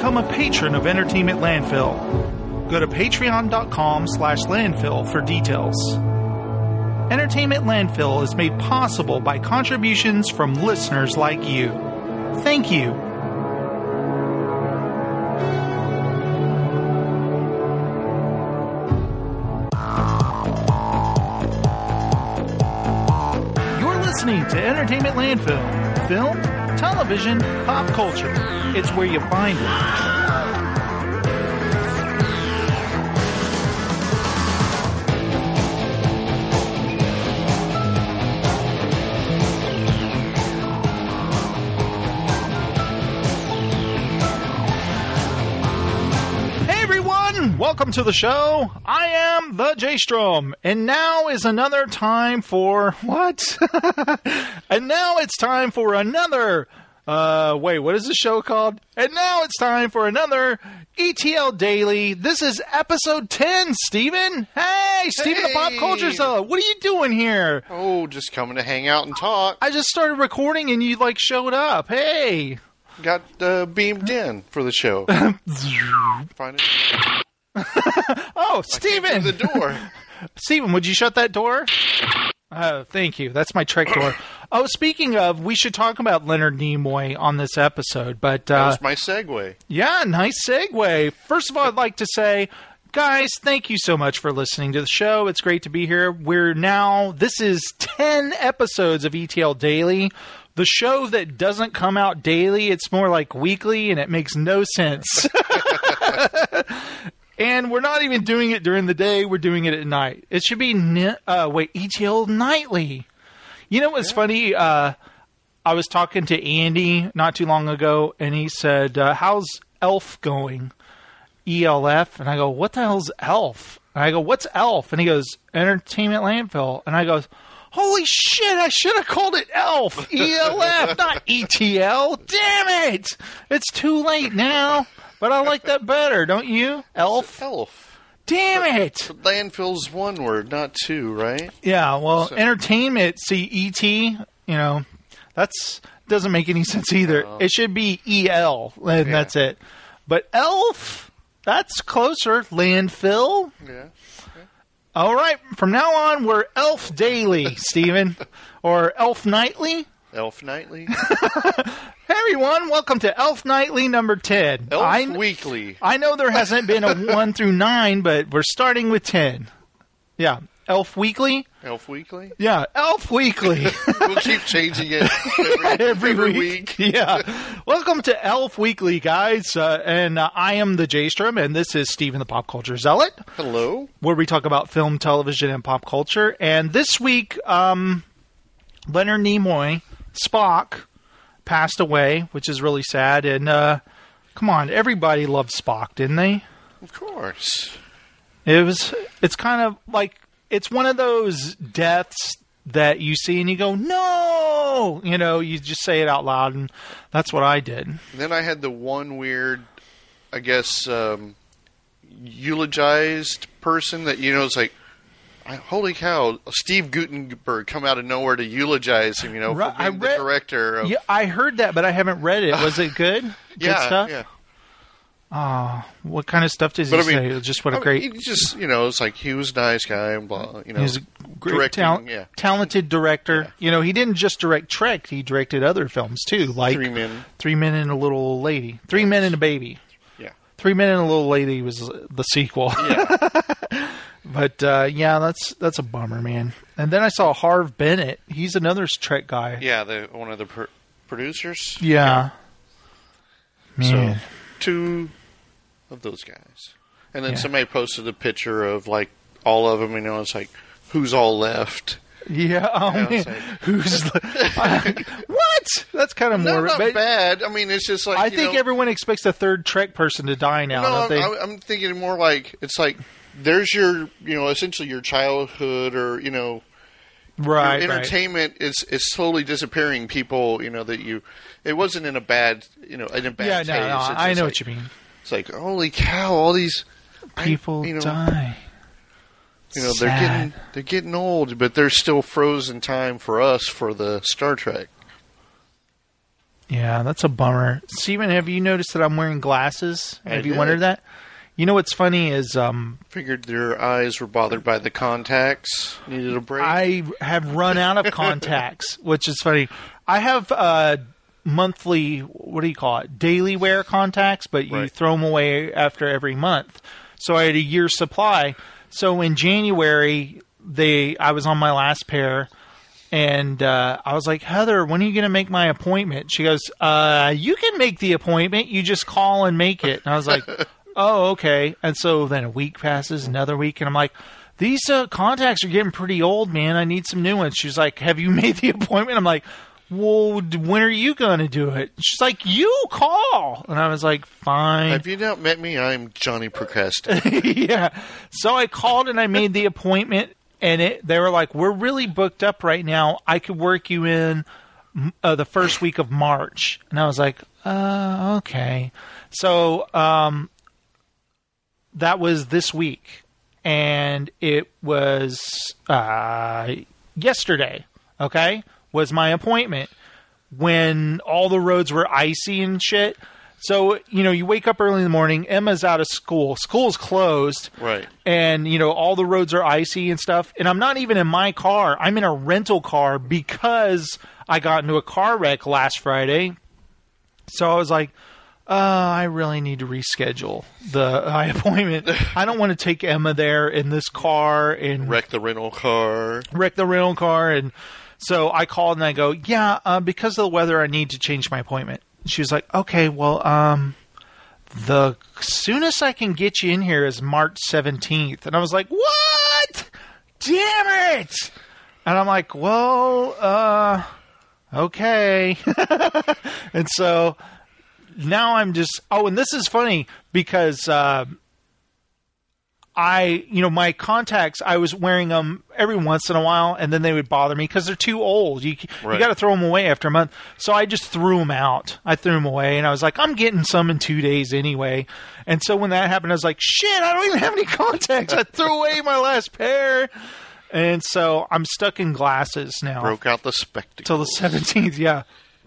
become a patron of Entertainment Landfill. Go to patreon.com/landfill for details. Entertainment Landfill is made possible by contributions from listeners like you. Thank you. You're listening to Entertainment Landfill. Film, television, pop culture. It's where you find it. Welcome to the show. I am the J-Strom, and now is another time for what? And now it's time for another. Wait, what is the show called? And now it's time for another ETL Daily. This is episode 10, Steven. Hey, Steven, the Pop Culture Zealot. What are you doing here? Oh, just coming to hang out and talk. I just started recording, and you showed up. Hey, got beamed in for the show. Find it. Oh, Steven! The door. Steven, would you shut that door? Thank you. That's my trick door. Oh, speaking of, we should talk about Leonard Nimoy on this episode. But that was my segue. Yeah, nice segue. First of all, I'd like to say, guys, thank you so much for listening to the show. It's great to be here. This is 10 episodes of ETL Daily. The show that doesn't come out daily, it's more like weekly, and it makes no sense. And we're not even doing it during the day. We're doing it at night. It should be, ETL Nightly. You know what's funny? I was talking to Andy not too long ago, and he said, how's ELF going? ELF? And I go, what the hell's ELF? And I go, what's ELF? And he goes, Entertainment Landfill. And I go, holy shit, I should have called it ELF. ELF, not ETL. Damn it. It's too late now. But I like that better, don't you? ELF? ELF. Damn it! But landfill's one word, not two, right? Yeah, well, entertainment, E.T., that's doesn't make any sense either. No. It should be E.L., and that's it. But ELF, that's closer. Landfill? Yeah. All right, from now on, we're ELF Daily, Steven. Or ELF Nightly? ELF Nightly. Hey everyone, welcome to ELF Nightly number 10. ELF Weekly. I know there hasn't been a 1 through 9, but we're starting with 10. Yeah, ELF Weekly. ELF Weekly? Yeah, ELF Weekly. We'll keep changing it every week. Yeah. Welcome to ELF Weekly, guys. And I am the J-Strom, and this is Steven the Pop Culture Zealot. Hello. Where we talk about film, television, and pop culture. And this week, Leonard Nimoy, Spock, passed away, which is really sad. And come on, everybody loved Spock, didn't they? Of course. It's kind of like, it's one of those deaths that you see and you go, no! You just say it out loud, and that's what I did. Then I had the one weird, I guess, eulogized person that, is like, holy cow, Steve Guttenberg come out of nowhere to eulogize him, for being the director of... Yeah, I heard that, but I haven't read it. Was it good? Good stuff? Yeah. What kind of stuff does he say? Just what a great... He just, it's like, he was a nice guy, and blah, He's a great, talented director. Yeah. He didn't just direct Trek, he directed other films, too, like... Three Men and a Little Lady. 3 Men and a Baby. Yeah. 3 Men and a Little Lady was the sequel. Yeah. But, that's a bummer, man. And then I saw Harve Bennett. He's another Trek guy. Yeah, one of the producers. Yeah. Man. So, 2 of those guys. And then somebody posted a picture of, all of them, it's like, who's all left? Yeah, man. Like, who's what? That's kind of more... not bad. It's just like, I think everyone expects a third Trek person to die now, don't they? I'm thinking more like, it's like, there's your, essentially your childhood or, right, your entertainment is slowly disappearing. People, that it wasn't in a bad, in a bad taste. No, I know what you mean. It's like, holy cow, all these people die. They're getting old, but there's still frozen time for us for the Star Trek. Yeah, that's a bummer. Steven, have you noticed that I'm wearing glasses? Have you did. wondered that? You know what's funny is Figured your eyes were bothered by the contacts. Needed a break. I have run out of contacts, which is funny. I have monthly, what do you call it, daily wear contacts, but you throw them away after every month. So I had a year's supply. So in January, I was on my last pair, and I was like, Heather, when are you going to make my appointment? She goes, you can make the appointment. You just call and make it. And I was like, oh, okay. And so then a week passes, another week, and I'm like, these contacts are getting pretty old, man. I need some new ones. She's like, have you made the appointment? I'm like, well, when are you going to do it? She's like, you call. And I was like, fine. Have you not met me? I'm Johnny Procrastinator. Yeah. So I called and I made the appointment, and they were like, we're really booked up right now. I could work you in the first week of March. And I was like, okay. So that was this week, and it was yesterday, okay, was my appointment when all the roads were icy and shit. So, you wake up early in the morning, Emma's out of school, school's closed, Right. and, all the roads are icy and stuff, and I'm not even in my car, I'm in a rental car because I got into a car wreck last Friday. So I was like, I really need to reschedule my appointment. I don't want to take Emma there in this car and Wreck the rental car. And so I called and I go, yeah, because of the weather, I need to change my appointment. She was like, okay, well, the soonest I can get you in here is March 17th. And I was like, what? Damn it. And I'm like, well, okay. And so now I'm just, and this is funny because my contacts, I was wearing them every once in a while, and then they would bother me because they're too old. You got to throw them away after a month. So I just threw them out. I threw them away, and I was like, I'm getting some in 2 days anyway. And so when that happened, I was like, shit, I don't even have any contacts. I threw away my last pair. And so I'm stuck in glasses now. Broke out the spectacles. Till the 17th, yeah.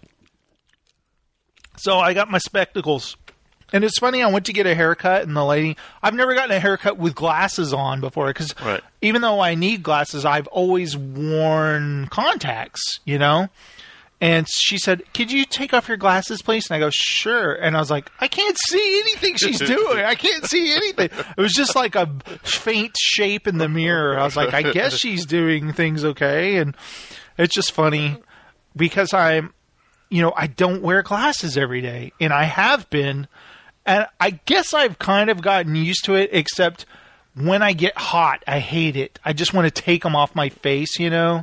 So I got my spectacles. And it's funny, I went to get a haircut, and the lady... I've never gotten a haircut with glasses on before, because even though I need glasses, I've always worn contacts, And she said, could you take off your glasses, please? And I go, sure. And I was like, I can't see anything she's doing. I can't see anything. It was just like a faint shape in the mirror. I was like, I guess she's doing things okay. And it's just funny because I don't wear glasses every day, and I have been... And I guess I've kind of gotten used to it, except when I get hot, I hate it. I just want to take them off my face, Yeah.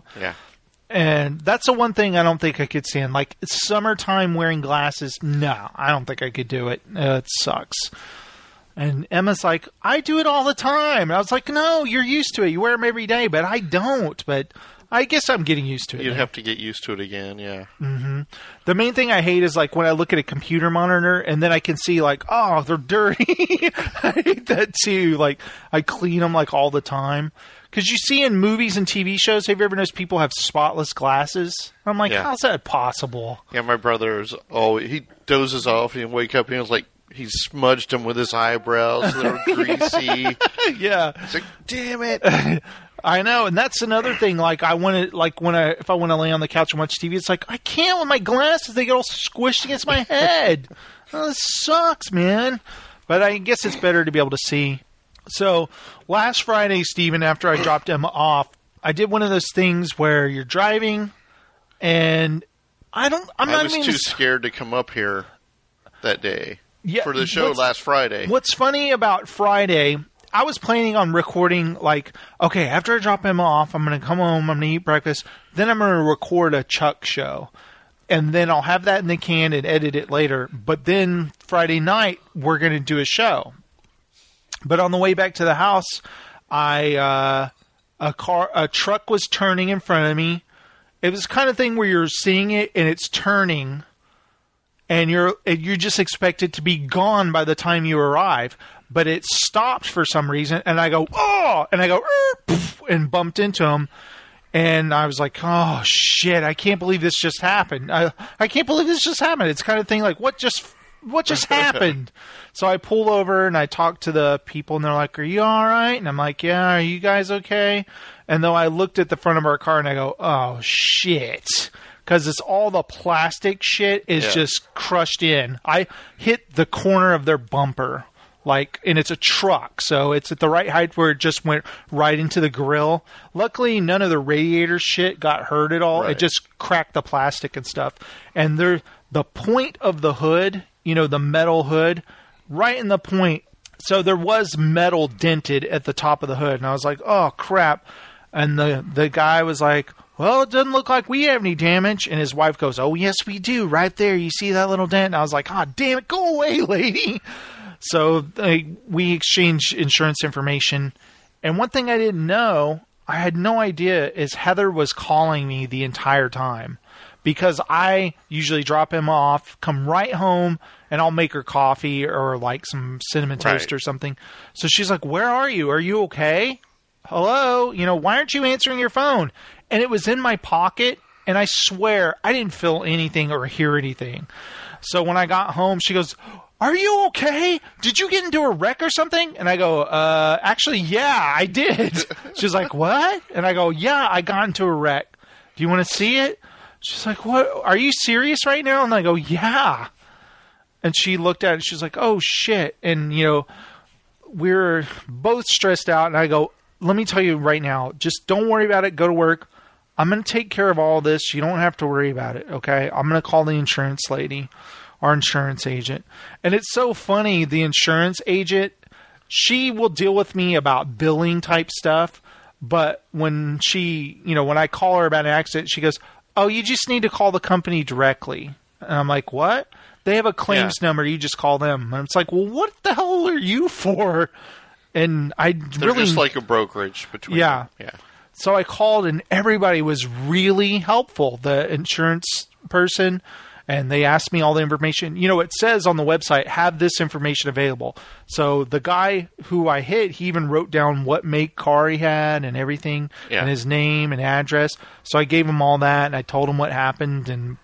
And that's the one thing I don't think I could stand. Like, summertime wearing glasses, no, I don't think I could do it. It sucks. And Emma's like, I do it all the time. And I was like, no, you're used to it. You wear them every day, but I don't. But I guess I'm getting used to it. You'd have to get used to it again, yeah. Mm-hmm. The main thing I hate is like when I look at a computer monitor and then I can see like, oh, they're dirty. I hate that too. Like I clean them like all the time. Because you see in movies and TV shows, have you ever noticed people have spotless glasses? I'm like, how's that possible? Yeah, my brother's he dozes off and he'll wake up and he's like, he smudged them with his eyebrows. So they're greasy. Yeah. It's like, damn it. I know, and that's another thing. Like, I want to, like, if I want to lay on the couch and watch TV, it's like I can't with my glasses; they get all squished against my head. Oh, this sucks, man. But I guess it's better to be able to see. So, last Friday, Stephen, after I dropped Emma off, I did one of those things where you're driving, and I was too scared to come up here that day for the show last Friday. What's funny about Friday? I was planning on recording, like, okay, after I drop Emma off, I'm going to come home, I'm going to eat breakfast, then I'm going to record a Chuck show. And then I'll have that in the can and edit it later. But then Friday night, we're going to do a show. But on the way back to the house, a truck was turning in front of me. It was the kind of thing where you're seeing it and it's turning, and you're just expected to be gone by the time you arrive. But it stopped for some reason, and I go, oh! And I go, and bumped into him. And I was like, oh, shit, I can't believe this just happened. I can't believe this just happened. It's kind of thing like, what just happened? So I pull over and I talk to the people, and they're like, are you all right? And I'm like, yeah, are you guys okay? And though I looked at the front of our car and I go, oh, shit. Because it's all the plastic shit is just crushed in. I hit the corner of their bumper. And it's a truck, so it's at the right height where it just went right into the grill. Luckily, none of the radiator shit got hurt at all. Right. It just cracked the plastic and stuff. And the point of the hood, the metal hood, right in the point. So there was metal dented at the top of the hood. And I was like, oh, crap. And the guy was like, well, it doesn't look like we have any damage. And his wife goes, oh, yes, we do. Right there. You see that little dent? And I was like, oh, damn it. Go away, lady. So we exchanged insurance information. And one thing I didn't know, I had no idea, is Heather was calling me the entire time. Because I usually drop him off, come right home, and I'll make her coffee or like some cinnamon toast or something. So she's like, where are you? Are you okay? Hello? Why aren't you answering your phone? And it was in my pocket, and I swear I didn't feel anything or hear anything. So when I got home, she goes, are you okay? Did you get into a wreck or something? And I go, actually, yeah, I did. She's like, what? And I go, yeah, I got into a wreck. Do you want to see it? She's like, what? Are you serious right now? And I go, yeah. And she looked at it and she's like, oh, shit. And, we're both stressed out. And I go, let me tell you right now, just don't worry about it. Go to work. I'm going to take care of all this. You don't have to worry about it, okay? I'm going to call the insurance lady. Our insurance agent. And it's so funny, the insurance agent, she will deal with me about billing type stuff, but when when I call her about an accident, she goes, oh, you just need to call the company directly. And I'm like, what? They have a claims number, you just call them. And it's like, well, what the hell are you for? And They're just like a brokerage between them. Yeah. So I called and everybody was really helpful. The insurance person, and they asked me all the information. It says on the website, have this information available. So the guy who I hit, he even wrote down what make car he had and everything, and his name and address. So I gave him all that, and I told him what happened. And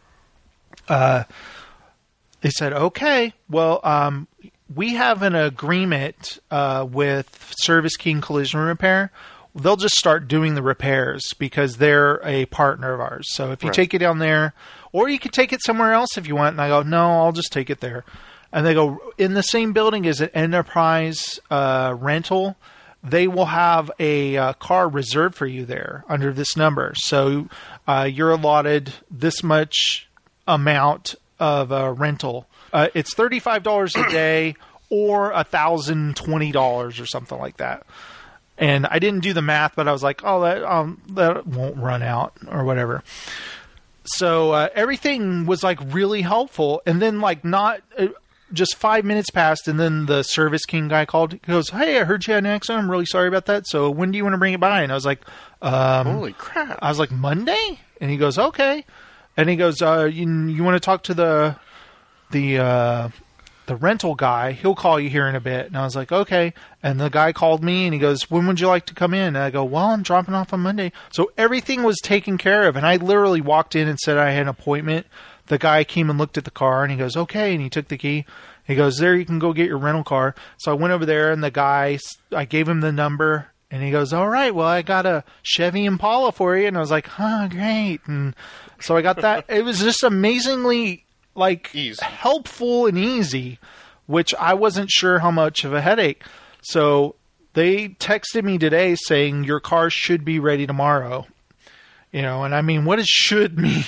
they said, okay, well, we have an agreement with Service King Collision Repair. They'll just start doing the repairs because they're a partner of ours. So if you take it down there, or you could take it somewhere else if you want. And I go, no, I'll just take it there. And they go, in the same building as an Enterprise rental, they will have a car reserved for you there under this number. So you're allotted this much amount of rental. It's $35 a day or $1,020 or something like that. And I didn't do the math, but I was like, oh, that won't run out or whatever. So everything was like really helpful. And then just 5 minutes passed, and then the Service King guy called. He goes, hey, I heard you had an accident. I'm really sorry about that. So when do you want to bring it by? And I was like, holy crap. I was like, Monday? And he goes, okay. And he goes, you want to talk to the rental guy? He'll call you here in a bit. And I was like, okay. And the guy called me and he goes, when would you like to come in? And I go, well, I'm dropping off on Monday. So everything was taken care of. And I literally walked in and said I had an appointment. The guy came and looked at the car and he goes, okay. And he took the key. He goes, there, you can go get your rental car. So I went over there and I gave him the number and he goes, all right, well, I got a Chevy Impala for you. And I was like, great. And so I got that. It was just amazingly easy. Helpful and easy, which I wasn't sure how much of a headache. So they texted me today saying your car should be ready tomorrow. And I mean, what does should mean?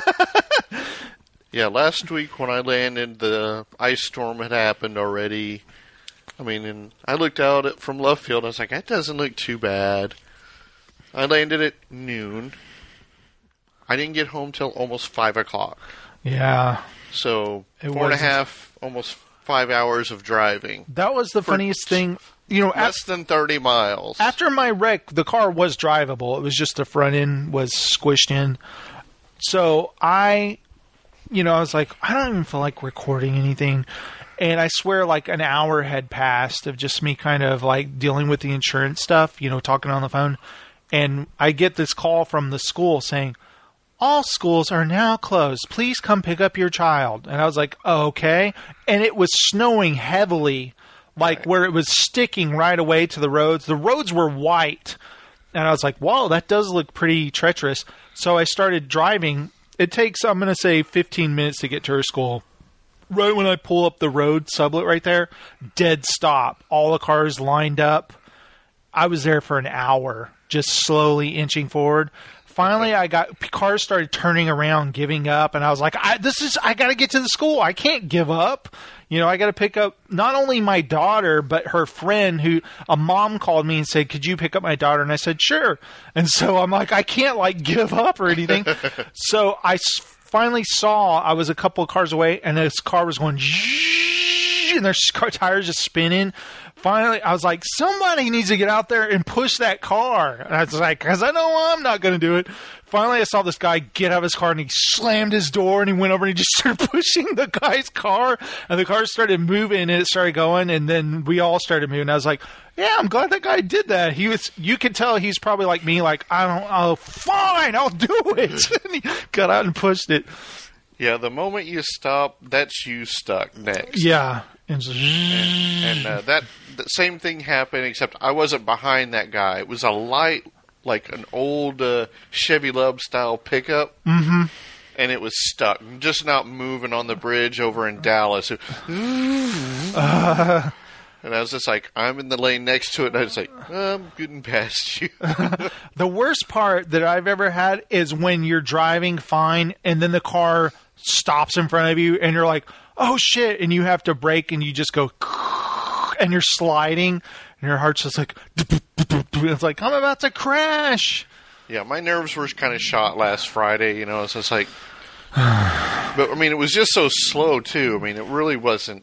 Yeah, last week when I landed, the ice storm had happened already. I mean, and I looked out from left field. I was like, that doesn't look too bad. I landed at noon. I didn't get home till almost 5 o'clock. Yeah. So 4.5, almost 5 hours of driving. That was the funniest thing. Less than 30 miles. After my wreck, the car was drivable. It was just the front end was squished in. So I was like, I don't even feel like recording anything. And I swear an hour had passed of just me kind of dealing with the insurance stuff, talking on the phone. And I get this call from the school saying, all schools are now closed. Please come pick up your child. And I was like, oh, okay. And it was snowing heavily, like where it was sticking right away to the roads. The roads were white. And I was like, whoa, that does look pretty treacherous. So I started driving. It takes, I'm going to say, 15 minutes to get to her school. Right when I pull up the road, Sublet right there, dead stop. All the cars lined up. I was there for an hour, just slowly inching forward. Finally, cars started turning around, giving up, and I was like, I got to get to the school. I can't give up. You know, I got to pick up not only my daughter, but her friend a mom called me and said, could you pick up my daughter? And I said, sure. And so I'm like, I can't give up or anything. So I finally saw, I was a couple of cars away, and this car was going, and their tires just spinning. Finally, I was like, somebody needs to get out there and push that car. And I was like, because I know I'm not going to do it. Finally, I saw this guy get out of his car, and he slammed his door, and he went over and he just started pushing the guy's car. And the car started moving, and it started going, and then we all started moving. I was like, yeah, I'm glad that guy did that. You could tell he's probably like me, like, fine, I'll do it. And he got out and pushed it. Yeah, the moment you stop, that's you stuck next. Yeah. And that the same thing happened, except I wasn't behind that guy. It was a light, like an old Chevy Lub style pickup, and it was stuck, just not moving on the bridge over in Dallas. And I was just like, I'm in the lane next to it, and I was like, I'm getting past you. The worst part that I've ever had is when you're driving fine, and then the car stops in front of you, and you're like, oh shit, and you have to brake, and you just go, and you're sliding, and your heart's just like, it's like, I'm about to crash. Yeah, my nerves were kind of shot last Friday, you know, it's just like, but I mean, it was just so slow too. I mean, it really wasn't,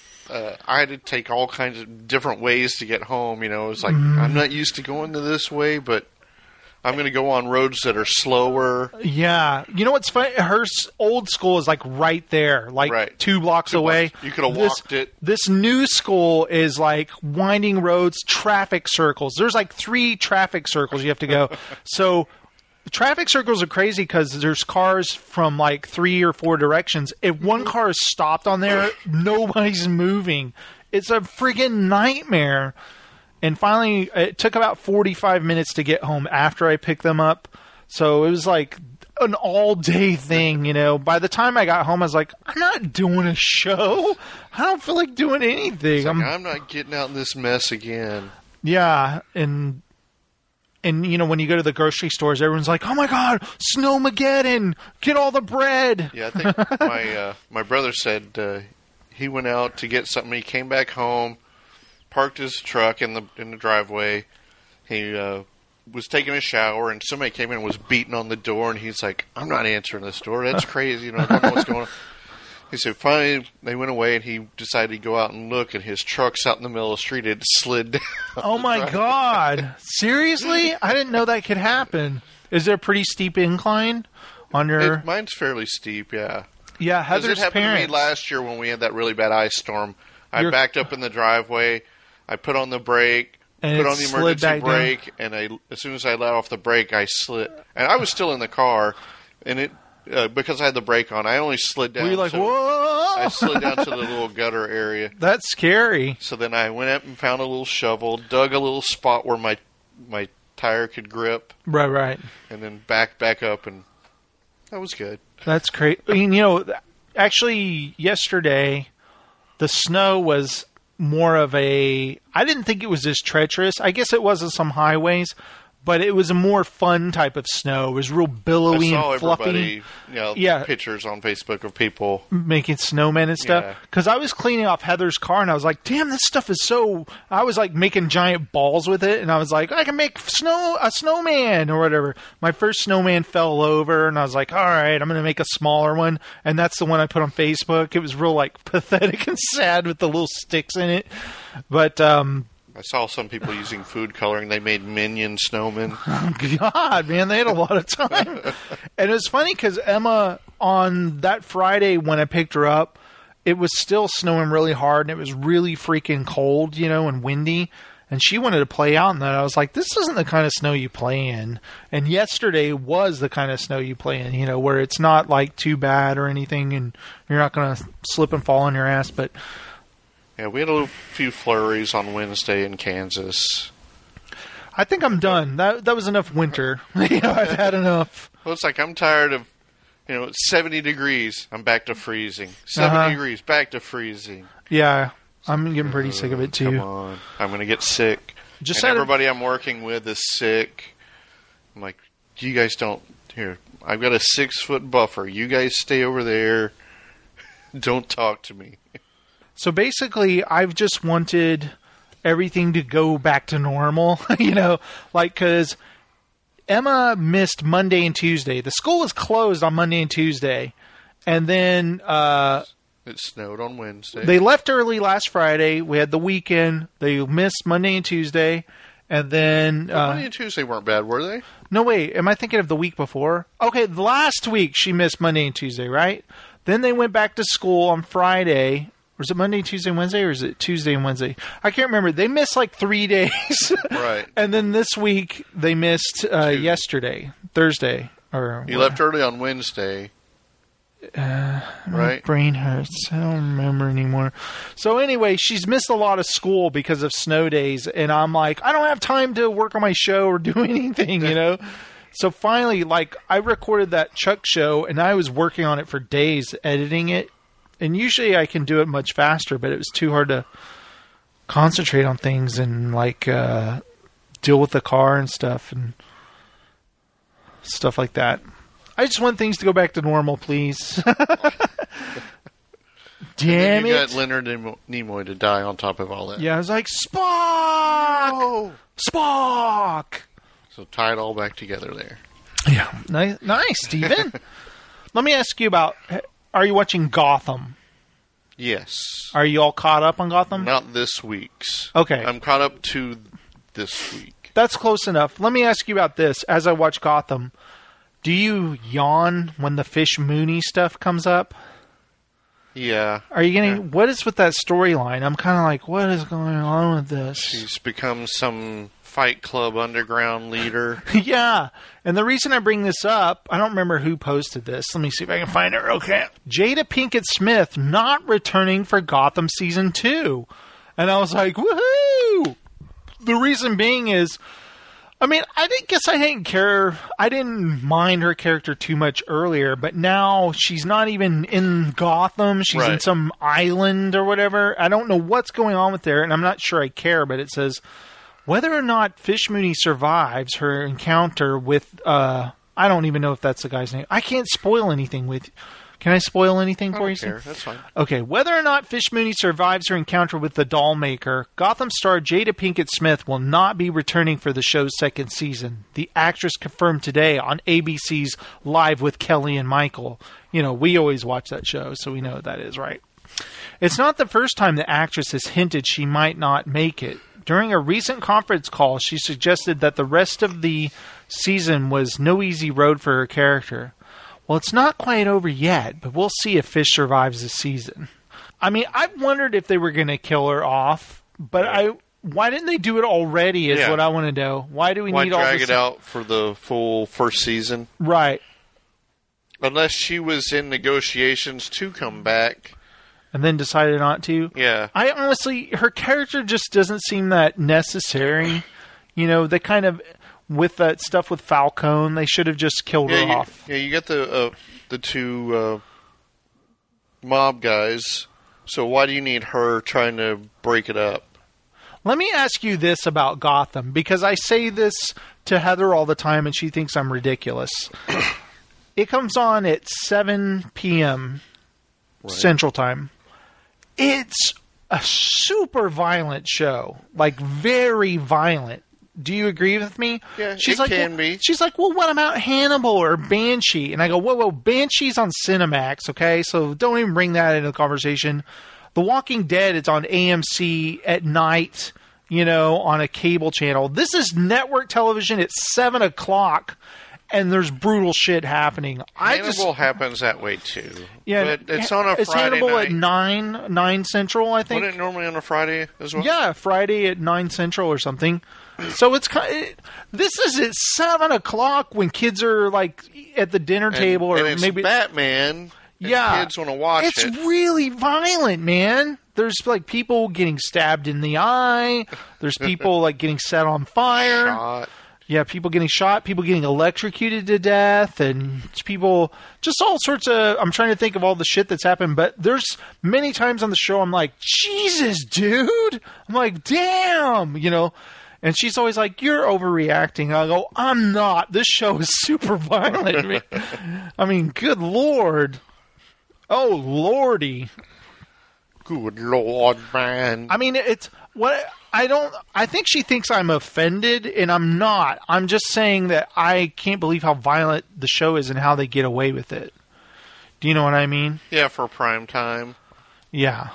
I had to take all kinds of different ways to get home, you know, it was like, I'm not used to going to this way, but I'm going to go on roads that are slower. Yeah. You know what's funny? Her old school is like right there, like 2 blocks away. You could have walked it. This new school is like winding roads, traffic circles. There's like 3 traffic circles you have to go. So traffic circles are crazy because there's cars from like 3 or 4 directions. If one car is stopped on there, nobody's moving. It's a friggin' nightmare. And finally, it took about 45 minutes to get home after I picked them up. So it was like an all-day thing, you know. By the time I got home, I was like, I'm not doing a show. I don't feel like doing anything. Like, I'm not getting out in this mess again. Yeah, and you know, when you go to the grocery stores, everyone's like, oh my God, Snowmageddon, get all the bread. Yeah, I think my brother said he went out to get something. He came back home, parked his truck in the driveway. He was taking a shower, and somebody came in and was beating on the door, and he's like, I'm not answering this door. That's crazy. You know, I don't know what's going on. He said, finally, they went away, and he decided to go out and look, and his truck's out in the middle of the street. It slid down. Oh, my God. Seriously? I didn't know that could happen. Is there a pretty steep incline on your... Mine's fairly steep, yeah. Yeah, Heather's parents. It happened to me last year when we had that really bad ice storm. I backed up in the driveway. I put on the brake, put on the emergency brake, and as soon as I let off the brake, I slid. And I was still in the car, and it because I had the brake on, I only slid down. Were you like, whoa? I slid down to the little gutter area. That's scary. So then I went up and found a little shovel, dug a little spot where my tire could grip. Right. And then back up, and that was good. That's great. I mean, you know, actually, yesterday, the snow was more of I didn't think it was this treacherous. I guess it was on some highways, but it was a more fun type of snow. It was real billowy and fluffy. Pictures on Facebook of people making snowmen and stuff. Because I was cleaning off Heather's car, and I was like, damn, this stuff is so... I was like making giant balls with it, and I was like, I can make a snowman or whatever. My first snowman fell over, and I was like, all right, I'm going to make a smaller one. And that's the one I put on Facebook. It was real like pathetic and sad with the little sticks in it. But... I saw some people using food coloring. They made minion snowmen. Oh, God, man, they had a lot of time. And it was funny because Emma, on that Friday when I picked her up, it was still snowing really hard, and it was really freaking cold, you know, and windy. And she wanted to play out in that. I was like, this isn't the kind of snow you play in. And yesterday was the kind of snow you play in, you know, where it's not like too bad or anything and you're not going to slip and fall on your ass. But yeah, we had a few flurries on Wednesday in Kansas. I think I'm done. That was enough winter. You know, I've had enough. Well, it's like I'm tired of, you know, it's 70 degrees. I'm back to freezing. 70 degrees, back to freezing. Yeah. I'm getting pretty sick of it, too. Come on. I'm going to get sick. Just and everybody I'm working with is sick. I'm like, you guys don't... Here, I've got a 6-foot buffer. You guys stay over there. Don't talk to me. So basically, I've just wanted everything to go back to normal, you know, like, because Emma missed Monday and Tuesday. The school was closed on Monday and Tuesday. And then... it snowed on Wednesday. They left early last Friday. We had the weekend. They missed Monday and Tuesday. And then... Monday and Tuesday weren't bad, were they? No, wait. Am I thinking of the week before? Okay, the last week she missed Monday and Tuesday, right? Then they went back to school on Friday. Was it Monday, Tuesday, Wednesday, or is it Tuesday and Wednesday? I can't remember. They missed like 3 days. Right. And then this week they missed yesterday, Thursday. You left early on Wednesday. My right? brain hurts. I don't remember anymore. So anyway, she's missed a lot of school because of snow days, and I'm like, I don't have time to work on my show or do anything, you know? So finally, like, I recorded that Chuck show, and I was working on it for days, editing it, and usually I can do it much faster, but it was too hard to concentrate on things and, like, deal with the car and stuff like that. I just want things to go back to normal, please. Damn it. You got Leonard Nimoy to die on top of all that. Yeah, I was like, Spock! Oh. Spock! So tie it all back together there. Yeah. Nice, Steven. Let me ask you about, are you watching Gotham? Yes. Are you all caught up on Gotham? Not this week's. Okay. I'm caught up to this week. That's close enough. Let me ask you about this. As I watch Gotham, do you yawn when the Fish Mooney stuff comes up? Yeah. Are you getting... What is with that storyline? I'm kind of like, what is going on with this? She's become some Fight Club underground leader. Yeah. And the reason I bring this up, I don't remember who posted this. Let me see if I can find it real quick. Jada Pinkett Smith not returning for Gotham Season 2. And I was like, woohoo! The reason being is... I mean, I didn't care. I didn't mind her character too much earlier, but now she's not even in Gotham. She's in some island or whatever. I don't know what's going on with her, and I'm not sure I care, but it says whether or not Fish Mooney survives her encounter with, I don't even know if that's the guy's name. I can't spoil anything with... Can I spoil anything for you? I don't care. That's fine. Okay. Whether or not Fish Mooney survives her encounter with the doll maker, Gotham star Jada Pinkett Smith will not be returning for the show's second season. The actress confirmed today on ABC's Live with Kelly and Michael. You know, we always watch that show, so we know what that is, right? It's not the first time the actress has hinted she might not make it. During a recent conference call, she suggested that the rest of the season was no easy road for her character. Well, it's not quite over yet, but we'll see if Fish survives this season. I mean, I wondered if they were going to kill her off, but why didn't they do it already is what I want to know. Why do we need all this? Why drag it out for the full first season? Right. Unless she was in negotiations to come back. And then decided not to? Yeah. I honestly, her character just doesn't seem that necessary. You know, they kind of... With that stuff with Falcone, they should have just killed her off. Yeah, you get the two mob guys. So why do you need her trying to break it up? Let me ask you this about Gotham, because I say this to Heather all the time, and she thinks I'm ridiculous. It comes on at 7 p.m. Central Time. It's a super violent show, like very violent. Do you agree with me? Yeah, She's it like, can be. She's like, well, what about Hannibal or Banshee? And I go, whoa, Banshee's on Cinemax, okay? So don't even bring that into the conversation. The Walking Dead, it's on AMC at night, you know, on a cable channel. This is network television at 7 o'clock. and there's brutal shit happening. Hannibal happens that way too. Yeah, but it's on a it's Friday Hannibal night. at 9 Central, I think. Wasn't it normally on a Friday as well? Yeah, Friday at 9 Central or something. So it's this is at 7 o'clock when kids are like at the dinner table, or and it's maybe Batman. And yeah, kids want to watch it's it. really violent, man. There's like people getting stabbed in the eye. There's people like getting set on fire. Shot. Yeah, people getting shot, people getting electrocuted to death, and people, just all sorts of, I'm trying to think of all the shit that's happened, but there's many times on the show I'm like, Jesus, dude! I'm like, damn! You know? And she's always like, you're overreacting. I go, I'm not. This show is super violent. I mean, good Lord. Oh, Lordy. Good Lord, man. I mean, it's what I think she thinks I'm offended, and I'm not. I'm just saying that I can't believe how violent the show is and how they get away with it. Do you know what I mean? Yeah, for prime time. Yeah.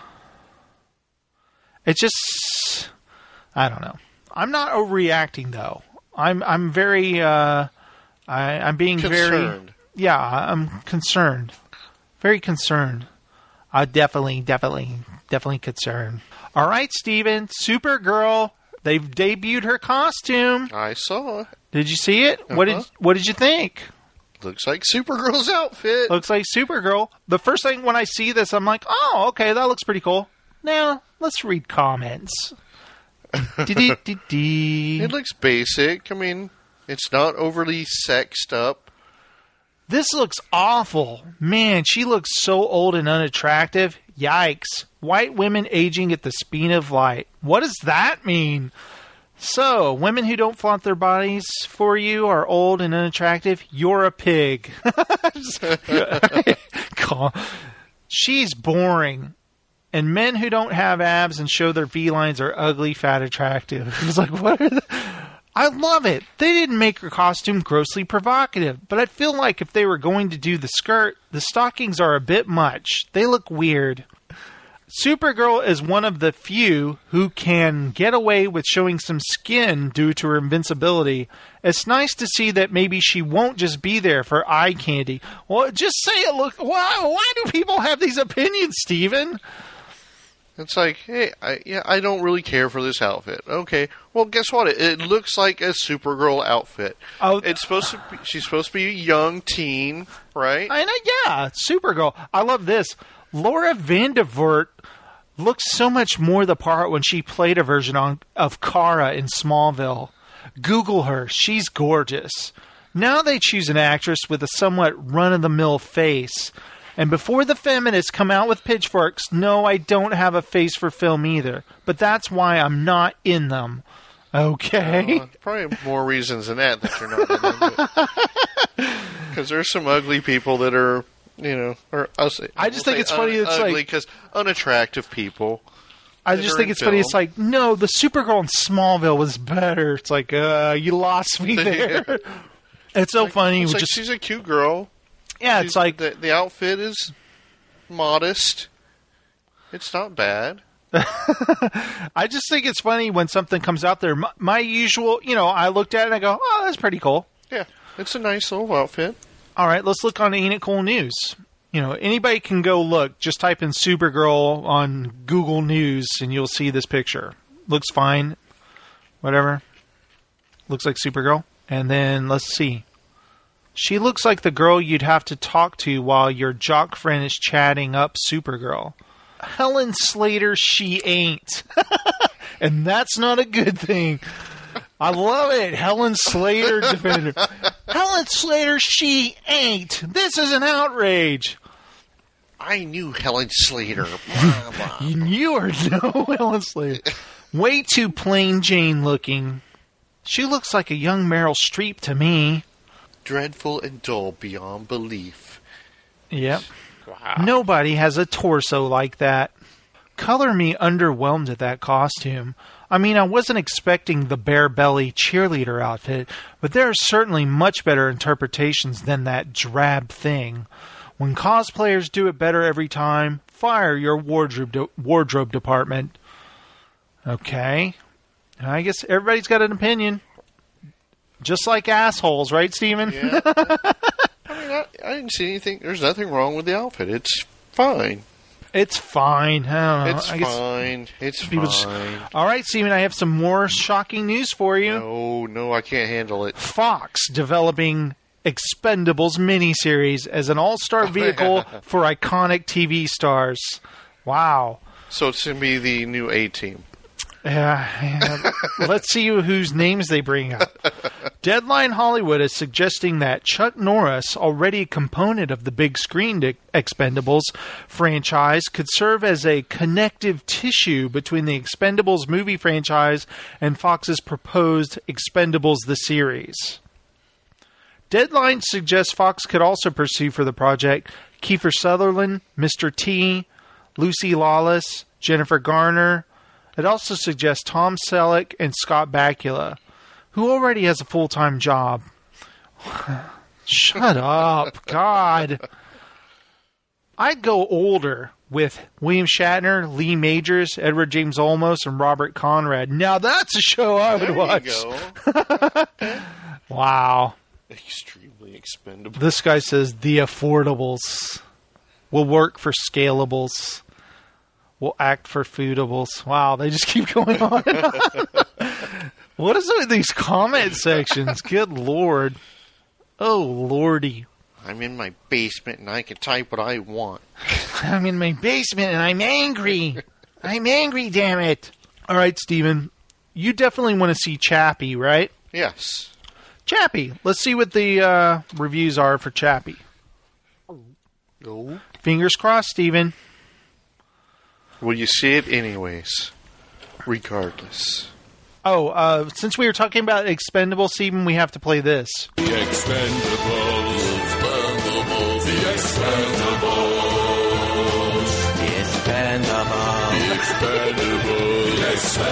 It's just, I don't know. I'm not overreacting though. I'm very I'm being concerned. I'm concerned. Very concerned. Definitely concerned. All right, Steven. Supergirl. They've debuted her costume. I saw it. Did you see it? Uh-huh. What did you think? Looks like Supergirl's outfit. Looks like Supergirl. The first thing when I see this, I'm like, oh, okay, that looks pretty cool. Now, let's read comments. It looks basic. I mean, it's not overly sexed up. This looks awful. Man, she looks so old and unattractive. Yikes. White women aging at the speed of light. What does that mean? So, women who don't flaunt their bodies for you are old and unattractive. You're a pig. She's boring. And men who don't have abs and show their V-lines are ugly, fat, attractive. It's like, what are I love it. They didn't make her costume grossly provocative, but I feel like if they were going to do the skirt, the stockings are a bit much. They look weird. Supergirl is one of the few who can get away with showing some skin due to her invincibility. It's nice to see that maybe she won't just be there for eye candy. Well, just say it. Look, why do people have these opinions, Steven? It's like, hey, I don't really care for this outfit. Okay, well, guess what? It looks like a Supergirl outfit. Oh, it's supposed to be. She's supposed to be a young teen, right? Yeah, Supergirl. I love this. Laura Vandervoort looks so much more the part when she played a version of Kara in Smallville. Google her. She's gorgeous. Now they choose an actress with a somewhat run-of-the-mill face. And before the feminists come out with pitchforks, no, I don't have a face for film either. But that's why I'm not in them. Okay? Probably more reasons than that you're not in them. Because there's some ugly people that are, I just think it's funny. It's ugly like because unattractive people. I just think it's funny. It's like, no, the Supergirl in Smallville was better. It's like, you lost me there. It's so funny. It's like she's a cute girl. Yeah, it's like the outfit is modest. It's not bad. I just think it's funny when something comes out there. My usual, I looked at it and I go, oh, that's pretty cool. Yeah, it's a nice little outfit. All right, let's look on Ain't It Cool News. Anybody can go look. Just type in Supergirl on Google News and you'll see this picture. Looks fine. Whatever. Looks like Supergirl. And then let's see. She looks like the girl you'd have to talk to while your jock friend is chatting up Supergirl. Helen Slater, she ain't. And that's not a good thing. I love it. Helen Slater defender. Helen Slater, she ain't. This is an outrage. I knew Helen Slater. You are no Helen Slater. Way too plain Jane looking. She looks like a young Meryl Streep to me. Dreadful and dull beyond belief. Yep. Wow. Nobody has a torso like that. Color me underwhelmed at that costume. I mean, I wasn't expecting the bare belly cheerleader outfit, but there are certainly much better interpretations than that drab thing. When cosplayers do it better every time, fire your wardrobe department. Okay. I guess everybody's got an opinion. Just like assholes, right, Steven? Yeah. I mean, I didn't see anything. There's nothing wrong with the outfit. It's fine. It's fine. I don't know. It's fine. It's fine. All right, Steven, I have some more shocking news for you. No, I can't handle it. Fox developing Expendables miniseries as an all-star vehicle for iconic TV stars. Wow. So it's going to be the new A-Team. Yeah. Let's see whose names they bring up. Deadline Hollywood is suggesting that Chuck Norris, already a component of the big screen Expendables franchise, could serve as a connective tissue between the Expendables movie franchise and Fox's proposed Expendables the series. Deadline suggests Fox could also pursue for the project Kiefer Sutherland, Mr. T, Lucy Lawless, Jennifer Garner. It also suggests Tom Selleck and Scott Bakula, who already has a full-time job. Shut up, God. I'd go older with William Shatner, Lee Majors, Edward James Olmos, and Robert Conrad. Now that's a show I would watch. There you go. Wow. Extremely expendable. This guy says the affordables will work for scalables. Will act for foodables. Wow, they just keep going on. What is it with these comment sections? Good Lord. Oh, Lordy. I'm in my basement and I can type what I want. I'm in my basement and I'm angry. I'm angry, damn it. All right, Steven. You definitely want to see Chappie, right? Yes. Chappie. Let's see what the reviews are for Chappie. No. Fingers crossed, Steven. Will you see it anyways? Regardless. Oh, since we were talking about Expendables, Steven, we have to play this. The Expendables. The Expendables. The Expendables. The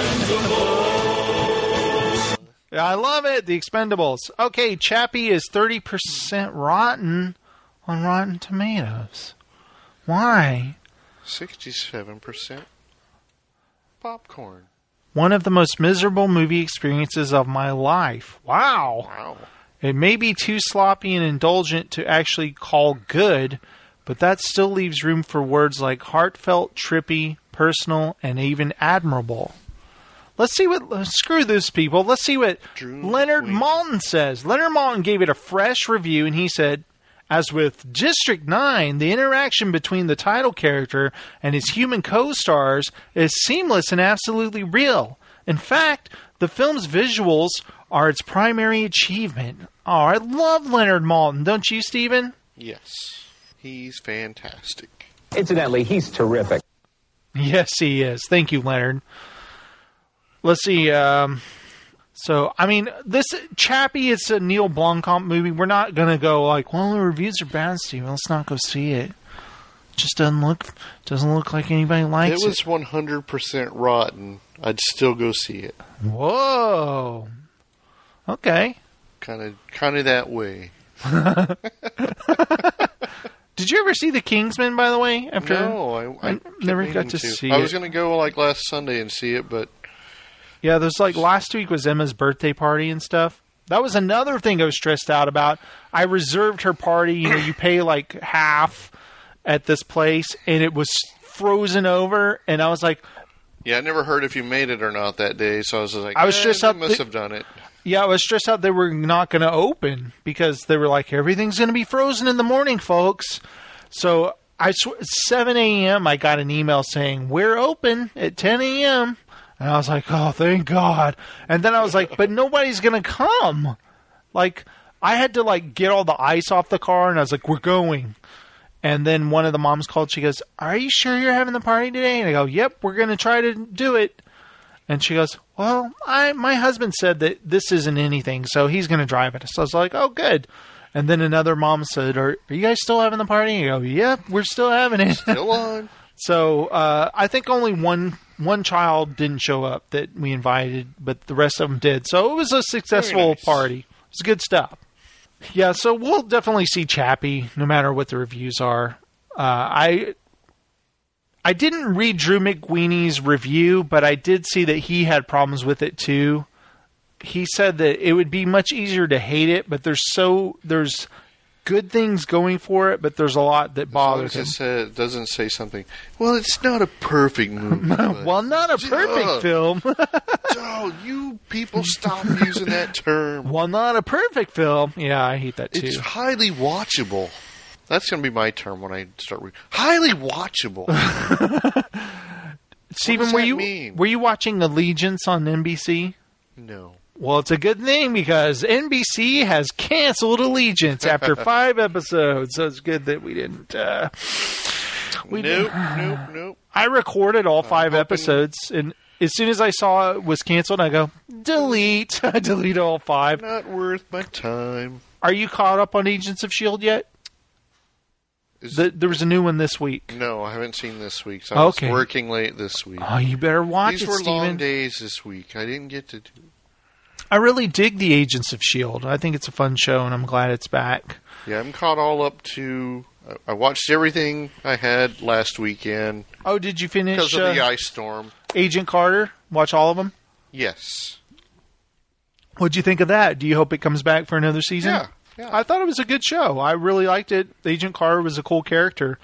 Expendables. I love it. The Expendables. Okay, Chappie is 30% rotten on Rotten Tomatoes. Why? 67% popcorn. One of the most miserable movie experiences of my life. Wow. Wow. It may be too sloppy and indulgent to actually call good, but that still leaves room for words like heartfelt, trippy, personal, and even admirable. Let's see what... Screw those people. Let's see what Leonard Maltin says. Leonard Maltin gave it a fresh review, and he said, as with District 9, the interaction between the title character and his human co-stars is seamless and absolutely real. In fact, the film's visuals are its primary achievement. Oh, I love Leonard Maltin. Don't you, Steven? Yes. He's fantastic. Incidentally, he's terrific. Yes, he is. Thank you, Leonard. Let's see. So, I mean, this Chappie, it's a Neil Blomkamp movie. We're not going to go like, well, the reviews are bad, Steven. Let's not go see it. Just doesn't look like anybody likes it. It was 100% rotten. I'd still go see it. Whoa. Okay. Kind of that way. Did you ever see The Kingsman, by the way? No, I never got to see it. I was going to go like last Sunday and see it, but... Yeah, there's like last week was Emma's birthday party and stuff. That was another thing I was stressed out about. I reserved her party. You know, you pay like half at this place, and it was frozen over. And I was like, yeah, I never heard if you made it or not that day. So I was like, I was stressed out. Must have done it. Yeah, I was stressed out they were not going to open because they were like, everything's going to be frozen in the morning, folks. So 7 a.m. I got an email saying we're open at 10 a.m. And I was like, oh, thank God. And then I was like, but nobody's going to come. Like, I had to, like, get all the ice off the car, and I was like, we're going. And then one of the moms called. She goes, are you sure you're having the party today? And I go, yep, we're going to try to do it. And she goes, well, my husband said that this isn't anything, so he's going to drive it. So I was like, oh, good. And then another mom said, are you guys still having the party? And I go, yep, we're still having it. Still on. So I think only one child didn't show up that we invited, but the rest of them did. So it was a successful party. It was good stuff. Yeah, so we'll definitely see Chappie, no matter what the reviews are. I didn't read Drew McWeeney's review, but I did see that he had problems with it too. he said that it would be much easier to hate it, but there's good things going for it, but there's a lot that bothers him. It doesn't say something. Well, it's not a perfect movie. Well, not a perfect film. Oh, you people stop using that term. Well, not a perfect film. Yeah, I hate that too. It's highly watchable. That's going to be my term when I start reading. Highly watchable. Steven, does that mean? were you watching Allegiance on NBC? No. Well, it's a good thing because NBC has canceled Allegiance after 5 episodes. So it's good that we didn't. Nope. I recorded all 5 episodes, and as soon as I saw it was canceled, I go, delete. I delete all 5. Not worth my time. Are you caught up on Agents of S.H.I.E.L.D. yet? There was a new one this week. No, I haven't seen this week. So I was working late this week. Oh, you better watch These it, were Steven. long days this week. I didn't get to do. I really dig the Agents of S.H.I.E.L.D. I think it's a fun show, and I'm glad it's back. Yeah, I'm caught all up to. I watched everything I had last weekend. Oh, did you finish Because of the ice storm. Agent Carter? Watch all of them? Yes. What'd you think of that? Do you hope it comes back for another season? Yeah. I thought it was a good show. I really liked it. Agent Carter was a cool character.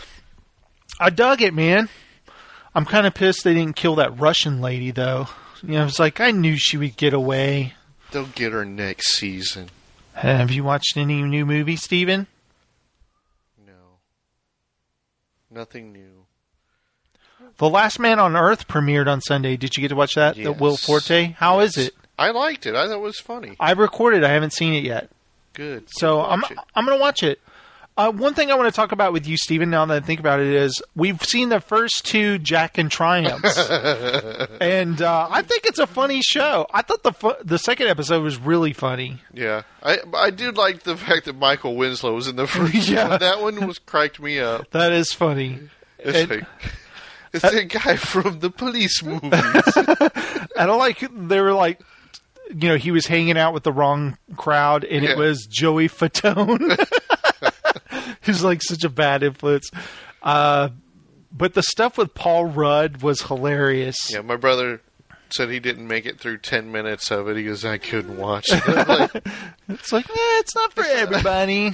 I dug it, man. I'm kind of pissed they didn't kill that Russian lady, though. You know, it's like I knew she would get away. They'll get her next season. Have you watched any new movies, Steven? No. Nothing new. The Last Man on Earth premiered on Sunday. Did you get to watch that? Yes. The Will Forte? How is it? I liked it. I thought it was funny. I recorded. I haven't seen it yet. Good. So I'm Watch it. going to watch it. One thing I want to talk about with you, Steven, now that I think about it, is we've seen the first 2 Jack and Triumphs. And I think it's a funny show. I thought the second episode was really funny. Yeah. I do like the fact that Michael Winslow was in the first Yeah. one. That one was cracked me up. That is funny. It's the guy from the police movies. I don't like, they were like, you know, he was hanging out with the wrong crowd, and it was Joey Fatone. He's like such a bad influence. But the stuff with Paul Rudd was hilarious. Yeah, my brother said he didn't make it through 10 minutes of it. He goes, I couldn't watch it. It's like, it's not for everybody.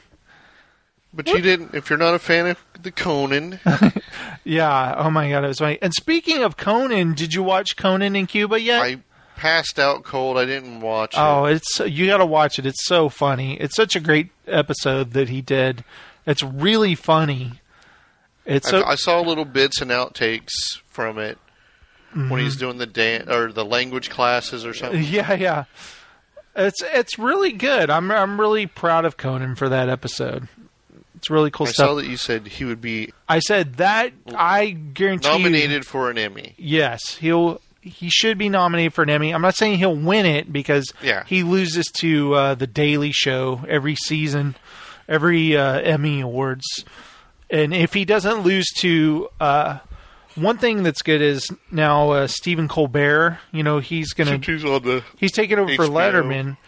But you didn't, if you're not a fan of the Conan. Yeah, oh my God, it was funny. And speaking of Conan, did you watch Conan in Cuba yet? I passed out cold. I didn't watch it. Oh, you got to watch it. It's so funny. It's such a great episode that he did. It's really funny. I saw little bits and outtakes from it when he's doing the dance or the language classes or something. Yeah. It's really good. I'm really proud of Conan for that episode. It's really cool stuff. I saw that you said he would be I said that I guarantee nominated for an Emmy. Yes, he should be nominated for an Emmy. I'm not saying he'll win it because he loses to The Daily Show every season, every Emmy Awards. And if he doesn't lose to one thing that's good is now Stephen Colbert, you know, he's taking over for Letterman.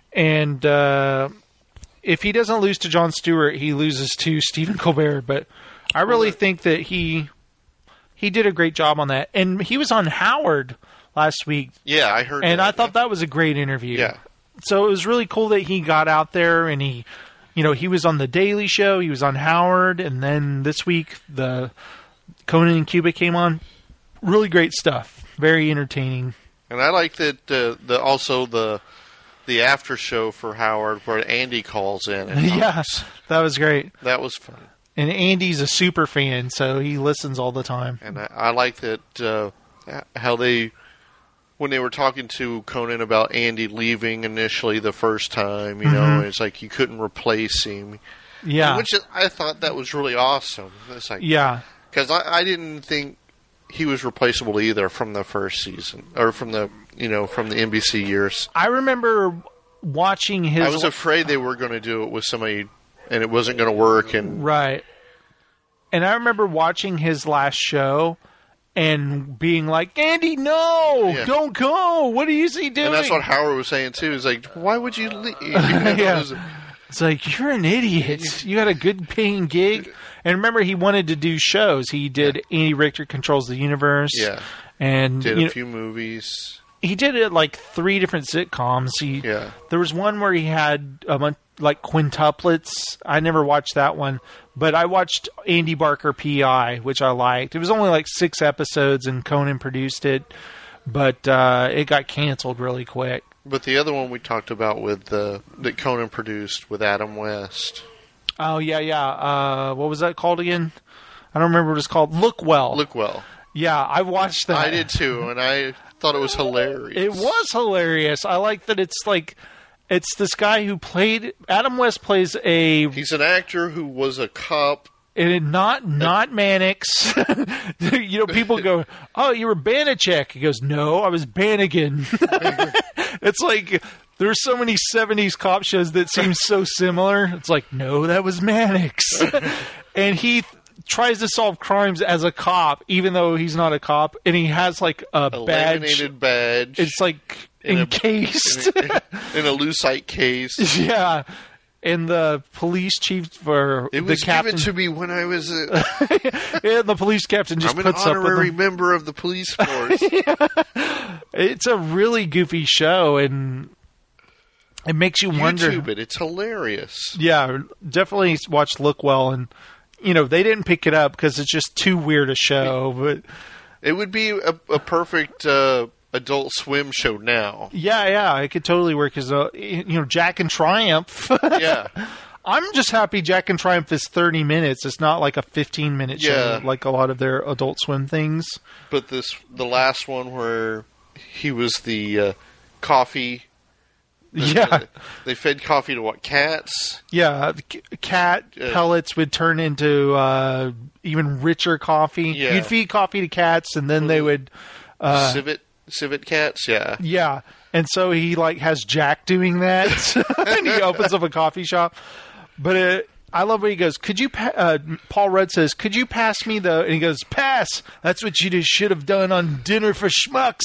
And if he doesn't lose to Jon Stewart, he loses to Stephen Colbert. But I really think that he did a great job on that. And he was on Howard last week. Yeah, I heard and that. I thought that was a great interview. Yeah. So it was really cool that he got out there and he was on The Daily Show, he was on Howard, and then this week the Conan in Cuba came on. Really great stuff. Very entertaining. And I like that also the after show for Howard where Andy calls in. And Yes, that was great. That was fun. And Andy's a super fan, so he listens all the time. And I like that how when they were talking to Conan about Andy leaving initially the first time, you know, it's like you couldn't replace him. Yeah. Which I thought that was really awesome. It's like, yeah. Because I didn't think he was replaceable either from the first season or from the NBC years. I remember watching his. I was afraid they were going to do it with somebody, and it wasn't going to work. And right. And I remember watching his last show and being like, Andy, no, don't go. What is he doing? And that's what Howard was saying too. He's like, why would you leave? It's like, you're an idiot. You got a good paying gig. And remember, he wanted to do shows. He did Andy Richter Controls the Universe. Yeah. And did a few movies. he did it like 3 different sitcoms. Yeah. There was one where he had a bunch, like quintuplets. I never watched that one, but I watched Andy Barker PI, which I liked. It was only like 6 episodes, and Conan produced it, but it got canceled really quick. But the other one we talked about with that Conan produced with Adam West. Oh yeah. What was that called again? I don't remember what it's called. Look Well. Yeah, I watched that. I did too, and I thought it was hilarious. It was hilarious. I like that it's this guy who played Adam West plays He's an actor who was a cop. And not Mannix. People go, "Oh, you were Banachek." He goes, "No, I was Bannigan." It's like there's so many 70s cop shows that seem so similar. It's like, no, that was Mannix. And he tries to solve crimes as a cop, even though he's not a cop. And he has like a laminated badge. It's like encased in a lucite case. Yeah. And the police chief for it was the captain, given to me when I was and the police captain just I'm puts an up with honorary him. member of the police force. Yeah. It's a really goofy show, and it makes you wonder. YouTube it. It's hilarious. Yeah, definitely watch Look Well, and they didn't pick it up because it's just too weird a show. But it would be a perfect Adult Swim show now. Yeah, it could totally work as Jack and Triumph. Yeah. I'm just happy Jack and Triumph is 30 minutes. It's not like a 15-minute show like a lot of their Adult Swim things. But the last one where he was the coffee. Yeah. They fed coffee to what, cats? Yeah, cat pellets would turn into even richer coffee. Yeah. You'd feed coffee to cats, and then they would... Civet cats, yeah. Yeah, and so he has Jack doing that, and he opens up a coffee shop. But I love when he goes, "Could you?" Paul Rudd says, "Could you pass me the?" And he goes, "Pass. That's what you should have done on Dinner for Schmucks."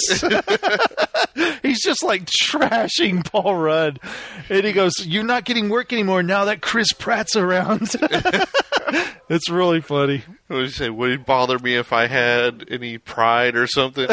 He's just like trashing Paul Rudd, and he goes, "You're not getting work anymore now that Chris Pratt's around." It's really funny. What did you say? Would it bother me if I had any pride or something?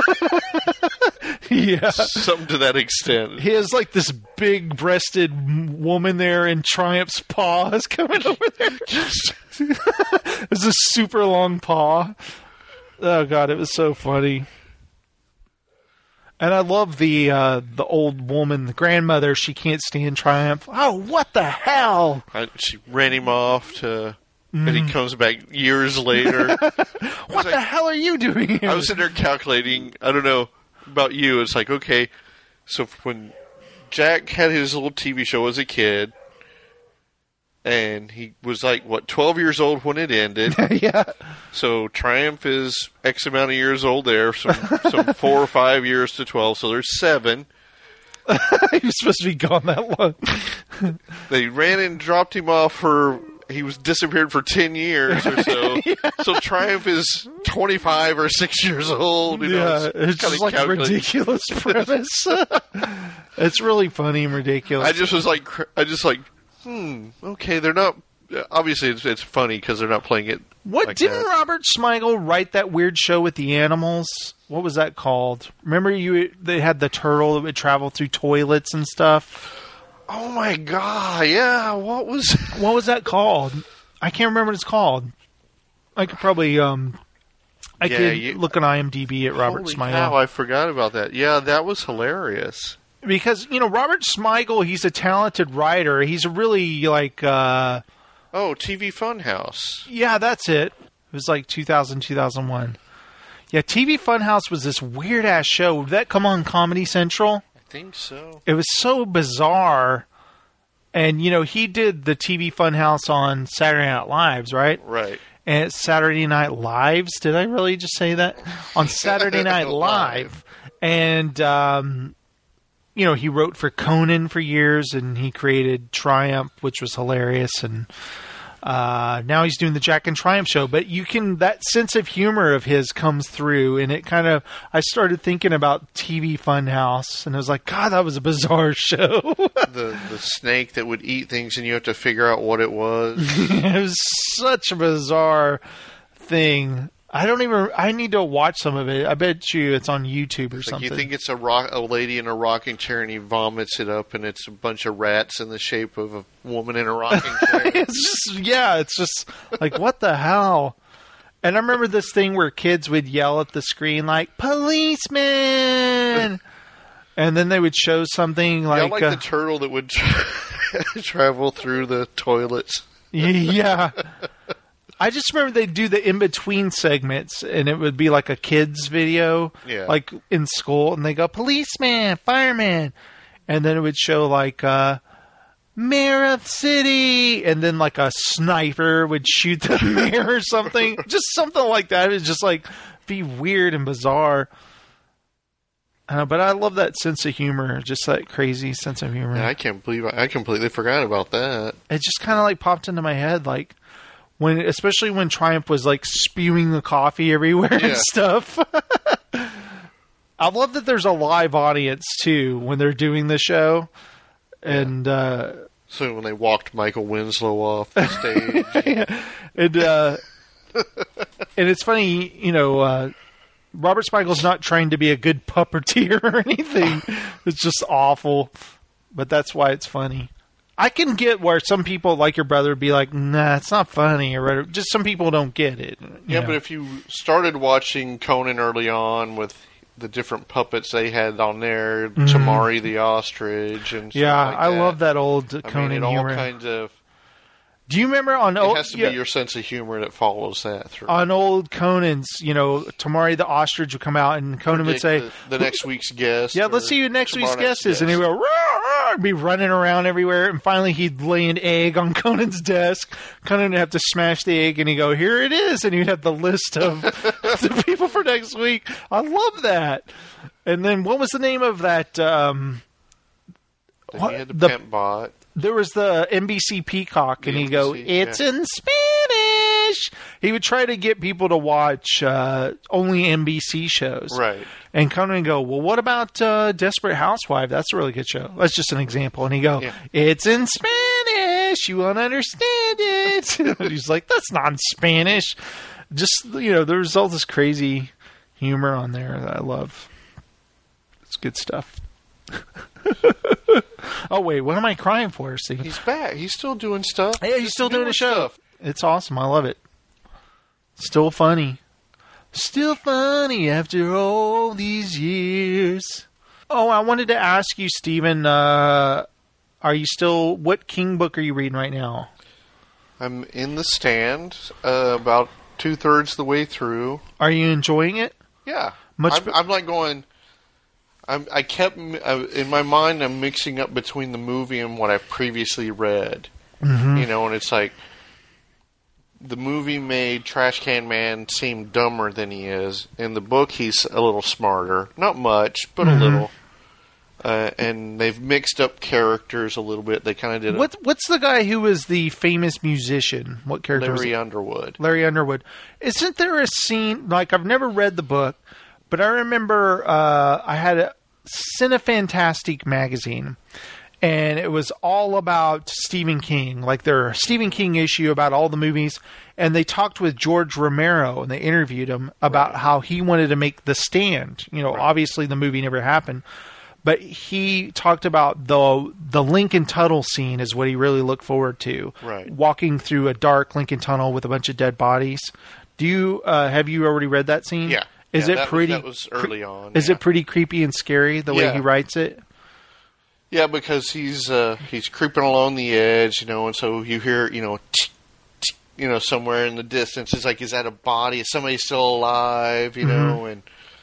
Yeah. Something to that extent. He has like this big-breasted woman there, and Triumph's paw is coming over there. It's a super long paw. Oh, God, it was so funny. And I love the old woman, the grandmother. She can't stand Triumph. Oh, what the hell? She ran him off to... And he comes back years later. What the hell are you doing here? I was sitting there calculating. I don't know about you. It's like, okay, so when Jack had his little TV show as a kid, and he was like, 12 years old when it ended. Yeah. So Triumph is X amount of years old there, some 4 or 5 years to 12, so there's 7. He was supposed to be gone that long. They ran and dropped him off for... He was disappeared for 10 years or so. Yeah. So Triumph is 25 or 6 years old. It's just like a ridiculous premise. It's really funny and ridiculous. I just was like, okay, they're not. Obviously, it's funny because they're not playing it. What like didn't that. Robert Smigel write that weird show with the animals? What was that called? Remember they had the turtle that would travel through toilets and stuff. Oh my god! Yeah, what was that called? I can't remember what it's called. I could probably look on IMDb at Robert Smigel. Cow, I forgot about that. Yeah, that was hilarious. Because Robert Smigel, he's a talented writer. He's really like TV Funhouse. Yeah, that's it. It was like 2000, 2001. Yeah, TV Funhouse was this weird ass show. Did that come on Comedy Central? I think so. It was so bizarre. And, he did the TV Funhouse on Saturday Night Lives, right? Right. And it's Saturday Night Lives. Did I really just say that? On Saturday Night Live. And, he wrote for Conan for years, and he created Triumph, which was hilarious. And now he's doing the Jack and Triumph show. But that sense of humor of his comes through, and it I started thinking about TV Funhouse, and I was like, God, that was a bizarre show. the snake that would eat things, and you have to figure out what it was. It was such a bizarre thing. I need to watch some of it. I bet you it's on YouTube or Like something. you think it's a lady in a rocking chair, and he vomits it up, and it's a bunch of rats in the shape of a woman in a rocking chair. it's just like, what the hell? And I remember this thing where kids would yell at the screen like, policeman! And then they would show something like... the turtle that would travel through the toilets. Yeah. I just remember they'd do the in-between segments, and it would be like a kid's video, like in school, and they go, policeman, fireman, and then it would show like, mayor of the city, and then like a sniper would shoot the mayor or something. Just something like that. It would just like be weird and bizarre. But I love that sense of humor, just that crazy sense of humor. Yeah, I can't believe I completely forgot about that. It just kind of like popped into my head, like especially when Triumph was like spewing the coffee everywhere and stuff. I love that there's a live audience too when they're doing the show, and so when they walked Michael Winslow off the stage, and it's funny, Robert Spiegel's not trying to be a good puppeteer or anything. It's just awful, but that's why it's funny. I can get where some people, like your brother, would be like, nah, it's not funny, or whatever. Just some people don't get it. Yeah, but if you started watching Conan early on with the different puppets they had on there, Tamari the ostrich, and stuff like I love that old Conan humor. All kinds of. Do you remember on old? It has to be your sense of humor that follows that through. On old Conan's, Tamari the ostrich would come out, and Conan would say, the next week's guest. Yeah, let's see who next week's guest is. And he'd go, roar, be running around everywhere. And finally, he'd lay an egg on Conan's desk. Conan would have to smash the egg, and he'd go, here it is. And he'd have the list of the people for next week. I love that. And then what was the name of that? He had the pimp bot. There was the NBC Peacock, and he'd go, it's in Spanish. He would try to get people to watch only NBC shows. Right. And Conan would go, well, what about Desperate Housewife? That's a really good show. That's just an example. And he'd go, it's in Spanish. You won't understand it. And he's like, that's not in Spanish. Just, there's all this crazy humor on there that I love. It's good stuff. Oh, wait, what am I crying for, Steve? He's back. He's still doing stuff. Yeah, he's still doing a show. It's awesome. I love it. Still funny. Still funny after all these years. Oh, I wanted to ask you, Stephen, what King book are you reading right now? I'm in The Stand, about 2/3 the way through. Are you enjoying it? Yeah. I'm like going... I kept in my mind. I'm mixing up between the movie and what I've previously read. Mm-hmm. And it's like the movie made Trash Can Man seem dumber than he is. In the book, he's a little smarter, not much, but a little. And they've mixed up characters a little bit. They kind of did. What's the guy who was the famous musician? What character? Larry Underwood. Larry Underwood. Isn't there a scene? Like, I've never read the book, but I remember I had a Cinefantastique magazine, and it was all about Stephen King, like their Stephen King issue about all the movies, and they talked with George Romero, and they interviewed him about how he wanted to make The Stand. Obviously the movie never happened, but he talked about the Lincoln Tunnel scene is what he really looked forward to. Right. Walking through a dark Lincoln Tunnel with a bunch of dead bodies. Do you have you already read that scene? Yeah. Is it pretty? That was early on. Is it pretty creepy and scary the way he writes it? Yeah, because he's creeping along the edge, and so you hear, somewhere in the distance. It's like, is that a body? Is somebody still alive? And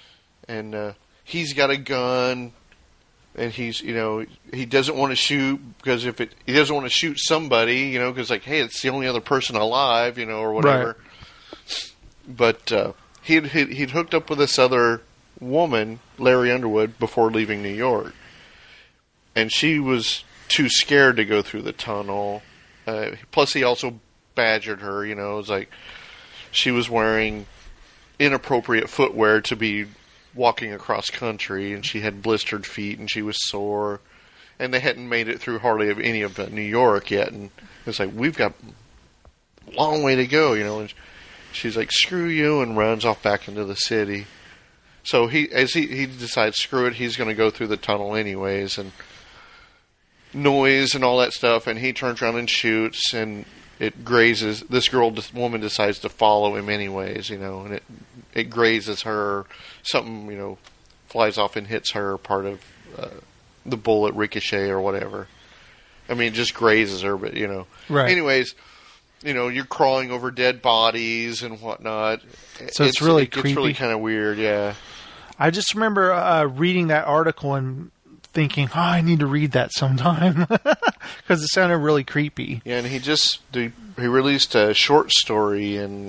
he's got a gun, and he's, he doesn't want to shoot because he doesn't want to shoot somebody, because like, hey, it's the only other person alive, or whatever. Right. But he'd hooked up with this other woman, Larry Underwood, before leaving New York. And she was too scared to go through the tunnel. Plus, he also badgered her, It was like she was wearing inappropriate footwear to be walking across country, and she had blistered feet, and she was sore. And they hadn't made it through hardly any of New York yet. And it's like, we've got a long way to go, And she's like, "Screw you," and runs off back into the city. So he decides, screw it, he's going to go through the tunnel anyways, and noise and all that stuff, and he turns around and shoots, and it grazes. This woman decides to follow him anyways, and it grazes her. Something, flies off and hits her, part of the bullet ricochet or whatever. I mean, it just grazes her, but, Right. Anyways, you're crawling over dead bodies and whatnot. So it's really it gets creepy. really kind of weird, yeah. I just remember reading that article and thinking, I need to read that sometime because it sounded really creepy. Yeah, and he released a short story in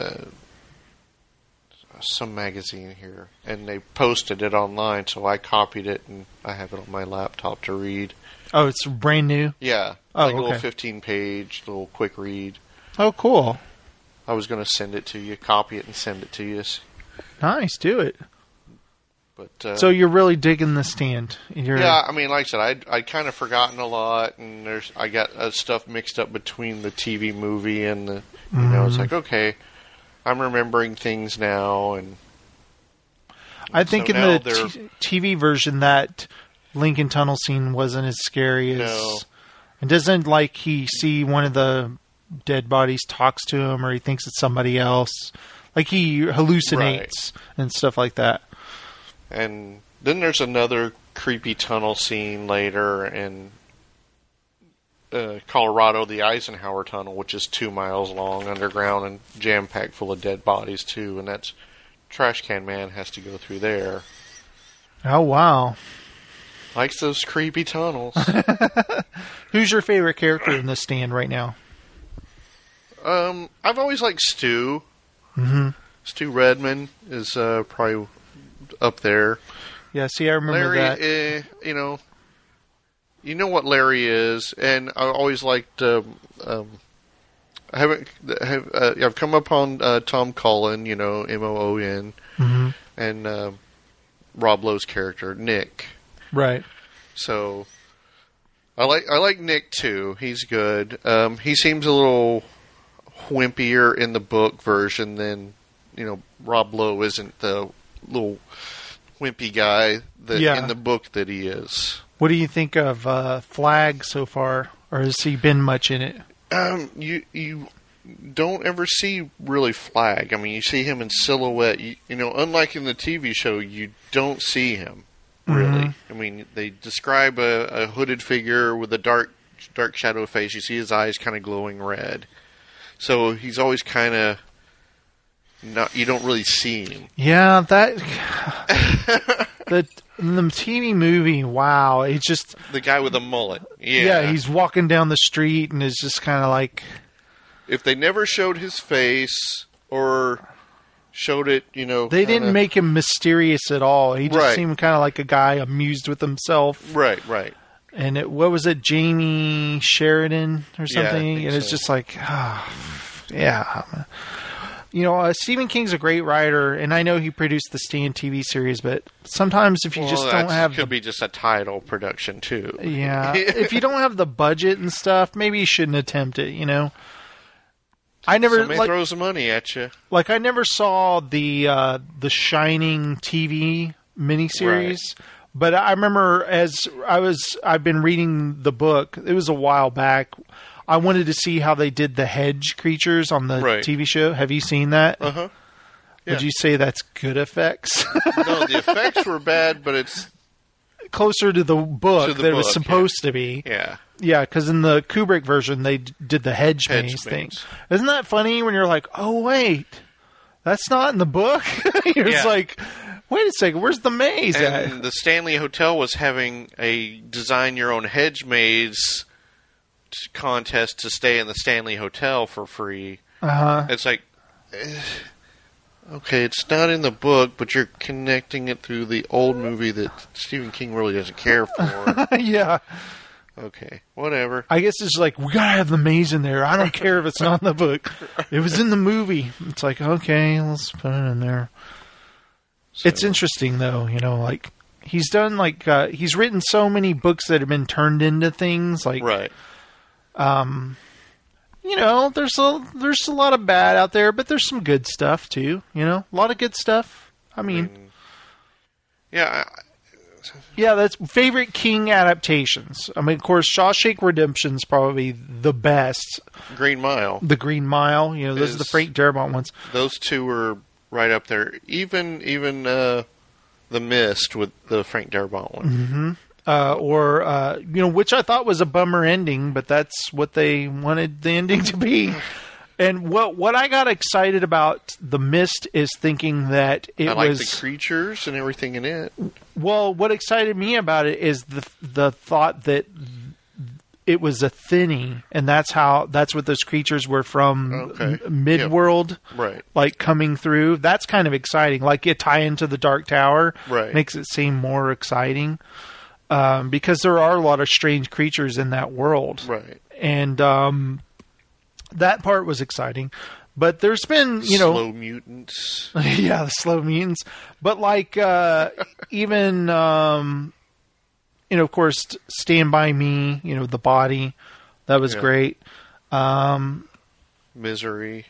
some magazine here, and they posted it online, so I copied it and I have it on my laptop to read. Oh, it's brand new? Yeah, Oh, like a little okay. 15-page, little quick read. Oh, cool. I was going to send it to you, copy it and send it to you. Nice, do it. But So you're really digging The Stand. yeah, I mean, like I said, I'd kind of forgotten a lot, and I got stuff mixed up between the TV movie and the, it's like, okay, I'm remembering things now, and I think so in now the TV version that Lincoln Tunnel scene wasn't as scary as... No. And doesn't, he see one of the dead bodies talks to him, or he thinks it's somebody else. Like, he hallucinates and stuff like that. And then there's another creepy tunnel scene later in Colorado, the Eisenhower Tunnel, which is 2 miles long underground and jam-packed full of dead bodies, too. And that's Trash Can Man has to go through there. Oh, wow. Likes those creepy tunnels. Who's your favorite character in The Stand right now? I've always liked Stu. Mm-hmm. Stu Redman is probably up there. Yeah, see, I remember Larry, that. you know what Larry is, and I always liked. I've come upon Tom Cullen, Moon, Mm-hmm. and Rob Lowe's character Nick. Right. So I like Nick too. He's good. He seems a little wimpier in the book version than Rob Lowe isn't the little wimpy guy that in the book that he is. What do you think of Flag so far, or has he been much in it? You don't ever see really Flag. I mean, you see him in silhouette. Unlike in the TV show, you don't see him really. Mm-hmm. I mean, they describe a hooded figure with a dark shadow face. You see his eyes kind of glowing red. So he's always kind of not. You don't really see him. Yeah, that the TV movie. Wow, it's just The guy with the mullet. yeah. He's walking down the street and is just kind of like. If they never showed his face or showed it, They didn't make him mysterious at all. He just Right. seemed kind of like a guy amused with himself. Right. And what was it, Jamie Sheridan or Yeah, I something? think And it's so. just like, yeah. Stephen King's a great writer, and I know he produced the Stand TV series, but sometimes if you just don't have could be just a title production too. yeah, if you don't have the budget and stuff, maybe you shouldn't attempt it. I never Somebody throws the money at you. I never saw the Shining TV miniseries, Right. but I remember I've been reading the book. It was a while back. I wanted to see how they did the hedge creatures on the Right. TV show. Have you seen that? Uh-huh. Would you say that's good effects? No, the effects were bad, but it's Closer to the book To the that it was book, supposed to be. yeah. Yeah, because in the Kubrick version, they did the hedge maze Hedge thing. maze. Isn't that funny when you're like, oh, wait, that's not in the book? You're just Yeah. like, wait a second, where's the maze at? And the Stanley Hotel was having a design your own hedge maze contest to stay in the Stanley Hotel for free. Uh-huh. It's like, okay, it's not in the book, but you're connecting it through the old movie that Stephen King really doesn't care for. Yeah. Okay, whatever. I guess it's like, we gotta have the maze in there. I don't care if it's not in the book. It was in the movie. It's like, okay, let's put it in there. It's interesting, though, he's done, he's written so many books that have been turned into things, Right. there's a lot of bad out there, but there's some good stuff too. A lot of good stuff. I mean yeah. Yeah, that's favorite King adaptations. I mean, of course, Shawshank Redemption's probably the best. Green Mile. The Green Mile, those are the Frank Darabont ones. Those two were right up there. Even The Mist with the Frank Darabont one. Mm-hmm. Which I thought was a bummer ending, but that's what they wanted the ending to be. And what I got excited about The Mist is thinking that it was the creatures and everything in it. Well, what excited me about it is the thought that it was a thinny, and that's what those creatures were from Midworld, right? Like coming through. That's kind of exciting. Like it tie into the Dark Tower, right? Makes it seem more exciting because there are a lot of strange creatures in that world, right? And that part was exciting. But there's been, slow mutants. Yeah, the slow mutants. But like even, of course, Stand By Me, The Body. That was great. Misery.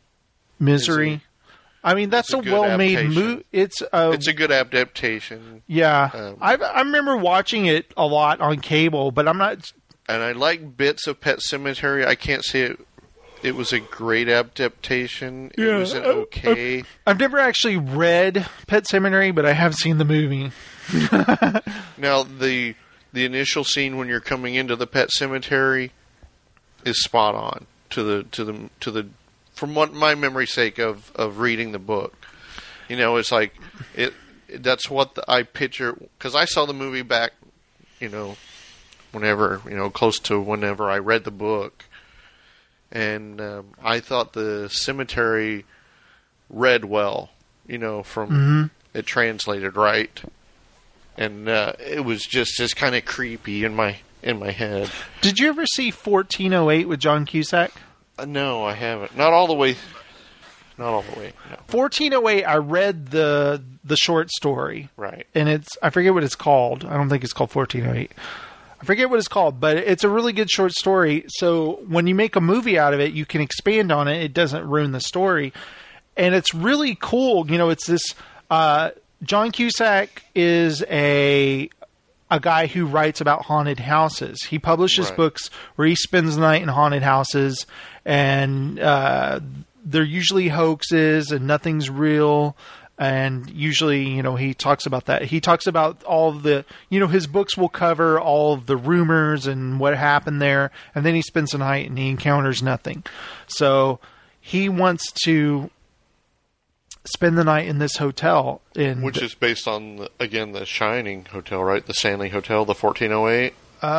I mean, that's a well-made movie. It's a good adaptation. Yeah. I remember watching it a lot on cable, but I'm not... And I like bits of Pet Sematary. I can't say it was a great adaptation. It was an okay. I've never actually read Pet Sematary, but I have seen the movie. Now, the initial scene when you're coming into the Pet Sematary is spot on to the from what my memory's sake of reading the book. It's like that's what I picture, because I saw the movie back, whenever, close to whenever I read the book. And I thought the cemetery read well, from it translated right, and it was just kind of creepy in my head. Did you ever see 1408 with John Cusack? No, I haven't. Not all the way. No. 1408. I read the short story, right? And I forget what it's called. I don't think it's called 1408. I forget what it's called, but it's a really good short story. So when you make a movie out of it, you can expand on it. It doesn't ruin the story. And it's really cool. It's this, John Cusack is a guy who writes about haunted houses. He publishes books where he spends the night in haunted houses, and they're usually hoaxes and nothing's real. And usually, he talks about that. He talks about all of the, his books will cover all of the rumors and what happened there. And then he spends the night and he encounters nothing. So he wants to spend the night in this hotel. Which is based on, the Shining Hotel, right? The Stanley Hotel, the 1408?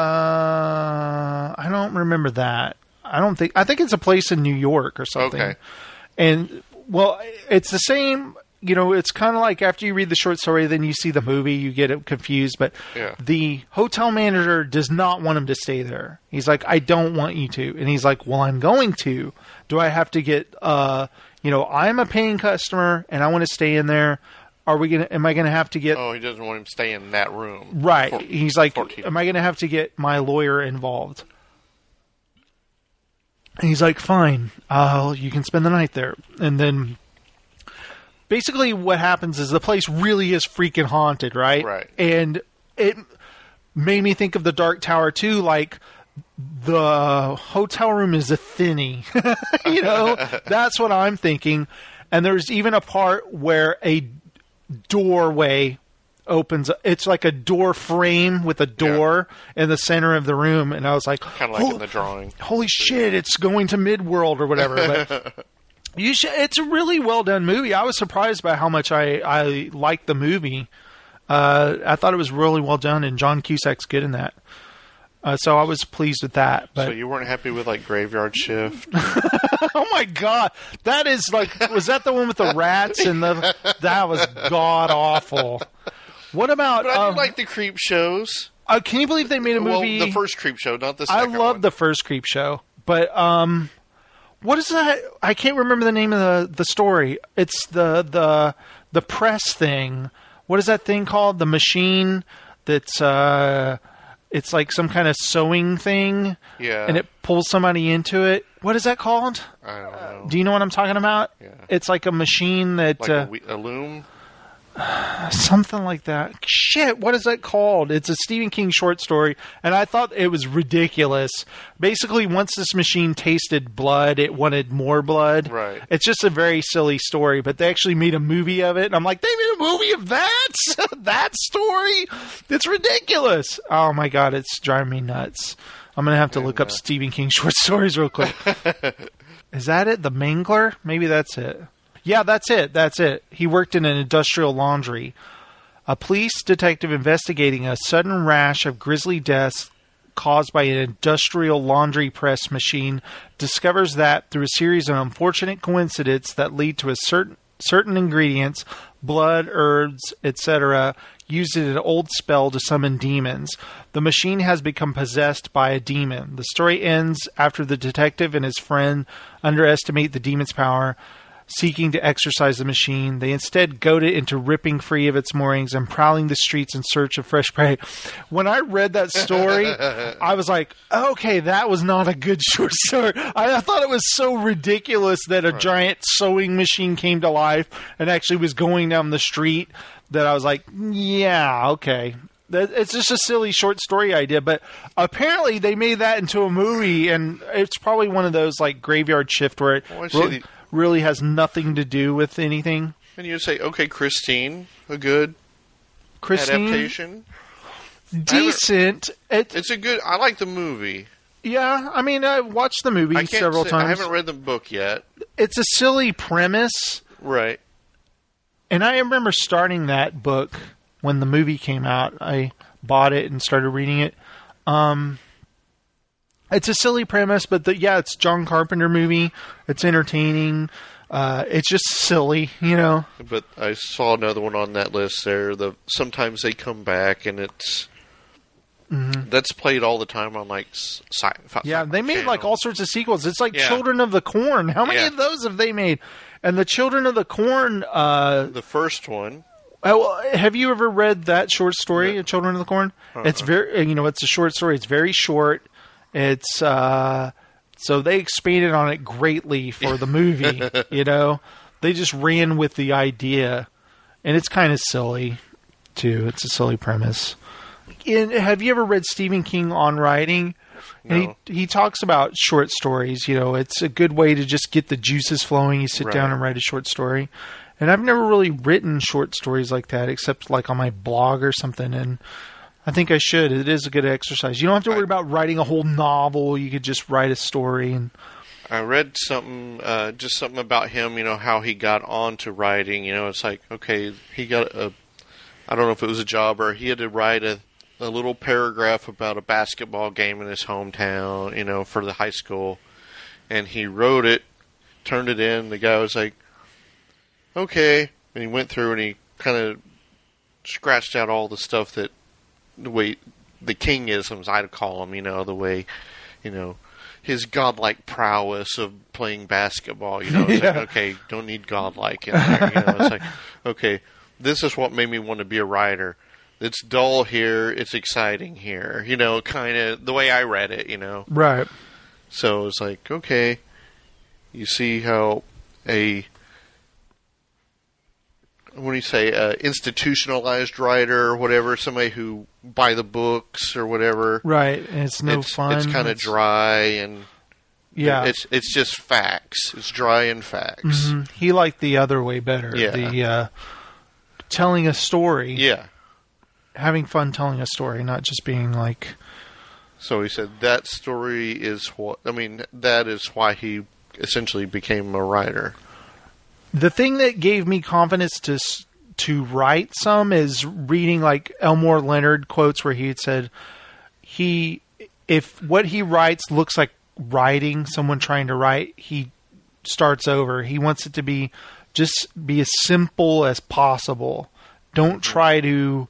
I don't remember that. I think it's a place in New York or something. Okay. And, well, it's the same... it's kind of like after you read the short story, then you see the movie, you get it confused. But the hotel manager does not want him to stay there. He's like, I don't want you to. And he's like, well, I'm going to. Do I have to get, I'm a paying customer and I want to stay in there. Am I going to have to get... Oh, he doesn't want him to stay in that room. Right. He's like, am I going to have to get my lawyer involved? And he's like, fine, you can spend the night there. And then... Basically, what happens is the place really is freaking haunted, right? Right. And it made me think of the Dark Tower, too. Like, the hotel room is a thinny. That's what I'm thinking. And there's even a part where a doorway opens. It's like a door frame with a door in the center of the room. And I was like... Kind of like in the drawing. Holy shit, it's going to Midworld or whatever. But... It's a really well done movie. I was surprised by how much I liked the movie. I thought it was really well done, and John Cusack's good in that. So I was pleased with that. But so you weren't happy with Graveyard Shift? Oh my god, that is was that the one with the rats and that was god awful. What about? But I do like the Creep shows. Can you believe they made a movie? Well, the first Creep Show, not the second one. I love the first Creep Show, but what is that? I can't remember the name of the story. It's the press thing. What is that thing called? The machine that's It's like some kind of sewing thing, Yeah. and it pulls somebody into it. What is that called? I don't know. Do you know what I'm talking about? Yeah. It's like a machine that Like a loom? something like that. Shit, what is that called? It's a Stephen King short story, and I thought it was ridiculous. Basically, once this machine tasted blood, it wanted more blood. Right. It's just a very silly story, but they actually made a movie of it, and I'm like, they made a movie of that? That story? It's ridiculous. Oh my god, it's driving me nuts. I'm going to have to look up Stephen King short stories real quick. Is that it? The Mangler? Maybe that's it. Yeah, that's it. That's it. He worked in an industrial laundry. A police detective investigating a sudden rash of grisly deaths caused by an industrial laundry press machine discovers that through a series of unfortunate coincidences that lead to a certain ingredients, blood, herbs, etc., used in an old spell to summon demons. The machine has become possessed by a demon. The story ends after the detective and his friend underestimate the demon's power, seeking to exorcise the machine. They instead goad it into ripping free of its moorings and prowling the streets in search of fresh prey. When I read that story, I was like, okay, that was not a good short story. I thought it was so ridiculous that a giant sewing machine came to life and actually was going down the street that I was like, yeah, okay. It's just a silly short story idea, but apparently they made that into a movie, and it's probably one of those like Graveyard Shift where it really has nothing to do with anything. And you say, okay, Christine, a good adaptation. Decent. It's a good. I like the movie. Yeah, I mean, I watched the movie several times. I haven't read the book yet. It's a silly premise, right? And I remember starting that book when the movie came out. I bought it and started reading it. It's a silly premise, but it's John Carpenter movie. It's entertaining. It's just silly, you know. But I saw another one on that list there. Sometimes they come back, and it's that's played all the time on like sci-fi. Yeah, they made like all sorts of sequels. It's like Yeah. Children of the Corn. How many Yeah. of those have they made? And the Children of the Corn. The first one. Have you ever read that short story, Yeah. Children of the Corn? It's very, it's a short story. It's very short. It's so they expanded on it greatly for the movie. They just ran with the idea, and it's kind of silly too. It's a silly premise. Have you ever read Stephen King on writing? No. And he talks about short stories. It's a good way to just get the juices flowing. You sit down and write a short story. And I've never really written short stories like that, except like on my blog or something. And I think I should. It is a good exercise. You don't have to worry about writing a whole novel. You could just write a story. And I read something, just something about him. How he got onto writing. It's like, okay, he got I don't know if it was a job or he had to write a little paragraph about a basketball game in his hometown. For the high school, and he wrote it, turned it in. The guy was like, okay, and he went through and he kind of scratched out all the stuff that the way the Kingisms, I'd call them, the way, his godlike prowess of playing basketball, it's like, okay, don't need godlike in there, it's like, okay, this is what made me want to be a writer. It's dull here, it's exciting here, kind of the way I read it, Right. So it's like, okay, you see how what do you say, institutionalized writer or whatever, somebody who buy the books or whatever. Right, and it's no fun. It's kind of dry and yeah, it's just facts. It's dry and facts. Mm-hmm. He liked the other way better. Yeah. The telling a story. Yeah. Having fun telling a story, not just being like. So he said that story is that is why he essentially became a writer. The thing that gave me confidence to write some is reading like Elmore Leonard quotes where he had said if what he writes looks like writing, someone trying to write, he starts over. He wants it to be as simple as possible. Don't try to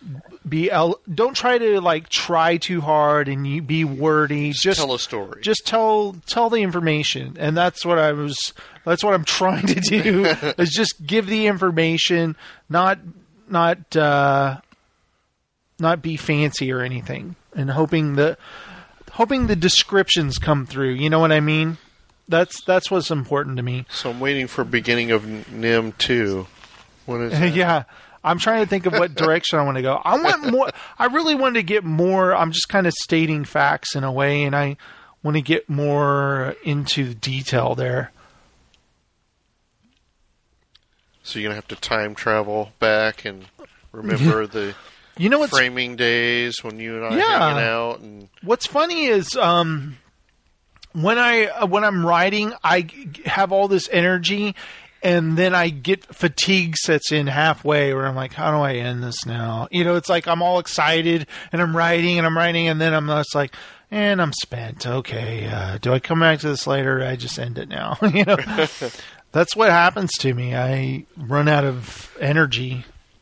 like try too hard and you be wordy. Just tell a story. Just tell the information, and that's what I'm trying to do. Is just give the information, not be fancy or anything. and hoping the descriptions come through. You know what I mean? That's what's important to me. So I'm waiting for beginning of Nim 2. When is that? Yeah. I'm trying to think of what direction I want to go. I want more. I really want to get more. I'm just kind of stating facts in a way, and I want to get more into detail there. So you're going to have to time travel back and remember the what's framing days when you and I hanging out. And what's funny is when I'm writing, I have all this energy. And then I get fatigue sets in halfway where I'm like, how do I end this now? It's like I'm all excited and I'm writing, and then I'm just like, and I'm spent. Okay, do I come back to this later? Or I just end it now. That's what happens to me. I run out of energy,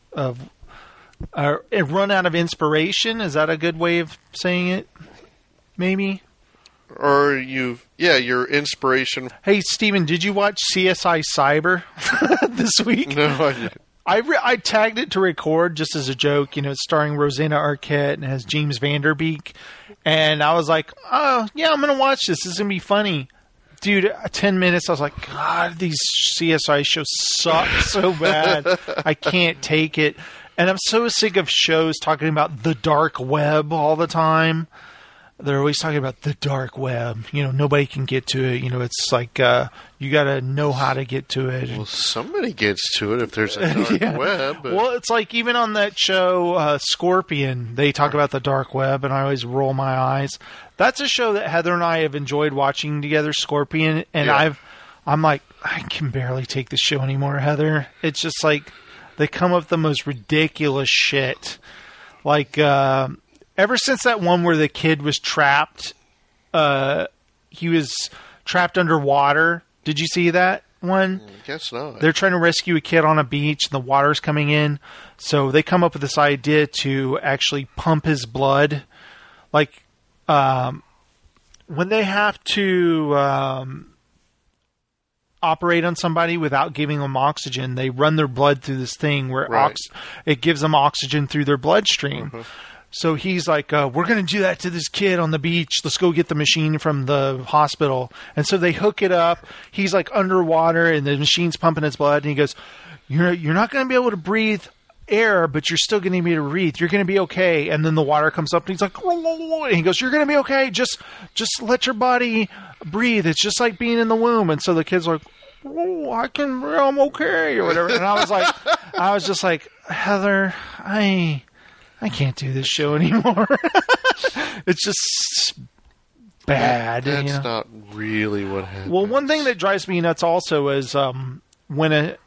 run out of inspiration. Is that a good way of saying it? Maybe. Or your inspiration. Hey, Steven, did you watch CSI Cyber this week? No, I didn't. I tagged it to record just as a joke. It's starring Rosanna Arquette and has James Vanderbeek. And I was like, oh, yeah, I'm going to watch this. This is going to be funny. Dude, 10 minutes, I was like, God, these CSI shows suck so bad. I can't take it. And I'm so sick of shows talking about the dark web all the time. They're always talking about the dark web. Nobody can get to it. It's like you got to know how to get to it. Well, somebody gets to it if there's a dark web. But... Well, it's like even on that show, Scorpion, they talk about the dark web, and I always roll my eyes. That's a show that Heather and I have enjoyed watching together, Scorpion, and I'm like, I can barely take this show anymore, Heather. It's just like they come up with the most ridiculous shit. Like... ever since that one where the kid was trapped, he was trapped underwater. Did you see that one? I guess not. They're trying to rescue a kid on a beach, and the water's coming in. So they come up with this idea to actually pump his blood. Like, when they have to operate on somebody without giving them oxygen, they run their blood through this thing where it gives them oxygen through their bloodstream. Mm-hmm. So he's like, we're going to do that to this kid on the beach. Let's go get the machine from the hospital. And so they hook it up. He's like underwater, and the machine's pumping his blood. And he goes, you're not going to be able to breathe air, but you're still going to be able to breathe. You're going to be okay. And then the water comes up, and he's like, and he goes, you're going to be okay. Just let your body breathe. It's just like being in the womb. And so the kid's like, I'm okay, or whatever. And I was just like, Heather, I can't do this show anymore. It's just bad. That's not really what happens. Well, one thing that drives me nuts also is when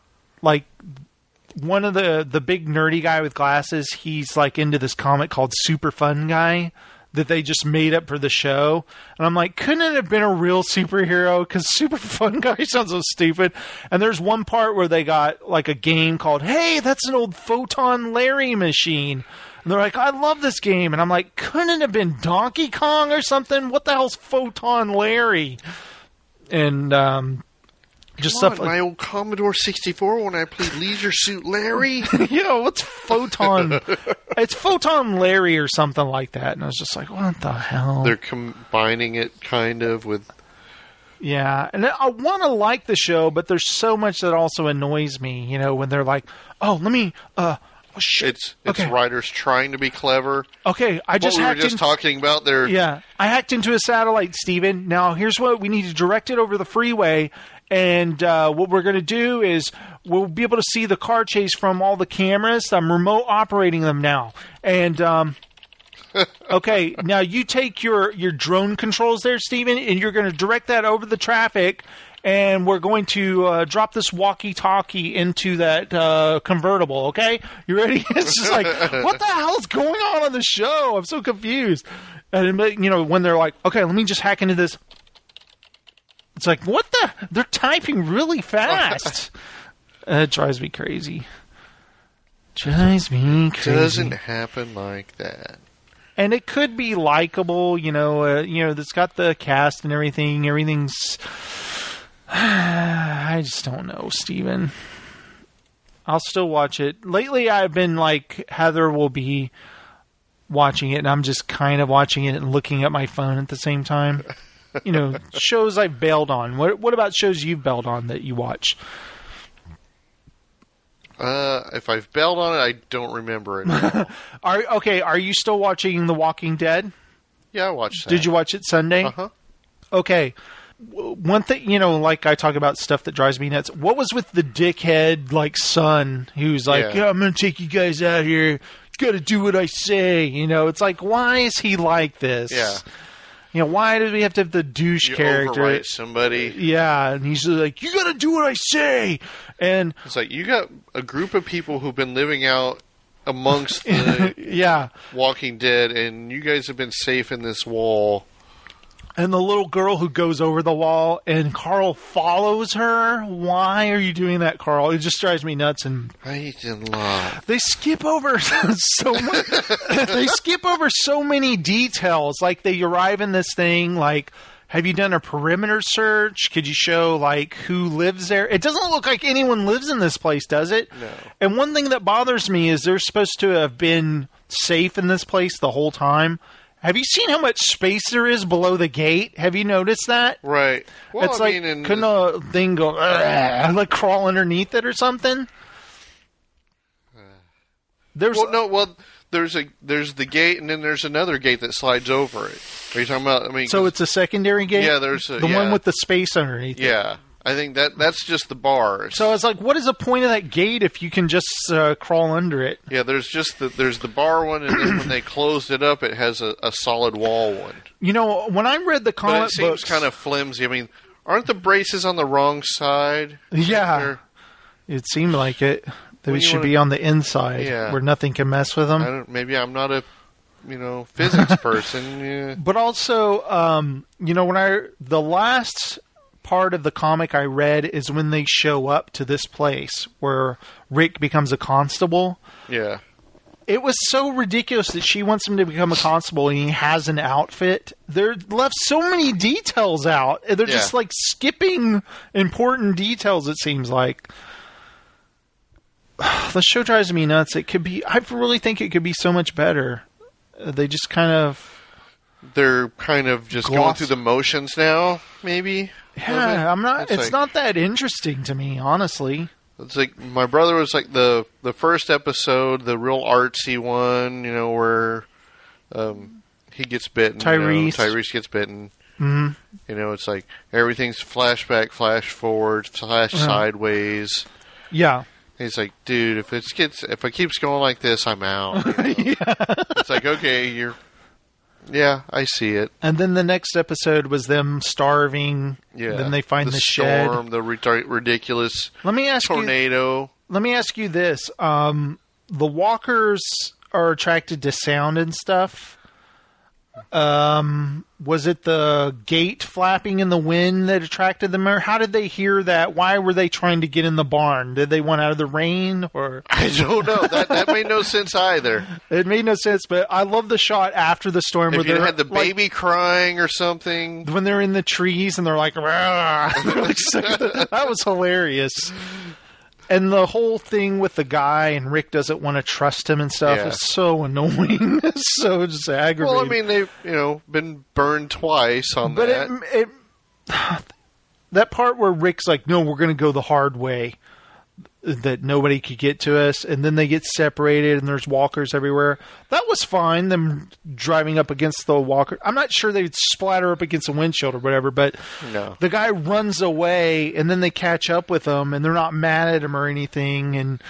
one of the big nerdy guy with glasses, he's like into this comic called Super Fun Guy that they just made up for the show. And I'm like, couldn't it have been a real superhero? Because Super Fun Guy sounds so stupid. And there's one part where they got like a game called, hey, that's an old Photon Larry machine. And they're like, I love this game. And I'm like, couldn't it have been Donkey Kong or something? What the hell's Photon Larry? And just stuff like my old Commodore 64 when I played Leisure Suit Larry. What's Photon? It's Photon Larry or something like that. And I was just like, what the hell? They're combining it kind of with... Yeah, and I want to like the show, but there's so much that also annoys me, when they're like, oh, let me... It's writers trying to be clever. Okay, I were just talking about there. Yeah, I hacked into a satellite, Steven. Now, here's what we need to direct it over the freeway, and what we're going to do is we'll be able to see the car chase from all the cameras. I'm remote operating them now. And, okay, now you take your drone controls there, Steven, and you're going to direct that over the traffic, and we're going to drop this walkie-talkie into that convertible, okay? You ready? It's just like, what the hell's going on the show? I'm so confused. And, when they're like, okay, let me just hack into this. It's like, what the? They're typing really fast. It drives me crazy. It doesn't happen like that. And it could be likable, it's got the cast and everything. Everything's... I just don't know, Steven. I'll still watch it. Lately, I've been like, Heather will be watching it, and I'm just kind of watching it and looking at my phone at the same time. You know, shows I've bailed on. What about shows you've bailed on that you watch? If I've bailed on it, I don't remember it now. Are you still watching The Walking Dead? Yeah, I watched that. Did you watch it Sunday? Uh-huh. Okay. One thing, you know, like I talk about stuff that drives me nuts. What was with the dickhead, like, son who's like, yeah, I'm going to take you guys out here. Got to do what I say. You know, it's like, why is he like this? Yeah. You know, why do we have to have the douche character? Overwrite somebody. Yeah, and he's like, you got to do what I say. And it's like, you got a group of people who've been living out amongst the yeah. Walking Dead, and you guys have been safe in this wall. And the little girl who goes over the wall, and Carl follows her. Why are you doing that, Carl? It just drives me nuts. And Right in love. they skip over so much. They skip over so many details. Like, they arrive in this thing. Like, have you done a perimeter search? Could you show like who lives there? It doesn't look like anyone lives in this place, does it? No. And one thing that bothers me is they're supposed to have been safe in this place the whole time. Have you seen how much space there is below the gate? Have you noticed that? Right. Well, It's like, couldn't a thing go, like crawl underneath it or something? There's there's the gate, and then there's another gate that slides over it. Are you talking about? I mean, so it's a secondary gate? Yeah, there's the one with the space underneath it. Yeah, I think that's just the bars. So I was like, what is the point of that gate if you can just crawl under it? Yeah, there's the bar one, and then when they closed it up, it has a solid wall one. You know, when I read the comic books, it seems kind of flimsy. I mean, aren't the braces on the wrong side? Yeah, it seemed like it. They should be on the inside, where nothing can mess with them. Maybe I'm not a, physics person. Yeah. But also, when the last part of the comic I read is when they show up to this place where Rick becomes a constable. Yeah. It was so ridiculous that she wants him to become a constable and he has an outfit. They're left so many details out. They're just like skipping important details, it seems like. The show drives me nuts. I really think it could be so much better. They just They're kind of just going through the motions now, maybe? Yeah, it's not that interesting to me, honestly. It's like, my brother was like the first episode, the real artsy one, where he gets bitten. Tyrese gets bitten. Mm-hmm. It's like everything's flashback, flash forward, flash sideways. Yeah. He's like, dude, if it keeps going like this, I'm out. It's like, okay, I see it. And then the next episode was them starving. Yeah. Then they find the storm, shed. The ridiculous tornado. Let me ask you this. The walkers are attracted to sound and stuff. Was it the gate flapping in the wind that attracted them? Or how did they hear that? Why were they trying to get in the barn? Did they want out of the rain? Or I don't know. That made no sense either. It made no sense, but I love the shot after the storm where they had the baby crying or something. When they're in the trees and they're like, that was hilarious. And the whole thing with the guy and Rick doesn't want to trust him and stuff is so annoying. So just aggravating. Well, I mean, they've been burned twice on that. But that part where Rick's like, no, we're going to go the hard way, that nobody could get to us, and then they get separated and there's walkers everywhere. That was fine, them driving up against the walker. I'm not sure they'd splatter up against a windshield or whatever, but the guy runs away and then they catch up with him and they're not mad at him or anything, and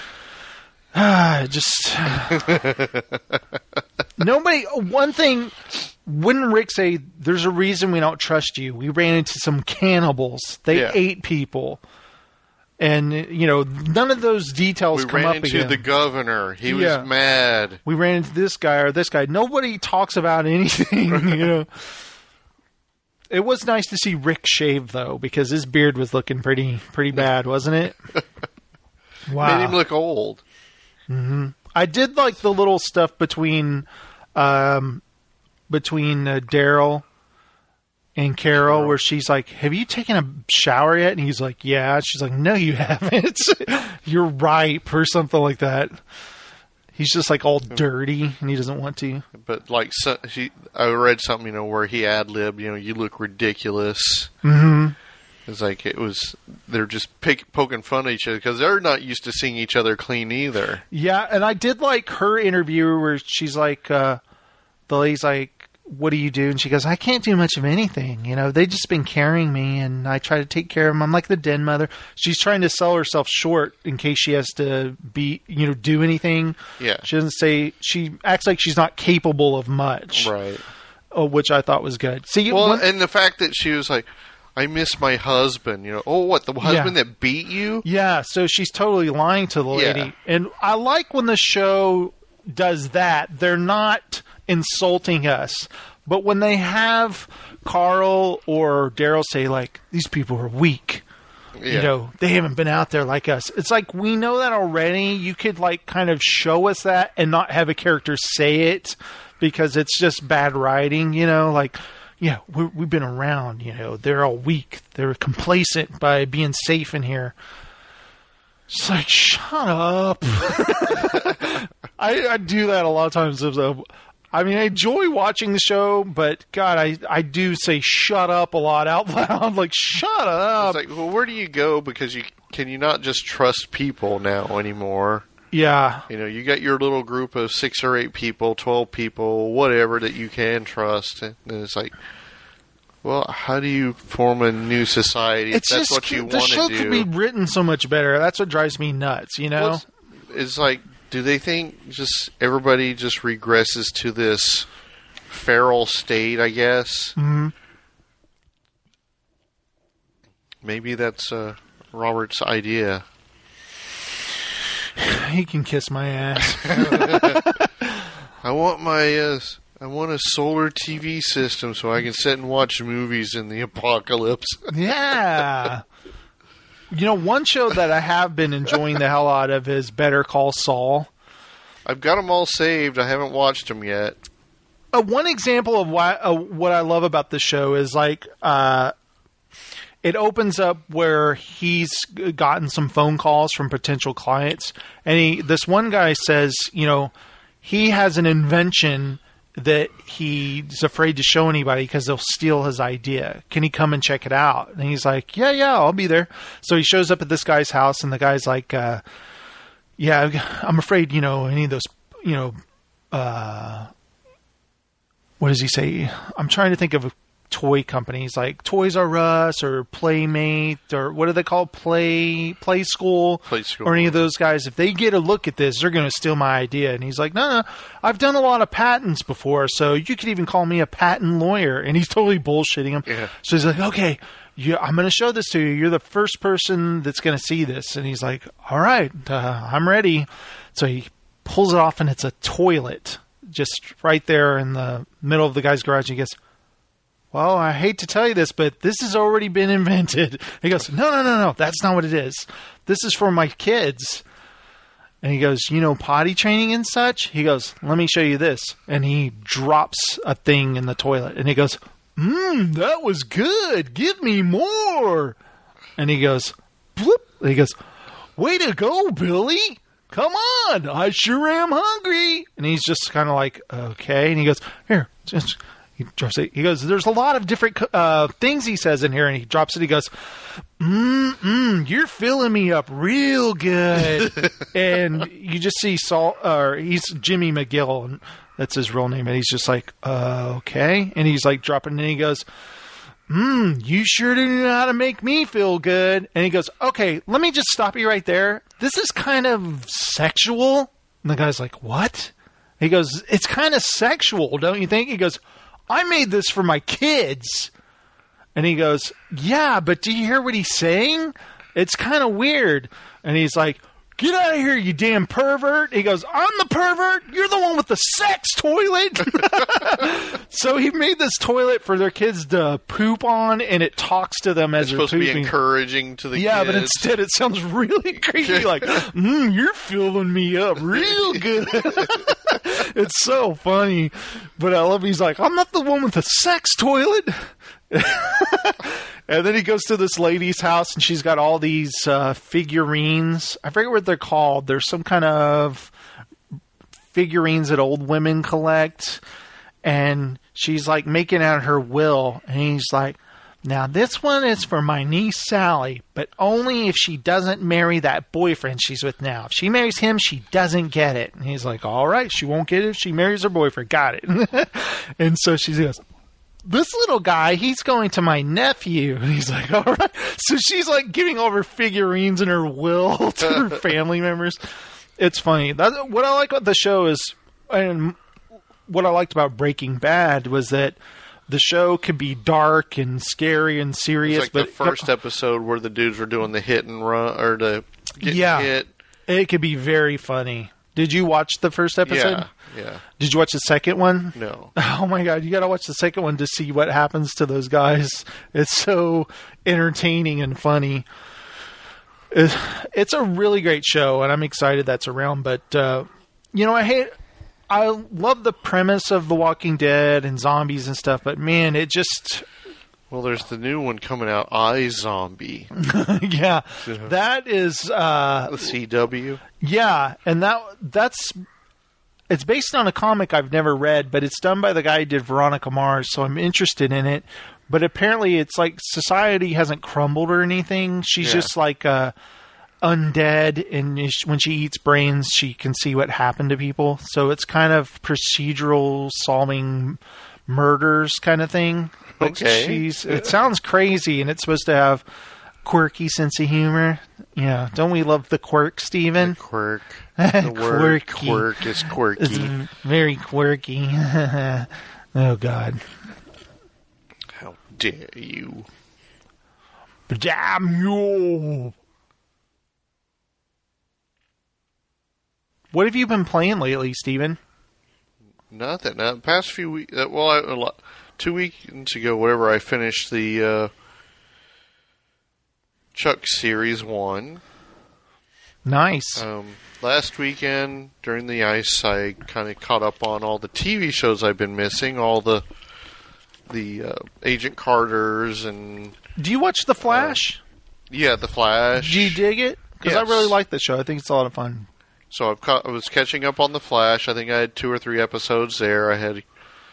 nobody. One thing, wouldn't Rick say, there's a reason we don't trust you? We ran into some cannibals. They ate people. And, none of those details come up again. We ran into the governor. He was mad. We ran into this guy or this guy. Nobody talks about anything, It was nice to see Rick shave, though, because his beard was looking pretty bad, wasn't it? Wow. Made him look old. Mm-hmm. I did like the little stuff between Daryl and Carol, where she's like, have you taken a shower yet? And he's like, yeah. She's like, no, you haven't. You're ripe, or something like that. He's just like all dirty, and he doesn't want to. But like, I read something, where he ad-libbed, you look ridiculous. Mm-hmm. It's like they're just poking fun at each other because they're not used to seeing each other clean either. Yeah, and I did like her interview where she's like, the lady's like, what do you do? And she goes, I can't do much of anything. They just been carrying me, and I try to take care of them. I'm like the den mother. She's trying to sell herself short in case she has to do anything. Yeah. She doesn't say, she acts like she's not capable of much. Right. Which I thought was good. See, and the fact that she was like, I miss my husband. Oh, what, the husband that beat you? Yeah, so she's totally lying to the lady. Yeah. And I like when the show does that. They're not insulting us. But when they have Carl or Daryl say, like, these people are weak. Yeah. They haven't been out there like us. It's like, we know that already. You could, like, kind of show us that and not have a character say it because it's just bad writing, like... Yeah, we've been around, they're all weak. They're complacent by being safe in here. It's like, shut up. I do that a lot of times. I mean, I enjoy watching the show, but God, I do say shut up a lot out loud. Like, shut up. It's like, well, where do you go? Because can you not just trust people now anymore? Yeah. You got your little group of 6 or 8 people, 12 people, whatever that you can trust. And it's like, well, how do you form a new society if that's what you want to do? The show could be written so much better. That's what drives me nuts, Well, it's like, do they think just everybody just regresses to this feral state, I guess? Mm-hmm. Maybe that's Robert's idea. He can kiss my ass. I want a solar TV system so I can sit and watch movies in the apocalypse. Yeah. One show that I have been enjoying the hell out of is Better Call Saul. I've got them all saved. I haven't watched them yet. One example of what I love about the show is like it opens up where he's gotten some phone calls from potential clients, and this one guy says, he has an invention that he's afraid to show anybody because they'll steal his idea. Can he come and check it out? And he's like, yeah, I'll be there. So he shows up at this guy's house, and the guy's like, yeah, I'm afraid, any of those, what does he say? I'm trying to think of toy companies like Toys R Us or Playmate or what do they call Play School or any of those guys. If they get a look at this, they're going to steal my idea. And he's like, no, I've done a lot of patents before, so you could even call me a patent lawyer. And he's totally bullshitting him. Yeah. So he's like, okay, I'm going to show this to you. You're the first person that's going to see this. And he's like, all right, I'm ready. So he pulls it off, and it's a toilet just right there in the middle of the guy's garage. He goes, well, I hate to tell you this, but this has already been invented. He goes, no, that's not what it is. This is for my kids. And he goes, potty training and such? He goes, let me show you this. And he drops a thing in the toilet. And he goes, that was good. Give me more. And he goes, bloop. And he goes, way to go, Billy. Come on. I sure am hungry. And he's just kind of like, okay. And he goes, here, just... He drops it. He goes, there's a lot of different things he says in here, and he drops it. He goes, you're filling me up real good. And you just see he's Jimmy McGill, and that's his real name. And he's just like, okay. And he's like dropping it, and he goes, you sure do know how to make me feel good. And he goes, okay, let me just stop you right there. This is kind of sexual. And the guy's like, what? He goes, it's kind of sexual, don't you think? He goes, I made this for my kids. And he goes, yeah, but do you hear what he's saying? It's kind of weird. And he's like, get out of here, you damn pervert. He goes, I'm the pervert. You're the one with the sex toilet. So he made this toilet for their kids to poop on, and it talks to them as they're pooping. It's supposed to be encouraging to the kids. Yeah, but instead it sounds really creepy. Like, you're filling me up real good. It's so funny. But I love he's like, I'm not the one with the sex toilet. And then he goes to this lady's house, and she's got all these figurines. I forget what they're called. There's some kind of figurines that old women collect, and she's like making out her will, and he's like, now this one is for my niece Sally, but only if she doesn't marry that boyfriend she's with now. If she marries him, she doesn't get it. And he's like, all right, she won't get it if she marries her boyfriend. Got it. And so she goes, this little guy, he's going to my nephew. And he's like, all right. So she's like giving all her figurines and her will to her family members. It's funny. What I like about the show is, and what I liked about Breaking Bad was that the show could be dark and scary and serious. It's like the first episode where the dudes were doing the hit and run, or the hit. It could be very funny. Did you watch the first episode? Yeah. Did you watch the second one? No. Oh my God, you got to watch the second one to see what happens to those guys. It's so entertaining and funny. It's a really great show, and I'm excited that's around. But I love the premise of The Walking Dead and zombies and stuff, but man, it just... Well, there's the new one coming out, iZombie. Yeah, that is... the CW? Yeah, and that's... It's based on a comic I've never read, but it's done by the guy who did Veronica Mars, so I'm interested in it. But apparently it's like society hasn't crumbled or anything. She's just like... undead, and when she eats brains, she can see what happened to people. So it's kind of procedural solving murders kind of thing. But Okay. It sounds crazy, and it's supposed to have quirky sense of humor. Yeah, don't we love the quirk, Steven? Quirk. The word Quirky. quirk is quirky. It's very quirky. Oh, God. How dare you? Damn you! What have you been playing lately, Steven? Nothing. The past few weeks... 2 weekends ago, whatever, I finished the Chuck Series 1. Nice. Last weekend, during the ice, I kind of caught up on all the TV shows I've been missing, all the Agent Carters and... Do you watch The Flash? Yeah, The Flash. Do you dig it? Because I Yes. really like the show. I think it's a lot of fun. So I was catching up on The Flash. I think I had 2 or 3 episodes there. I had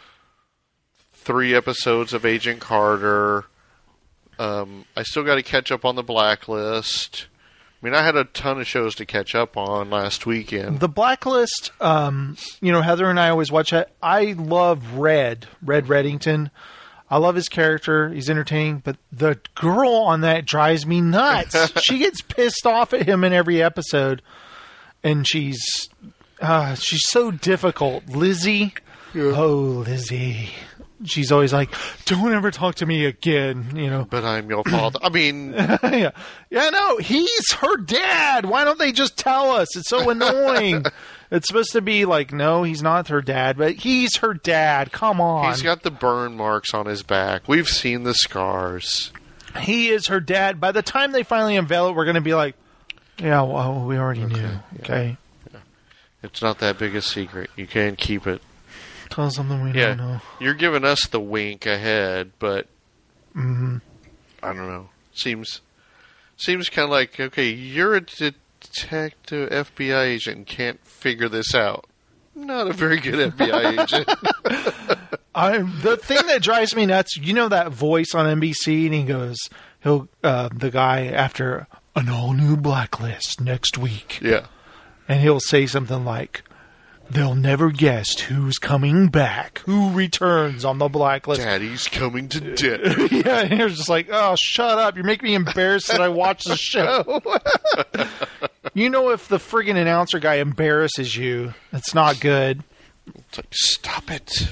3 episodes of Agent Carter. I still got to catch up on The Blacklist. I mean, I had a ton of shows to catch up on last weekend. The Blacklist, Heather and I always watch it. I love Red Reddington. I love his character. He's entertaining. But the girl on that drives me nuts. She gets pissed off at him in every episode. And she's so difficult. Lizzie. Yeah. Oh, Lizzie. She's always like, don't ever talk to me again, But I'm your father. I mean... Yeah, no, he's her dad. Why don't they just tell us? It's so annoying. It's supposed to be like, no, he's not her dad, but he's her dad. Come on. He's got the burn marks on his back. We've seen the scars. He is her dad. By the time they finally unveil it, we're going to be like, yeah, well, we already knew. Okay. Yeah. It's not that big a secret. You can't keep it. Tell us something we don't know. You're giving us the wink ahead, but I don't know. Seems kind of like, okay, you're a detective FBI agent and can't figure this out. Not a very good FBI agent. The thing that drives me nuts, that voice on NBC, and he goes, the guy after an all-new Blacklist next week. Yeah. And he'll say something like, they'll never guess who's coming back, who returns on the Blacklist. Daddy's coming to dinner. Yeah, and you're just like, oh, shut up. You're making me embarrassed that I watched the show. If the friggin' announcer guy embarrasses you, it's not good. It's like, stop it.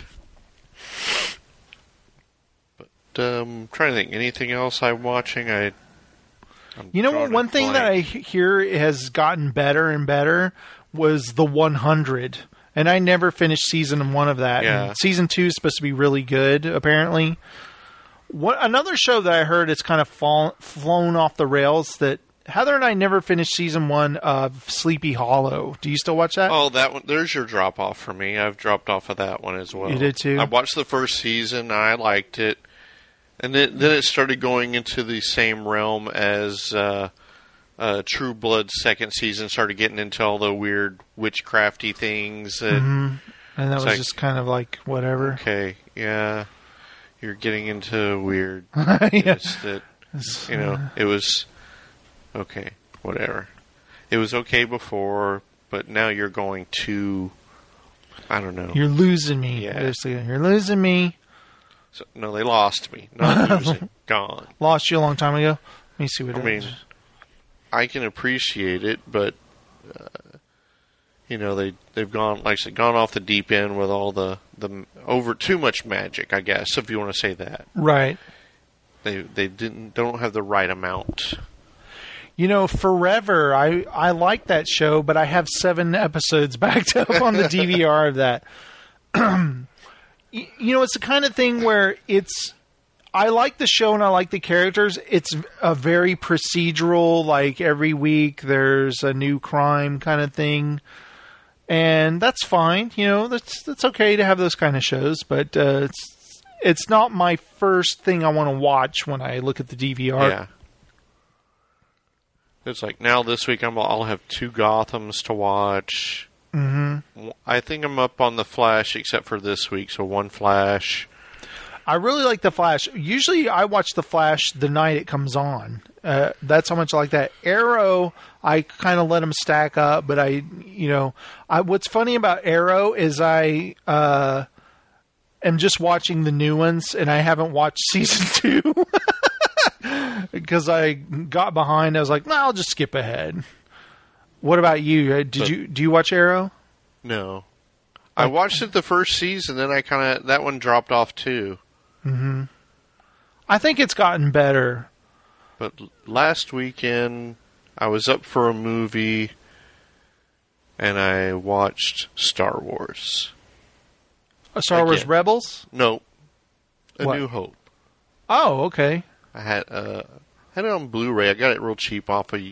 But I'm trying to think. Anything else I'm watching? One thing that I hear has gotten better and better was The 100. And I never finished season 1 of that. Yeah. And season 2 is supposed to be really good, apparently. Another show that I heard is kind of flown off the rails that Heather and I never finished season 1 of Sleepy Hollow. Do you still watch that? Oh, that one. There's your drop off for me. I've dropped off of that one as well. You did too? I watched the first season. I liked it. And then it started going into the same realm as True Blood second season started getting into all the weird witchcrafty things. And And that was like, just kind of like, whatever. okay, yeah, you're getting into weird. Yeah. That, it was okay, whatever. It was okay before, but now you're going to, I don't know. You're losing me. Yeah. Basically. You're losing me. So, no, they lost me. Not losing. Gone. Lost you a long time ago. Let me see what I it mean, is. I can appreciate it, but they've gone, like I said, gone off the deep end with all the over too much magic, I guess, if you want to say that. Right. They don't have the right amount. Forever, I like that show, but I have 7 episodes backed up on the DVR of that. It's the kind of thing where I like the show and I like the characters. It's a very procedural, like every week there's a new crime kind of thing. And that's fine. That's okay to have those kind of shows, but it's not my first thing I want to watch when I look at the DVR. Yeah. It's like now this week I'll have 2 Gothams to watch. Mm-hmm. I think I'm up on the Flash except for this week, so 1 Flash. I really like the Flash. Usually I watch the Flash the night it comes on. That's how much I like that. Arrow, I kind of let them stack up, but what's funny about Arrow is I am just watching the new ones and I haven't watched season 2. Because I got behind, I was like, I'll just skip ahead. What about you? Do you watch Arrow? No, I watched it the first season, then that one dropped off too. Mm-hmm. I think it's gotten better. But last weekend, I was up for a movie, and I watched Star Wars. Star Wars Rebels? No, A What? New Hope. Oh, okay. I had it on Blu-ray. I got it real cheap off of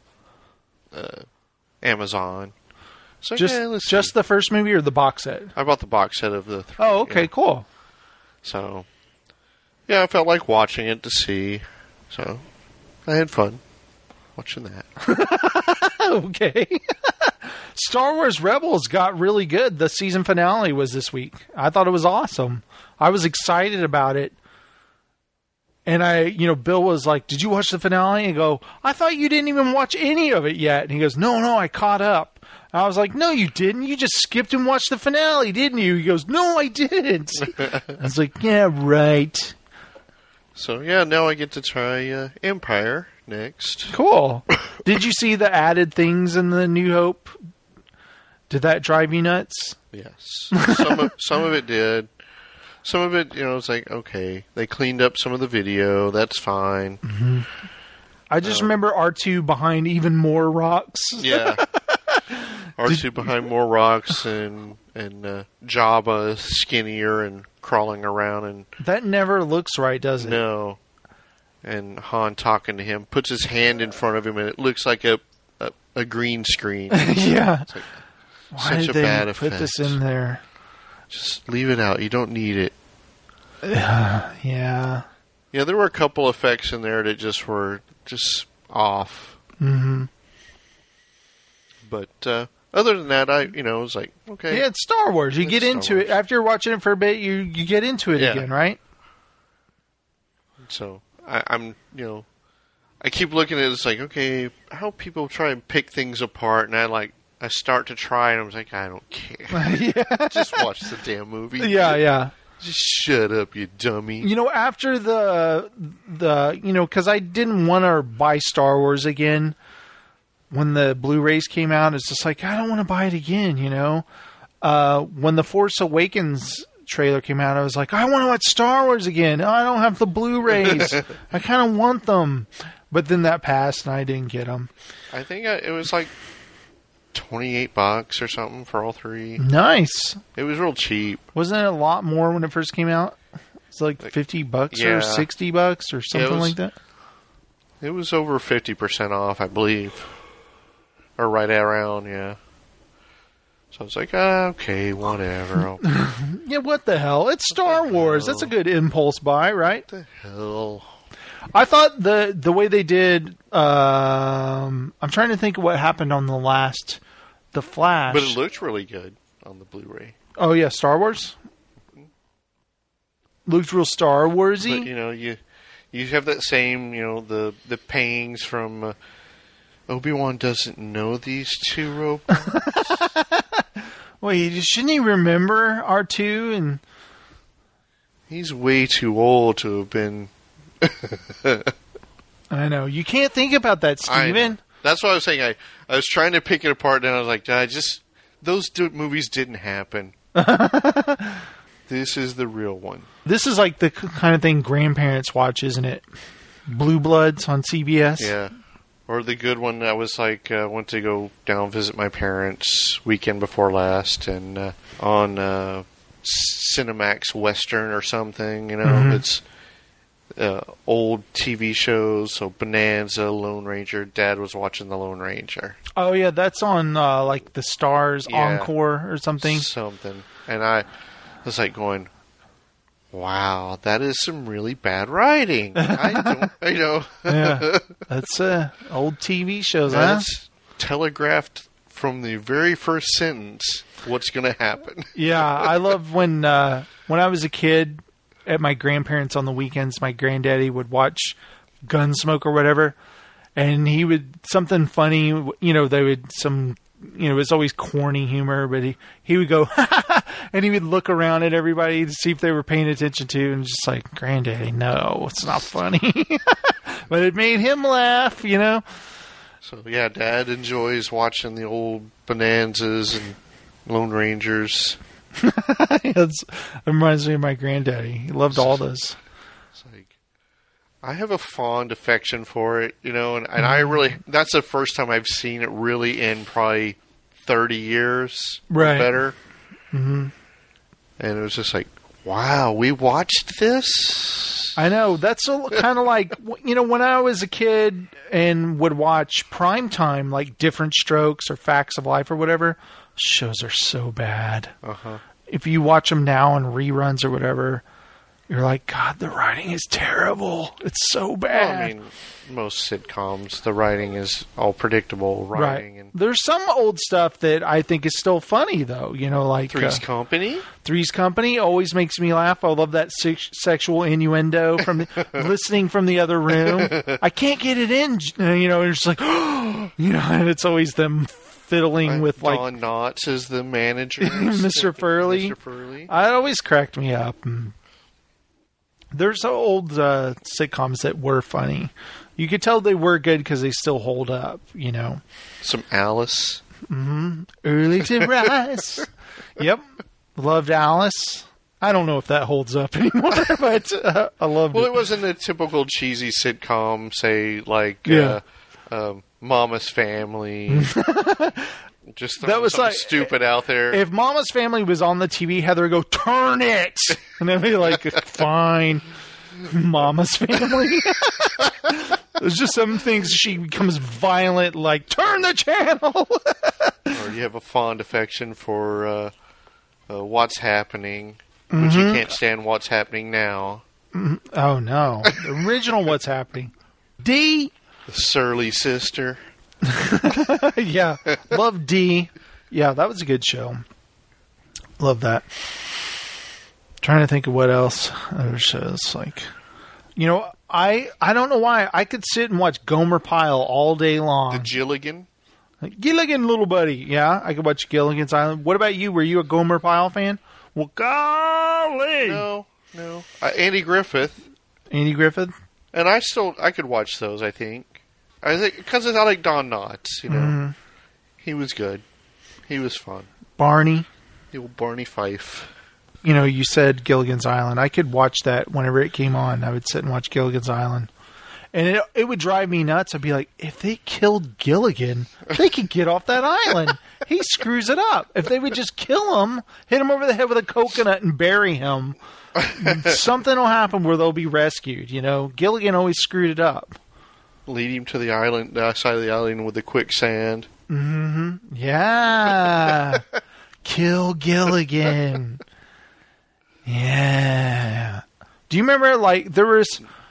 Amazon. So let's Just see. the first movie or the box set? I bought the box set of the 3. Oh, okay, yeah. cool. So, yeah, I felt like watching it to see. So, I had fun watching that. Okay. Star Wars Rebels got really good. The season finale was this week. I thought it was awesome. I was excited about it. And Bill was like, "Did you watch the finale?" And I go, "I thought you didn't even watch any of it yet." And he goes, No, I caught up. And I was like, "No, you didn't. You just skipped and watched the finale, didn't you?" He goes, "No, I didn't." I was like, "Yeah, right." So, yeah, now I get to try Empire next. Cool. Did you see the added things in the New Hope? Did that drive you nuts? Yes. Some of it did. Some of it, it's like, okay, they cleaned up some of the video. That's fine. Mm-hmm. I just remember R2 behind even more rocks. Yeah. R2 behind more rocks and Jabba skinnier and crawling around and That never looks right, does it? no. And Han talking to him, puts his hand in front of him and it looks like a green screen. Yeah. It's like, Why such did a they bad put effect. this in there? Just leave it out. You don't need it. Yeah. Yeah, there were a couple effects in there that just were just off. Mm-hmm. But other than that, I was like, okay. Yeah, it's Star Wars. You It's get Star into it. Wars. After you're watching it for a bit, you get into it Yeah. again, right? So I'm I keep looking at it. It's like, okay, how people try and pick things apart, and I start to try, and I was like, I don't care. Yeah. Just watch the damn movie. Yeah. Just shut up, you dummy. After the because I didn't want to buy Star Wars again when the Blu-rays came out. It's just like, I don't want to buy it again, When the Force Awakens trailer came out, I was like, I want to watch Star Wars again. I don't have the Blu-rays. I kind of want them. But then that passed, and I didn't get them. I think it was like $28 or something for all 3. Nice. It was real cheap. Wasn't it a lot more when it first came out? It's like $50 yeah. or $60 or something like that. It was over 50% off, I believe. Or right around, yeah. So I was like, okay, whatever. Yeah, what the hell? It's Star Wars. That's a good impulse buy, right? What the hell? I thought the way they did. I'm trying to think of what happened on the Flash. But it looked really good on the Blu-ray. Oh yeah, Star Wars. Looked real Star Warsy. But you have that same the pangs from Obi-Wan doesn't know these two robots. Wait, shouldn't he remember R2 and? He's way too old to have been. I know you can't think about that, Steven. That's what I was saying. I was trying to pick it apart, and I was like, those movies didn't happen. This is the real one. This is like the kind of thing grandparents watch, isn't it? Blue Bloods on CBS. Yeah. Or the good one that was like, went to go down visit my parents weekend before last, and on Cinemax Western or something, it's old TV shows, so Bonanza, Lone Ranger. Dad was watching the Lone Ranger. Oh yeah, that's on like the Stars Encore or something. And I was like going, wow, that is some really bad writing. Yeah, that's old TV shows, That's telegraphed from the very first sentence what's going to happen. Yeah, I love when I was a kid at my grandparents' on the weekends, my granddaddy would watch Gunsmoke or whatever, and he would something funny. They would it was always corny humor, but he would go, and he would look around at everybody to see if they were paying attention to, and just like, Granddaddy, no, it's not funny. But it made him laugh, So, yeah, Dad enjoys watching the old Bonanzas and Lone Rangers. It reminds me of my granddaddy. He loved all those. It's like, I have a fond affection for it, and I really, that's the first time I've seen it really in probably 30 years or better. Mm-hmm. And it was just like, wow, we watched this? I know. That's kind of like, when I was a kid and would watch primetime, like Different Strokes or Facts of Life or whatever, shows are so bad. Uh-huh. If you watch them now in reruns or whatever, you're like, God, the writing is terrible. It's so bad. Well, I mean, most sitcoms, the writing is all predictable writing. Right. And there's some old stuff that I think is still funny, though. Like Three's Company? Three's Company always makes me laugh. I love that sexual innuendo from listening from the other room. I can't get it in, it's just like, and it's always them fiddling with like Don Knotts is the manager. Mr. Furley. Mr. Furley. It always cracked me up. There's old sitcoms that were funny. You could tell they were good because they still hold up, Some Alice. Mm-hmm. Early to rise. Yep. Loved Alice. I don't know if that holds up anymore, but I loved it. Well, it wasn't a typical cheesy sitcom, say, like Mama's Family. Just that was something like stupid out there. If Mama's Family was on the TV, Heather would go, turn it! And they'd be like, fine. Mama's Family. There's just some things she becomes violent, like, turn the channel! Or you have a fond affection for What's Happening, which you can't stand What's Happening Now. Oh, no. The original What's Happening. D. The Surly Sister. Yeah. Love D. Yeah, that was a good show. Love that. Trying to think of what else other shows like. I don't know why I could sit and watch Gomer Pyle all day long. The Gilligan. Gilligan, little buddy. Yeah, I could watch Gilligan's Island. What about you? Were you a Gomer Pyle fan? Well, golly. No. Andy Griffith. Andy Griffith. And I could watch those. I think because I like Don Knotts. He was good. He was fun. Barney. The old Barney Fife. You said Gilligan's Island. I could watch that whenever it came on. I would sit and watch Gilligan's Island. And it would drive me nuts. I'd be like, if they killed Gilligan, they could get off that island. He screws it up. If they would just kill him, hit him over the head with a coconut and bury him, something will happen where they'll be rescued. Gilligan always screwed it up. Lead him to the island, the outside of the island with the quicksand. Mm-hmm. Yeah. Kill Gilligan. Yeah. Do you remember, there was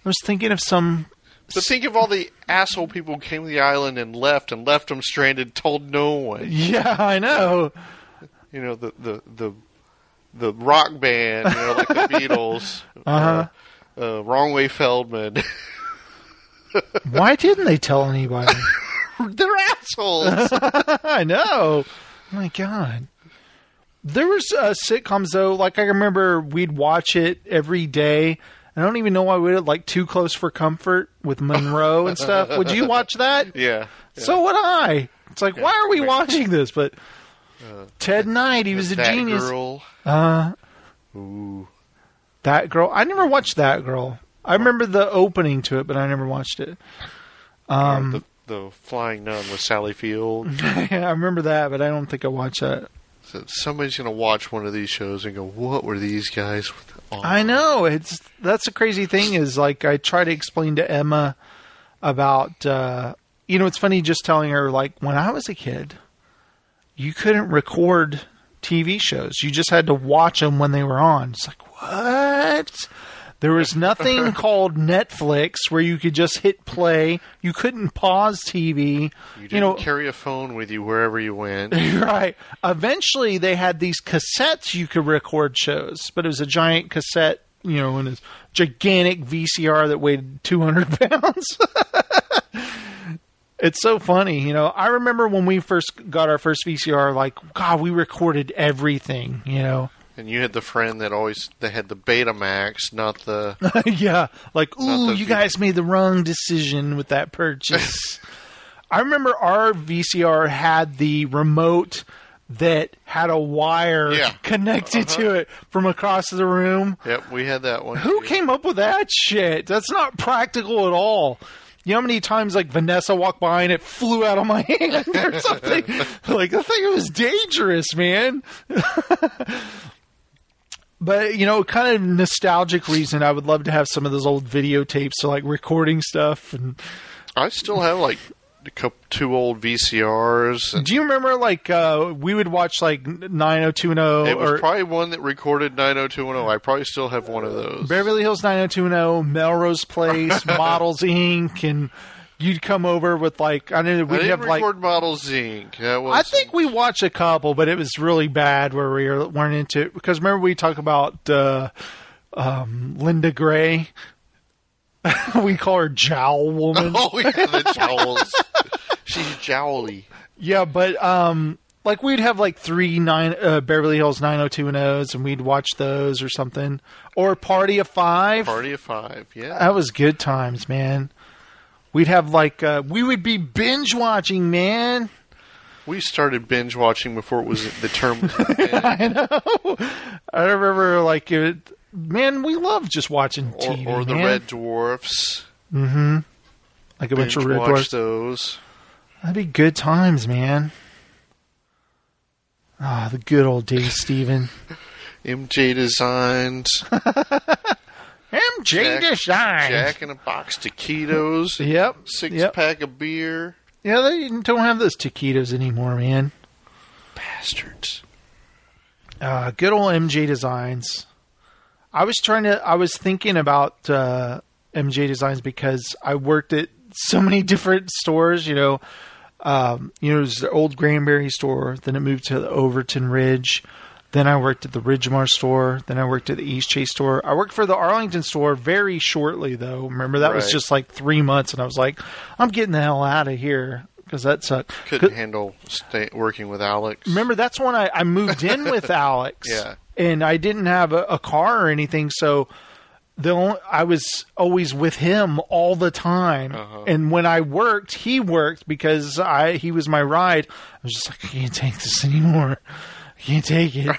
was thinking of some. But think of all the asshole people who came to the island and left them stranded, told no one. Yeah, I know. You know, the rock band, you know, like the Beatles. Wrong Way Feldman. Why didn't they tell anybody? They're assholes. I know. Oh my God. There was sitcoms though. Like I remember, we'd watch it every day. I don't even know why we did like Too Close for Comfort with Monroe and stuff. Would you watch that? Yeah. So would I. It's like, why are we watching this? But Ted Knight, he was a That genius. Girl. Ooh. That Girl. I never watched That Girl. I remember the opening to it, but I never watched it. The Flying Nun with Sally Field. I remember that, but I don't think I watched that. So somebody's going to watch one of these shows and go, what were these guys on? I know. That's the crazy thing is, like, I try to explain to Emma about, it's funny just telling her, like, when I was a kid, you couldn't record TV shows. You just had to watch them when they were on. It's like, what? There was nothing called Netflix where you could just hit play. You couldn't pause TV. You didn't carry a phone with you wherever you went. Right. Eventually, they had these cassettes you could record shows, but it was a giant cassette, and a gigantic VCR that weighed 200 pounds. It's so funny, I remember when we first got our first VCR, like, God, we recorded everything, And you had the friend that had the Betamax, not the... Yeah, like, ooh, you guys made the wrong decision with that purchase. I remember our VCR had the remote that had a wire connected to it from across the room. Yep, we had that one. Who came up with that shit? That's not practical at all. You know how many times, like, Vanessa walked by and it flew out of my hand or something? Like, the thing was dangerous, man. But, kind of nostalgic reason, I would love to have some of those old videotapes, so, like, recording stuff. And I still have, like, two old VCRs. Do you remember, like, we would watch, like, 90210? It was probably one that recorded 90210. I probably still have one of those. Beverly Hills 90210, Melrose Place, Models Inc., and you'd come over with, like, I didn't record Models Inc. I think we watched a couple, but it was really bad where we weren't into it. Because remember we talk about Linda Gray? We call her Jowl Woman. Oh, yeah, the jowls. She's jowly. Yeah, but like we'd have like 3 Beverly Hills 90210s, and we'd watch those or something. Or Party of Five. Party of Five, yeah. That was good times, man. We'd have like we would be binge watching, man. We started binge watching before it was the term was invented. I know. I remember like it. Man, we love just watching TV. Or the Red Dwarfs. Mm-hmm. Like a bunch of Red Dwarfs. Those. That'd be good times, man. Ah, the good old days, Steven. MJ Designs. MJ Designs. Jack in a box taquitos. Yep. Six-pack of beer. Yeah, they don't have those taquitos anymore, man. Bastards. Good old MJ Designs. I was thinking about MJ Designs because I worked at so many different stores, it was the old Granbury store, then it moved to the Overton Ridge, then I worked at the Ridgemar store, then I worked at the East Chase store. I worked for the Arlington store very shortly, though. Remember, that was just like 3 months, and I was like, I'm getting the hell out of here. Because that sucked. Couldn't handle working with Alex. Remember, that's when I moved in with Alex. Yeah. And I didn't have a car or anything, so I was always with him all the time. Uh-huh. And when I worked, he worked because he was my ride. I was just like, I can't take this anymore. I can't take it.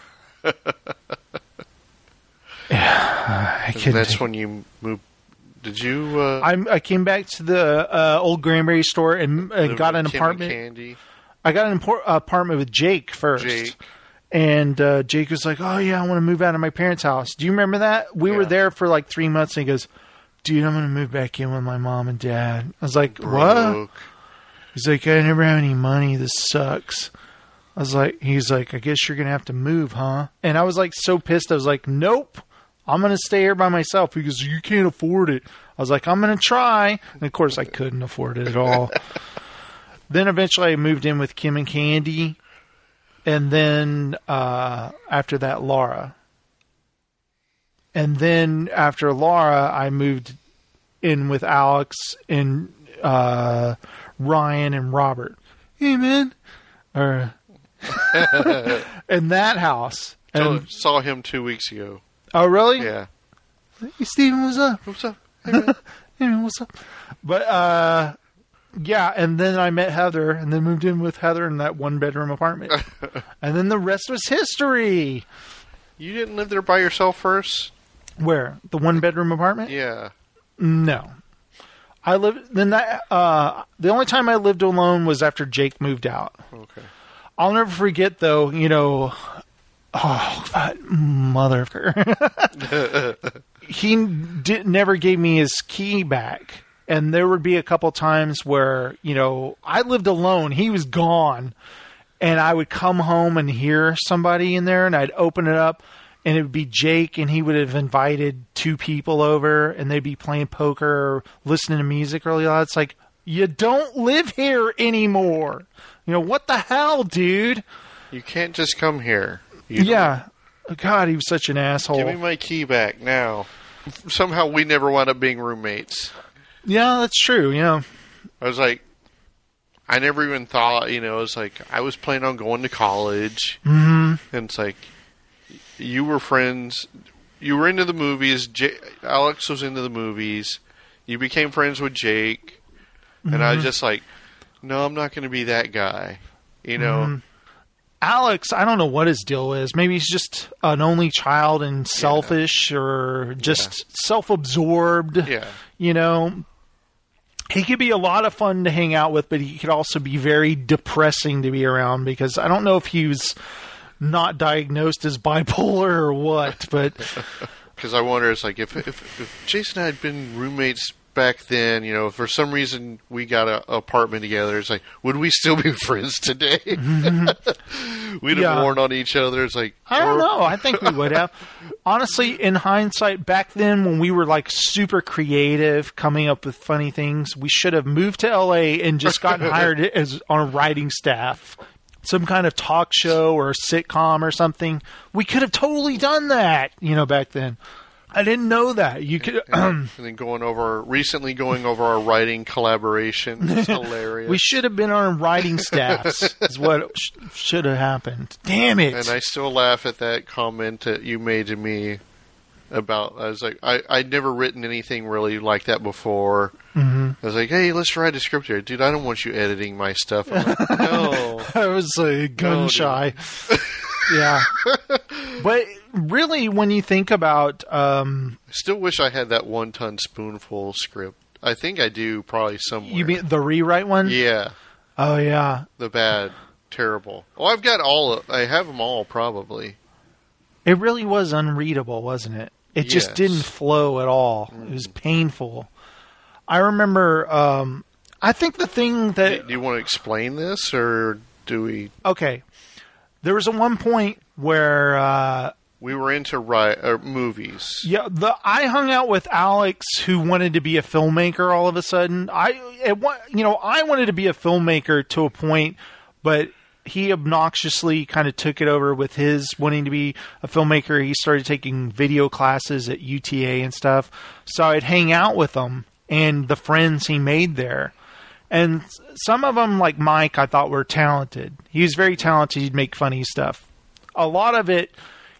I couldn't. That's when you moved. Did you? I came back to the old Granbury store and got an apartment. Candy. I got an apartment with Jake first. And Jake was like, oh, yeah, I want to move out of my parents' house. Do you remember that? We were there for like 3 months, and he goes, dude, I'm going to move back in with my mom and dad. I was like, what? He's like, I never have any money. This sucks. He's like, I guess you're going to have to move, huh? And I was like so pissed. I was like, nope, I'm going to stay here by myself. He goes, you can't afford it. I was like, I'm going to try. And of course, I couldn't afford it at all. Then eventually I moved in with Kim and Candy. And then after that, Laura. And then after Laura, I moved in with Alex and Ryan and Robert. Hey, man. In that house. And, saw him 2 weeks ago. oh, really? Yeah. Hey, Steven, what's up? What's up? Hey, man. Hey, man, what's up? But, yeah, and then I met Heather, and then moved in with Heather in that one-bedroom apartment. And then the rest was history. You didn't live there by yourself first? Where? The one-bedroom apartment? Yeah. No. I lived... Then the only time I lived alone was after Jake moved out. Okay. I'll never forget, though, oh, that motherfucker. He never gave me his key back. And there would be a couple times where, I lived alone. He was gone. And I would come home and hear somebody in there, and I'd open it up, and it would be Jake, and he would have invited 2 people over, and they'd be playing poker or listening to music really loud. It's like, you don't live here anymore. What the hell, dude? You can't just come here. Yeah. God, he was such an asshole. Give me my key back now. Somehow we never wound up being roommates. Yeah, that's true, yeah. I was like, I never even thought, it was like, I was planning on going to college. Mm-hmm. And it's like, you were friends. You were into the movies. Alex was into the movies. You became friends with Jake. Mm-hmm. And I was just like, no, I'm not going to be that guy. Mm-hmm. Alex, I don't know what his deal is. Maybe he's just an only child and selfish or just self-absorbed. Yeah. He could be a lot of fun to hang out with, but he could also be very depressing to be around because I don't know if he was not diagnosed as bipolar or what, but... Because I wonder, it's like, if Jason and I had been roommates back then, for some reason we got an apartment together, it's like, would we still be friends today? We'd have warned on each other. It's like... I don't know. I think we would have. Honestly, in hindsight, back then when we were like super creative, coming up with funny things, we should have moved to LA and just gotten hired as on a writing staff. Some kind of talk show or sitcom or something. We could have totally done that, back then. I didn't know that. You could, and then recently going over our writing collaboration. It's hilarious. We should have been on writing staffs. Is what should have happened. Damn it! And I still laugh at that comment that you made to me about. I was like, I'd never written anything really like that before. Mm-hmm. I was like, hey, let's write a script here, dude. I don't want you editing my stuff. I'm like, no, I was gun shy. Yeah. But really, when you think about... I still wish I had that 1-ton spoonful script. I think I do, probably somewhere. You mean the rewrite one? Yeah. Oh, yeah. The bad, terrible. Oh, I have them all, probably. It really was unreadable, wasn't it? It just didn't flow at all. It was painful. I remember... I think the thing that... Do you want to explain this, or do we... Okay. There was one point where... we were into movies. Yeah, I hung out with Alex, who wanted to be a filmmaker all of a sudden. I wanted to be a filmmaker to a point, but he obnoxiously kind of took it over with his wanting to be a filmmaker. He started taking video classes at UTA and stuff. So I'd hang out with him and the friends he made there. And some of them, like Mike, I thought were talented. He was very talented. He'd make funny stuff. A lot of it,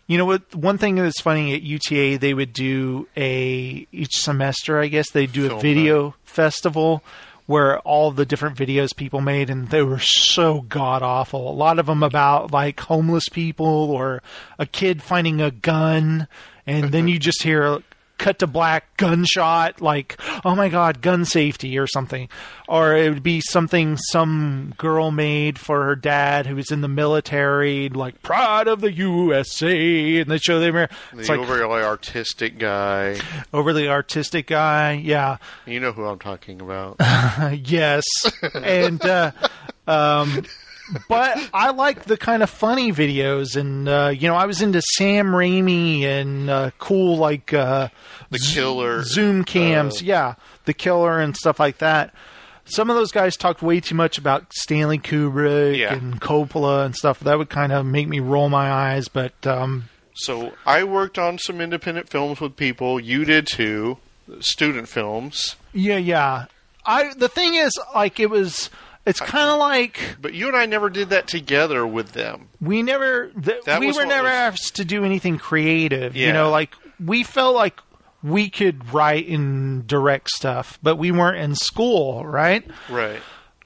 one thing that's funny at UTA, they would do each semester, I guess, they'd do a video festival where all the different videos people made, and they were so god-awful. A lot of them about, like, homeless people or a kid finding a gun, and then you just hear... cut to black, gunshot, like, oh my god, gun safety or something. Or it would be something some girl made for her dad who was in the military, like, pride of the USA, and they show them here. It's like, overly artistic guy. Overly artistic guy, yeah. You know who I'm talking about. Yes. And But I like the kind of funny videos, and I was into Sam Raimi and cool The Killer. Zoom cams, The Killer and stuff like that. Some of those guys talked way too much about Stanley Kubrick and Coppola and stuff. That would kind of make me roll my eyes, but... So I worked on some independent films with people. You did too. Student films. Yeah. The thing is, like, it's kind of like... But you and I never did that together with them. We never... we were never asked to do anything creative. Yeah. Like, we felt like we could write and direct stuff, but we weren't in school, right? Right.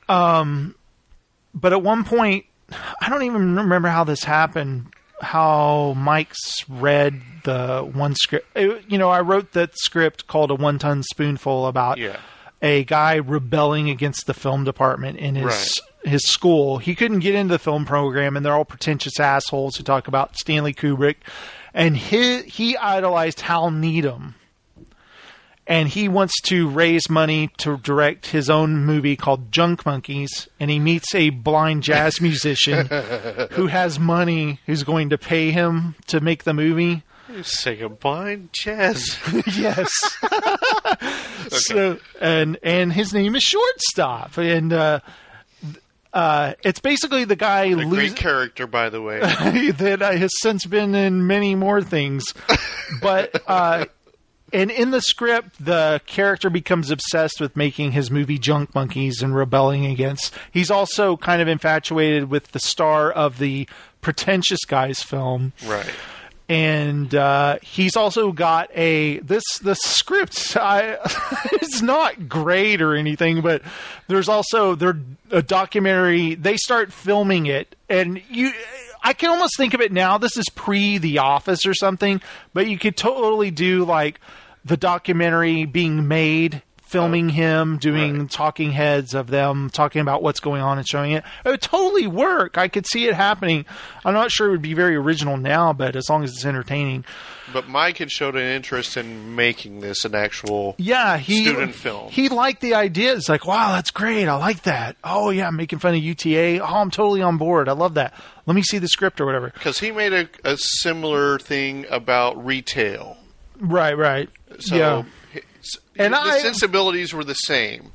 But at one point, I don't even remember how this happened, how Mike's read the one script. I wrote that script called A 1-Ton Spoonful about a guy rebelling against the film department in his school. He couldn't get into the film program, and they're all pretentious assholes who talk about Stanley Kubrick. And he idolized Hal Needham. And he wants to raise money to direct his own movie called Junk Monkeys. And he meets a blind jazz musician who has money, who's going to pay him to make the movie. You sing a blind jazz. Yes. So, and his name is Shortstop. And it's basically the guy... A great character, by the way. that has since been in many more things. But... And in the script, the character becomes obsessed with making his movie Junk Monkeys and rebelling against. He's also kind of infatuated with the star of the Pretentious Guys film. Right. And he's also got the script. It's not great or anything, but there's also a documentary. They start filming it, and I can almost think of it now. This is pre The Office or something, but you could totally do like the documentary being made, filming him, doing talking heads of them talking about what's going on and showing it. It would totally work. I could see it happening. I'm not sure it would be very original now, but as long as it's entertaining. But Mike had showed an interest in making this an actual student film. He liked the idea. It's like, wow, that's great. I like that. Oh, yeah, making fun of UTA. Oh, I'm totally on board. I love that. Let me see the script or whatever. Because he made a similar thing about retail. Right. So and the sensibilities were the same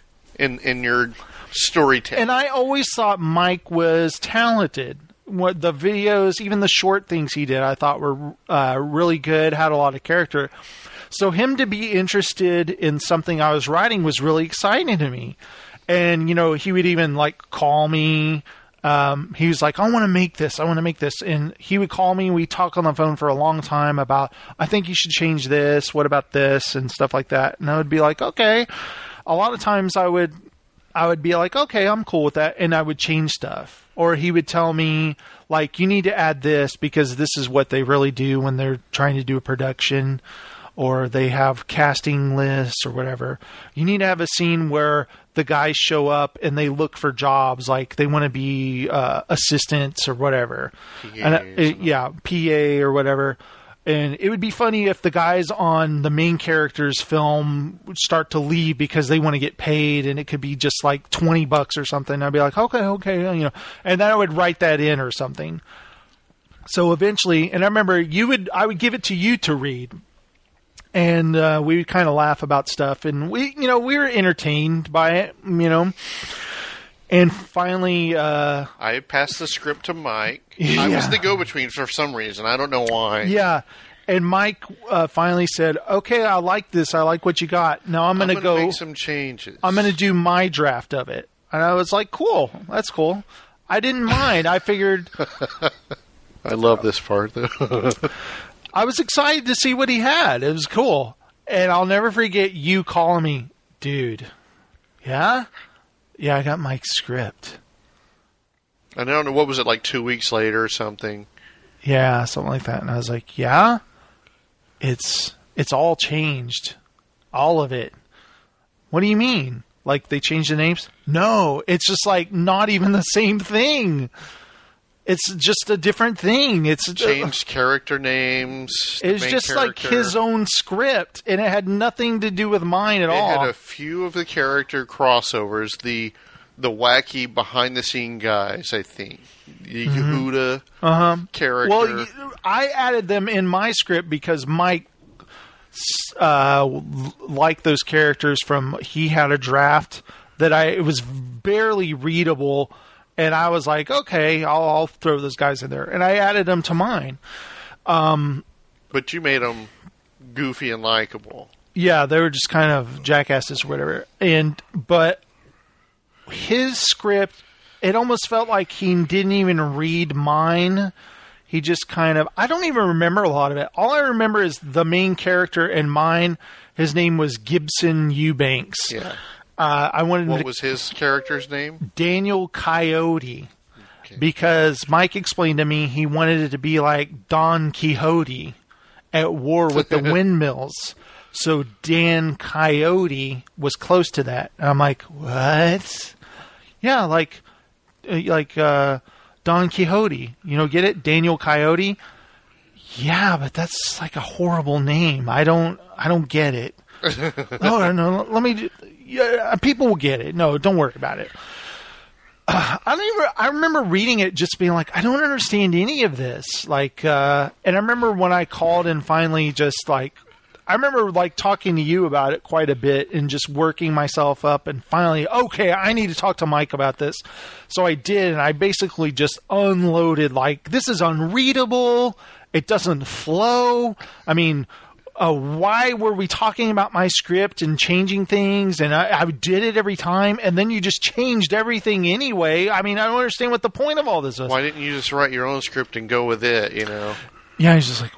in your storytelling. And I always thought Mike was talented. What the videos, even the short things he did, I thought were really good, had a lot of character. So him to be interested in something I was writing was really exciting to me. And, he would even like call me. He was like, I want to make this. And he would call me and we'd talk on the phone for a long time about, I think you should change this. What about this? And stuff like that. And I would be like, okay. A lot of times I would be like, okay, I'm cool with that. And I would change stuff. Or he would tell me, like, you need to add this because this is what they really do when they're trying to do a production. Or they have casting lists or whatever. You need to have a scene where the guys show up and they look for jobs, like they want to be assistants or whatever. PA or whatever. And it would be funny if the guys on the main character's film would start to leave because they want to get paid, and it could be just like $20 or something. I'd be like, okay, and then I would write that in or something. So eventually, and I remember I would give it to you to read. And we would kind of laugh about stuff, and we were entertained by it, And finally, I passed the script to Mike. Yeah. I was the go-between for some reason. I don't know why. Yeah, and Mike finally said, "Okay, I like this. I like what you got. Now I'm going to go make some changes. I'm going to do my draft of it." And I was like, "Cool, that's cool." I didn't mind. I figured. I love this part though. I was excited to see what he had. It was cool. And I'll never forget you calling me, dude. Yeah? Yeah, I got Mike's script. I don't know, what was it, like 2 weeks later or something? Yeah, something like that. And I was like, yeah? It's all changed. All of it. What do you mean? Like they changed the names? No, it's just like not even the same thing. It's just a different thing. It's changed character names. It's just like his own script, and it had nothing to do with mine at all. It had a few of the character crossovers. The the wacky behind the scene guys. I think the Yehuda character. Well, I added them in my script because Mike liked those characters from He Had a Draft that it was barely readable, and I was like, okay, I'll throw those guys in there, and I added them to mine. But you made them goofy and likable. Yeah, they were just kind of jackasses or whatever. But his script, it almost felt like he didn't even read mine. He just kind of, I don't even remember a lot of it. All I remember is the main character in mine, his name was Gibson Eubanks. Yeah. What was his character's name? Daniel Coyote. Okay. Because Mike explained to me he wanted it to be like Don Quixote at war with the windmills. So Dan Coyote was close to that. And I'm like, what? Yeah, like Don Quixote. Get it? Daniel Coyote? Yeah, but that's like a horrible name. I don't get it. No, let me... Yeah, people will get it. No, don't worry about it. I remember reading it just being like, I don't understand any of this. Like, and I remember when I called and finally just like, I remember like talking to you about it quite a bit and just working myself up and finally, okay, I need to talk to Mike about this. So I did, and I basically just unloaded like, this is unreadable. It doesn't flow. I mean, why were we talking about my script and changing things? And I did it every time, and then you just changed everything anyway. I mean, I don't understand what the point of all this is. Why didn't you just write your own script and go with it, Yeah, he's just like,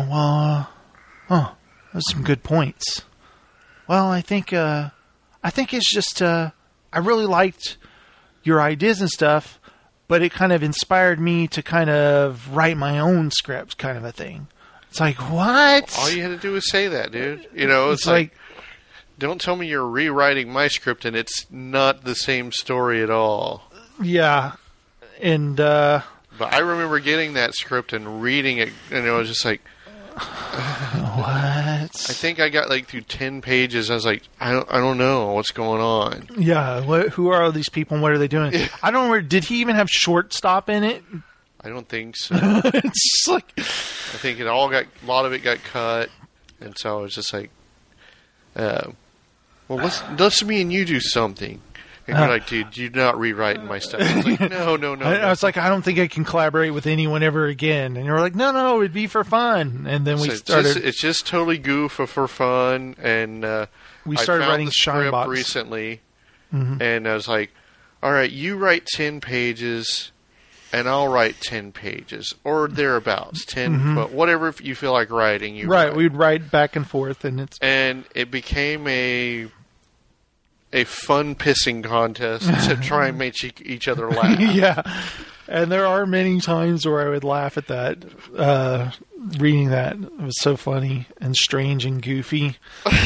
that's some good points. Well, I think it's just, I really liked your ideas and stuff, but it kind of inspired me to kind of write my own script kind of a thing. It's like, what? All you had to do was say that, dude. It's like, don't tell me you're rewriting my script and it's not the same story at all. Yeah. And, but I remember getting that script and reading it, and it was just like, what? I think I got like through 10 pages. I was like, I don't know what's going on. Yeah. Who are all these people and what are they doing? I don't remember. Did he even have shortstop in it? I don't think so. It's like, I think a lot of it got cut, and so I was just like, well, let's me and you do something. And you're like, dude, you're not rewriting my stuff. I was like, no. I was like, I don't think I can collaborate with anyone ever again. And you were like, no, it'd be for fun. And then we started. It's just totally goof for fun. And we started writing Shinebox recently, and I was like, all right, you write 10 pages. And I'll write 10 pages, or thereabouts, 10, but whatever you feel like writing, you write. We'd write back and forth, and it became a fun pissing contest to try and make each other laugh. Yeah, and there are many times where I would laugh at that, reading that. It was so funny and strange and goofy.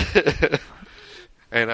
And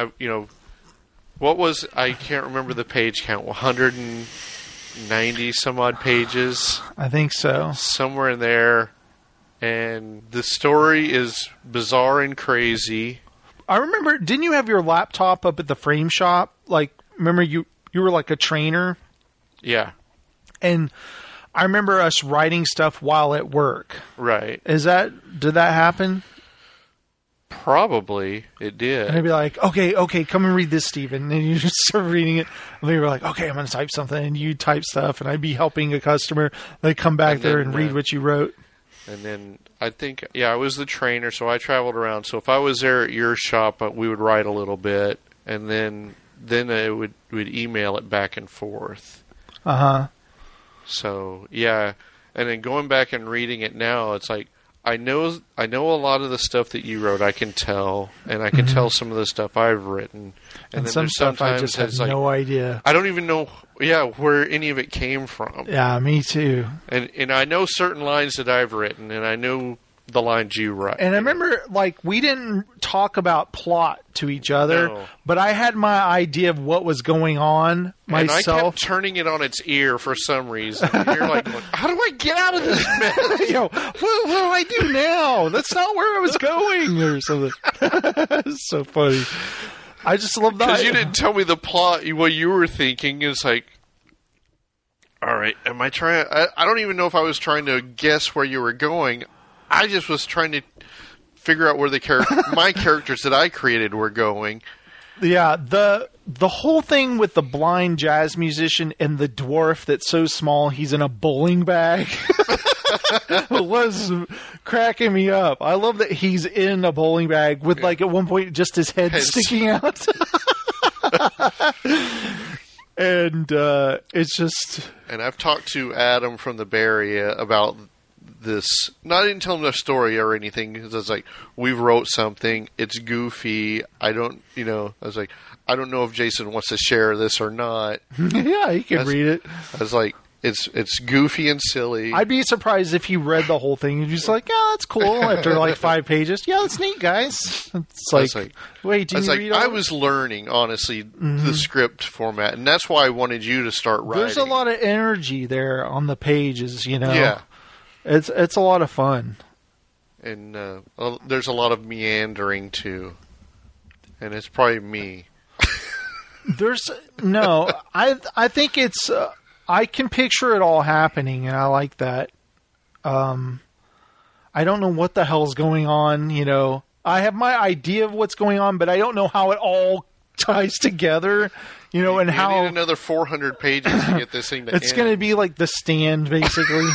I can't remember the page count, 190 some odd pages. I think so. Somewhere in there. And the story is bizarre and crazy. I remember, didn't you have your laptop up at the frame shop? Like, remember you were like a trainer? Yeah. And I remember us writing stuff while at work. Right. Did that happen? Probably it did. And I'd be like, okay, come and read this, Steven. And you just start reading it. And we were like, okay, I'm going to type something. And you type stuff. And I'd be helping a customer. They'd come back there and read what you wrote. And then I think, I was the trainer, so I traveled around. So if I was there at your shop, we would write a little bit. And then I would email it back and forth. Uh-huh. So, yeah. And then going back and reading it now, it's like, I know a lot of the stuff that you wrote. I can tell, and I can tell some of the stuff I've written. And then some stuff I just have no idea. I don't even know, where any of it came from. Yeah, me too. And I know certain lines that I've written, and I know the lines you write. And I remember, we didn't talk about plot to each other, but I had my idea of what was going on myself. And I kept turning it on its ear for some reason. And you're like, how do I get out of this mess? What do I do now? That's not where I was going, or something. It's so funny. I just love that. Because you didn't tell me the plot, what you were thinking. It's like, all right, am I trying... I don't even know if I was trying to guess where you were going. I just was trying to figure out where my characters that I created were going. Yeah, the whole thing with the blind jazz musician and the dwarf that's so small he's in a bowling bag was cracking me up. I love that he's in a bowling bag with, like, at one point just his head sticking out. And it's just... And I've talked to Adam from the Bay Area about this. I didn't tell him the story or anything. It's like, we wrote something. It's goofy. I was like, I don't know if Jason wants to share this or not. Yeah, he can read it. I was like, it's goofy and silly. I'd be surprised if he read the whole thing and just like, yeah, that's cool. After like 5 pages, yeah, that's neat, guys. It's like wait, did you read all? I was learning, honestly, the script format, and that's why I wanted you to start writing. There's a lot of energy there on the pages, Yeah, it's a lot of fun, and there's a lot of meandering too, and it's probably me. I think it's. I can picture it all happening, and I like that. I don't know what the hell's going on, I have my idea of what's going on, but I don't know how it all ties together, and how... You need another 400 pages to get this thing to It's going to be like The Stand, basically.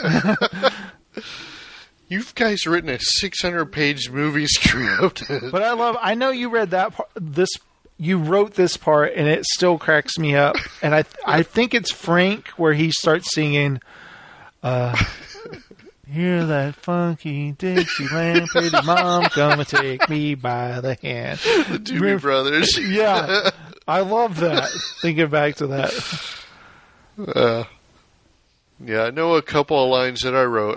You've guys written a 600-page movie script. But I know you read that part, you wrote this part, and it still cracks me up. And I think it's Frank where he starts singing, hear that funky Dixieland, pretty mom, come and take me by the hand. The Doobie Brothers. Yeah, I love that. Thinking back to that. Yeah, I know a couple of lines that I wrote.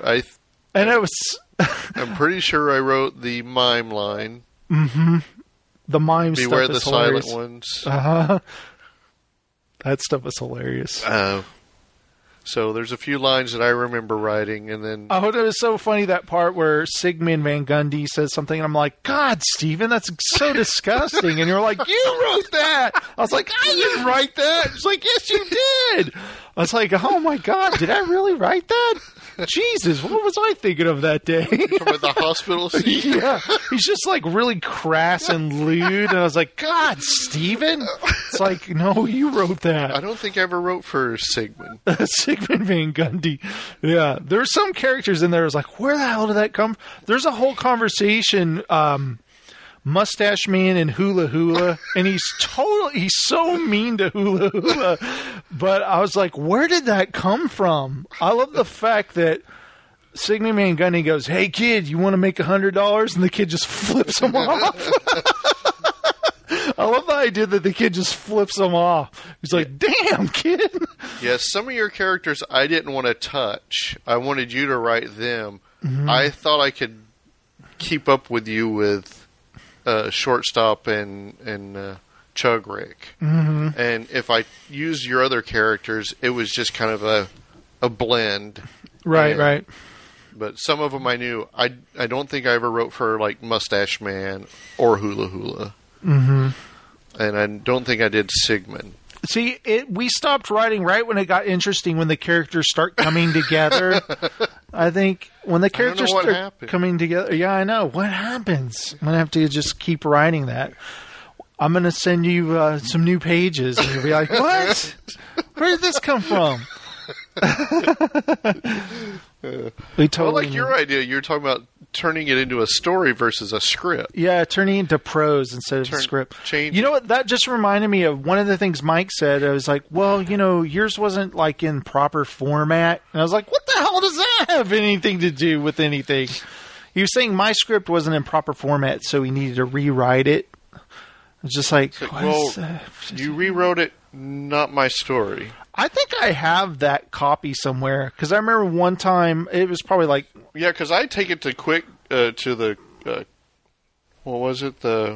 I'm pretty sure I wrote the mime line. Mm-hmm. The mime stuff is Beware the hilarious. silent ones. Uh-huh. That stuff is hilarious. So there's a few lines that I remember writing, and then... Oh, it was so funny, that part where Sigmund Van Gundy says something, and I'm like, God, Steven, that's so disgusting. And you're like, you wrote that! I was like, I didn't write that! It's like, yes, you did! I was like, oh my God, did I really write that? Jesus, what was I thinking of that day? From the hospital scene? Yeah, he's just like really crass and lewd, and I was like, God, Steven? It's like, no, you wrote that. I don't think I ever wrote for Sigmund. Sigmund Van Gundy. Yeah, there's some characters in there. I was like, where the hell did that come from? There's a whole conversation, Mustache Man and Hula Hula, and he's so mean to Hula Hula. But I was like, where did that come from? I love the fact that Sigmund Van Gundy goes, hey kid, you want to make $100? And the kid just flips him off. I love the idea that the kid just flips him off. He's like, damn, kid. Yes, some of your characters I didn't want to touch. I wanted you to write them. Mm-hmm. I thought I could keep up with you with Shortstop and Chug Rick. Mm-hmm. And if I used your other characters, it was just kind of a blend. Right, right. But some of them I knew. I don't think I ever wrote for like Mustache Man or Hula Hula. Mm-hmm. And I don't think I did Sigmund. See, we stopped writing right when it got interesting, when the characters start coming together. I think when the characters start coming together, yeah, I know. What happens? I'm going to have to just keep writing that. I'm going to send you some new pages, and you'll be like, what? Where did this come from? I like your idea. You're talking about turning it into a story versus a script. Yeah, turning it into prose instead of a script. Change. You know what? That just reminded me of one of the things Mike said. I was like, well, yours wasn't like in proper format. And I was like, what the hell does that have anything to do with anything? He was saying my script wasn't in proper format, so he needed to rewrite it. I was just like, you rewrote it, not my story. I think I have that copy somewhere, because I remember one time, it was probably like... Yeah, because I take it to the what was it? Go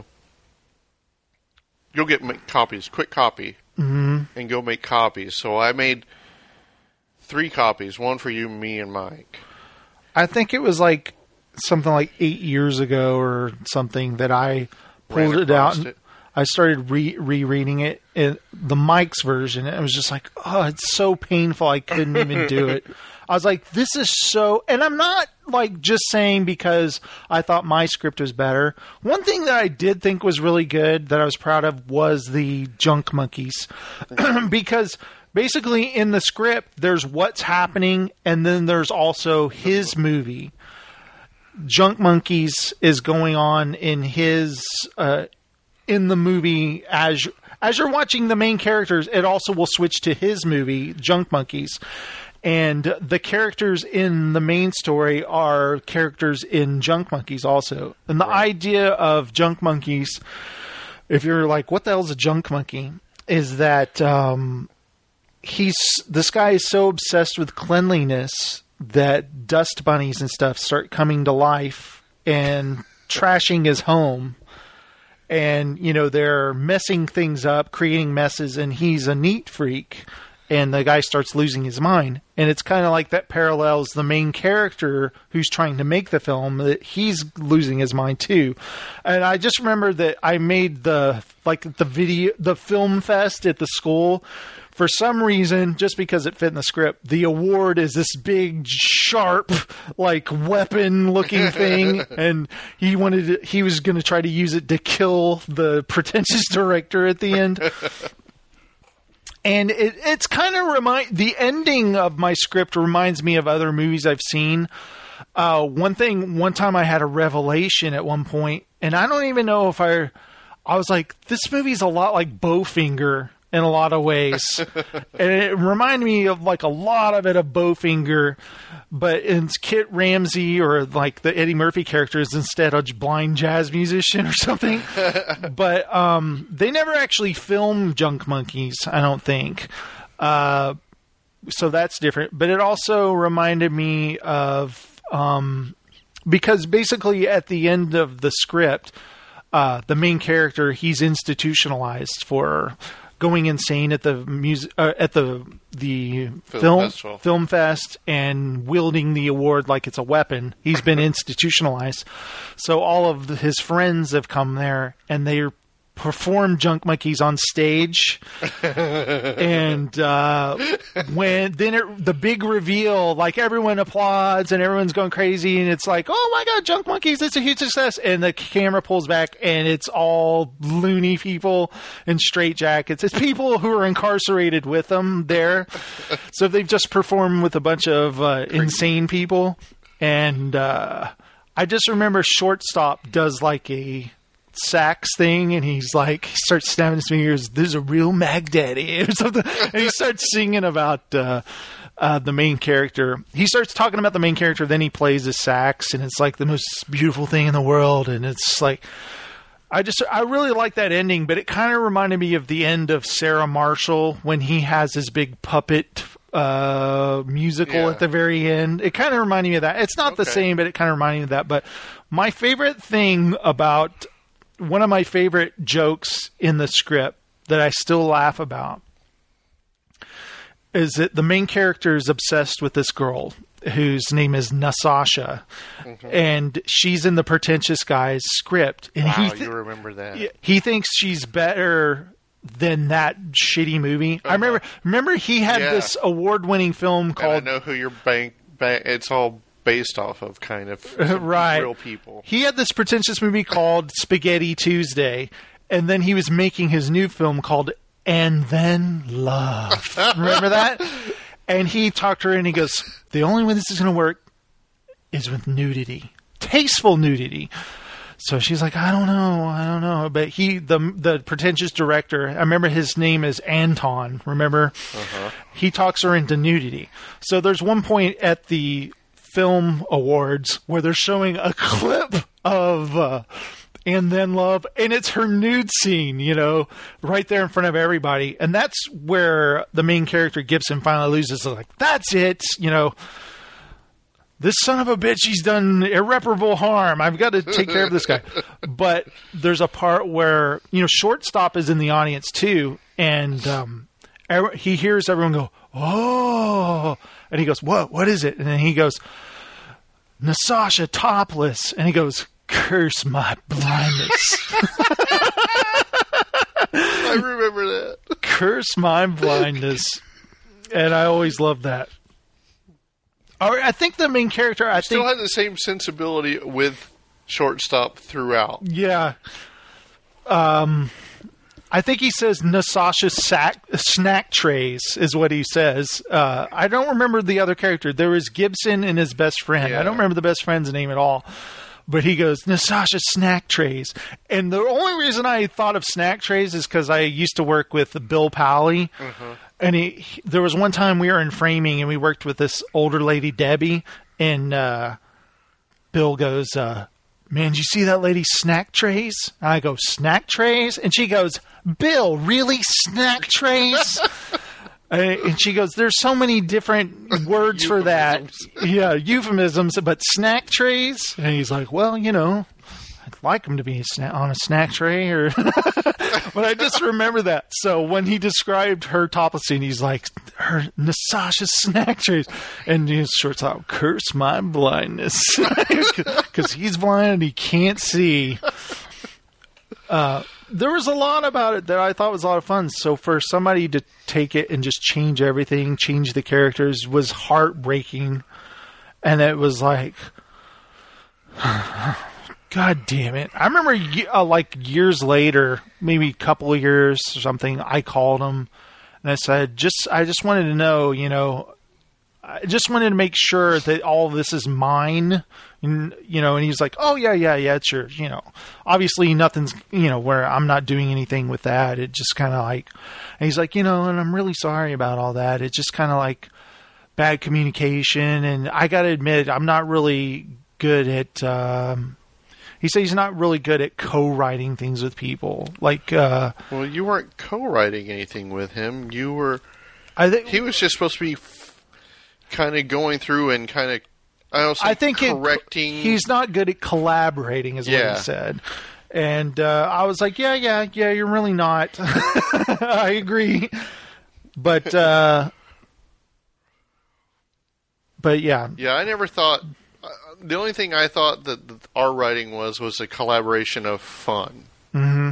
make copies, quick copy, and go make copies. So I made 3 copies, one for you, me, and Mike. I think it was like something like 8 years ago or something that I pulled it out. I started rereading it in the Mike's version. It was just like, oh, it's so painful. I couldn't even do it. I was like, this is so, and I'm not like just saying because I thought my script was better. One thing that I did think was really good that I was proud of was the Junk Monkeys, because basically in the script, there's what's happening, and then there's also his movie. Junk Monkeys is going on in his, in the movie as you're watching the main characters, it also will switch to his movie, Junk Monkeys. And the characters in the main story are characters in Junk Monkeys also. And the idea of Junk Monkeys, if you're like, what the hell is a junk monkey? Is that this guy is so obsessed with cleanliness that dust bunnies and stuff start coming to life and trashing his home. And, you know, they're messing things up, creating messes, and he's a neat freak. And the guy starts losing his mind. And it's kind of like that parallels the main character who's trying to make the film, that he's losing his mind too. And I just remember that I made the film fest at the school. For some reason, just because it fit in the script, the award is this big, sharp, like weapon-looking thing, and he was going to try to use it to kill the pretentious director at the end. And it's kind of the ending of my script reminds me of other movies I've seen. One time I had a revelation at one point, and I don't even know if I was like, this movie's a lot like Bowfinger in a lot of ways. And it reminded me of like a lot of it of Bowfinger, but it's Kit Ramsey, or like the Eddie Murphy character is instead a blind jazz musician or something. But they never actually filmed Junk Monkeys, I don't think. So that's different. But it also reminded me of, because basically at the end of the script, the main character, he's institutionalized for going insane at the film fest and wielding the award like it's a weapon. He's been institutionalized. So all of his friends have come there, and they're perform Junk Monkeys on stage. And the big reveal, like everyone applauds and everyone's going crazy, and it's like, oh my god, Junk Monkeys, it's a huge success. And the camera pulls back and it's all loony people in straitjackets. It's people who are incarcerated with them there. So they've just performed with a bunch of insane people. And I just remember Shortstop does like a sax thing, and he starts snapping his fingers, there's a real Mag Daddy or something, and he starts singing about the main character. He starts talking about the main character, then he plays his sax, and it's like the most beautiful thing in the world. And it's like, I really like that ending, but it kind of reminded me of the end of Sarah Marshall when he has his big puppet musical at the very end. It kind of reminded me of that. It's not the same, but it kind of reminded me of that. But my favorite thing about one of my favorite jokes in the script that I still laugh about is that the main character is obsessed with this girl whose name is Nasasha, and she's in the pretentious guy's script. And you remember that? He thinks she's better than that shitty movie. I remember he had this award-winning film called... And I know who your it's all based off of, kind of, right, real people. He had this pretentious movie called Spaghetti Tuesday, and then he was making his new film called And Then Love. Remember that? And he talked to her, and he goes, the only way this is going to work is with nudity. Tasteful nudity. So she's like, I don't know. But the pretentious director, I remember his name is Anton, remember? He talks her into nudity. So there's one point at the film awards where they're showing a clip of And Then Love, and it's her nude scene, right there in front of everybody. And that's where the main character, Gibson, finally loses. Like, that's it, this son of a bitch, he's done irreparable harm. I've got to take care of this guy. But there's a part where, Shortstop is in the audience too, and he hears everyone go, oh, and he goes, what is it? And then he goes, Nasasha topless. And he goes, curse my blindness. remember that. Curse my blindness. And I always loved that. I think the main character, Still had the same sensibility with shortstop throughout. Yeah. I think he says Nasasha snack trays is what he says. I don't remember the other character. There was Gibson and his best friend. Yeah. I don't remember the best friend's name at all. But he goes, Nasasha snack trays. And the only reason I thought of snack trays is because I used to work with Bill Pally. Mm-hmm. And there was one time we were in framing and we worked with this older lady, Debbie. And Bill goes, man, did you see that lady's snack trays? And I go, snack trays? And she goes, Bill, really snack trays? And she goes, there's so many different words for that. Yeah, euphemisms, but snack trays? And he's like, well, you know, I'd like them to be on a snack tray. Or but I just remember that. So when he described her topless scene, he's like, her Nasasha's snack trays. And his shorts out, curse my blindness. Because he's blind and he can't see. There was a lot about it that I thought was a lot of fun. So for somebody to take it and just change everything, change the characters, was heartbreaking. And it was like, God damn it. I remember like years later, maybe a couple of years or something, I called him and I said, I just wanted to know, you know, I just wanted to make sure that all of this is mine. And, you know, and he's like, oh, yeah, it's yours. You know, obviously nothing's, you know, where I'm not doing anything with that. It just kind of like, and he's like, you know, and I'm really sorry about all that. It's just kind of like bad communication. And I got to admit, I'm not really good at, he said he's not really good at co-writing things with people. Like, well, you weren't co-writing anything with him. You were, he was just supposed to be kind of going through and kind of, I think correcting. He's not good at collaborating, is what he said. And I was like, yeah, you're really not. I agree. But yeah. Yeah, I never thought. The only thing I thought that our writing was a collaboration of fun. Mm-hmm.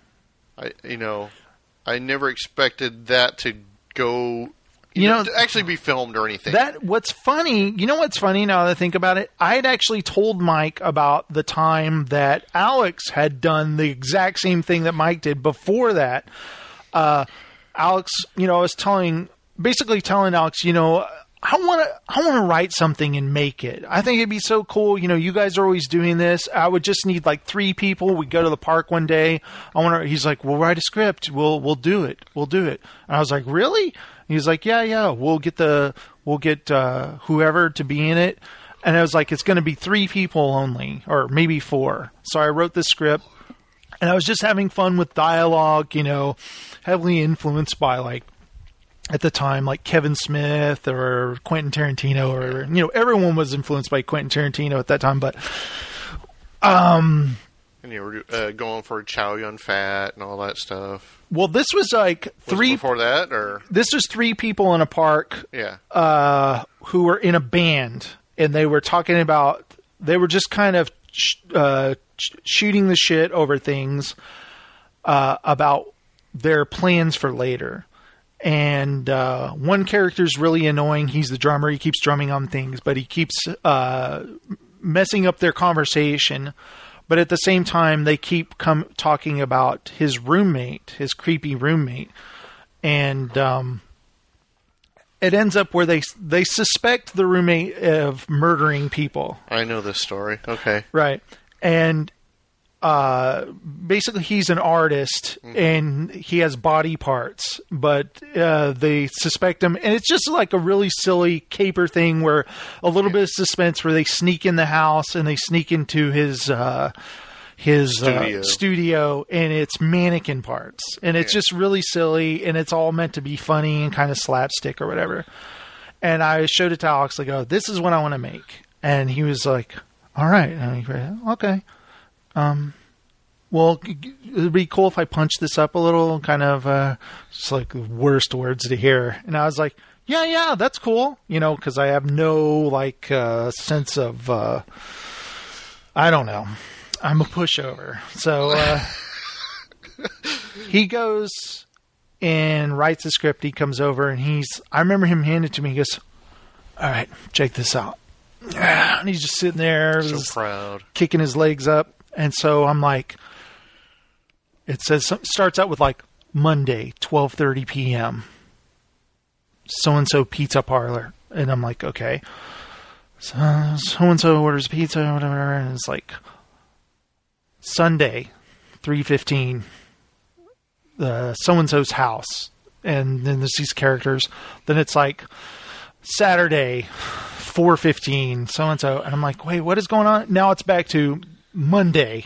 I never expected that to go. To actually be filmed or anything. What's funny now that I think about it, I had actually told Mike about the time that Alex had done the exact same thing that Mike did before that. Alex, I was telling Alex, I want to write something and make it. I think it'd be so cool. You guys are always doing this. I would just need like 3 people. We'd go to the park one day. He's like, we'll write a script. We'll do it. We'll do it. And I was like, really? He's like, yeah. We'll get whoever to be in it. And I was like, it's going to be 3 people only, or maybe 4. So I wrote the script, and I was just having fun with dialogue, heavily influenced by like, at the time, like Kevin Smith or Quentin Tarantino, or everyone was influenced by Quentin Tarantino at that time. But and you were going for Chow Yun Fat and all that stuff. Well, this was like 3 before that, or this was 3 people in a park. Yeah, who were in a band, and they were talking about. They were just kind of shooting the shit over things about their plans for later. And one character's really annoying. He's the drummer. He keeps drumming on things, but he keeps messing up their conversation. But at the same time, they keep talking about his roommate, his creepy roommate. And it ends up where they suspect the roommate of murdering people. I know this story. Okay. Right. And basically he's an artist, and he has body parts, but they suspect him, and it's just like a really silly caper thing where a little bit of suspense where they sneak in the house and they sneak into his studio, and it's mannequin parts, and it's just really silly, and it's all meant to be funny and kind of slapstick or whatever. And I showed it to Alex. I go, this is what I want to make. And he was like, all right. And I, okay. Well, it'd be cool if I punch this up a little, kind of, just like the worst words to hear. And I was like, yeah, that's cool. Cause I have no like, sense of, I don't know. I'm a pushover. So, he goes and writes a script. He comes over and I remember him handing it to me. He goes, all right, check this out. And he's just sitting there, So proud. kicking his legs up. And so I'm like, it starts out with like Monday, 12:30 p.m. So-and-so pizza parlor. And I'm like, okay. So-and-so orders pizza or whatever. And it's like Sunday, 3:15, so-and-so's house. And then there's these characters. Then it's like Saturday, 4:15, so-and-so. And I'm like, wait, what is going on? Now it's back to Monday,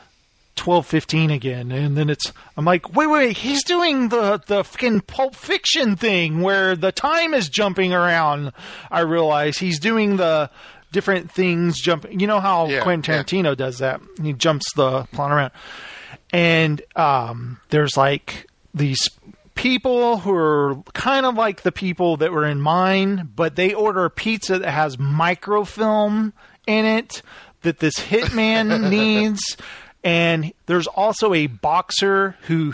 12:15 again. And then I'm like, wait, he's doing the fucking Pulp Fiction thing where the time is jumping around. I realize he's doing the different things jumping. You know how Quentin Tarantino does that? He jumps the plot around. And there's like these people who are kind of like the people that were in mine, but they order a pizza that has microfilm in it that this hitman needs. And there's also a boxer who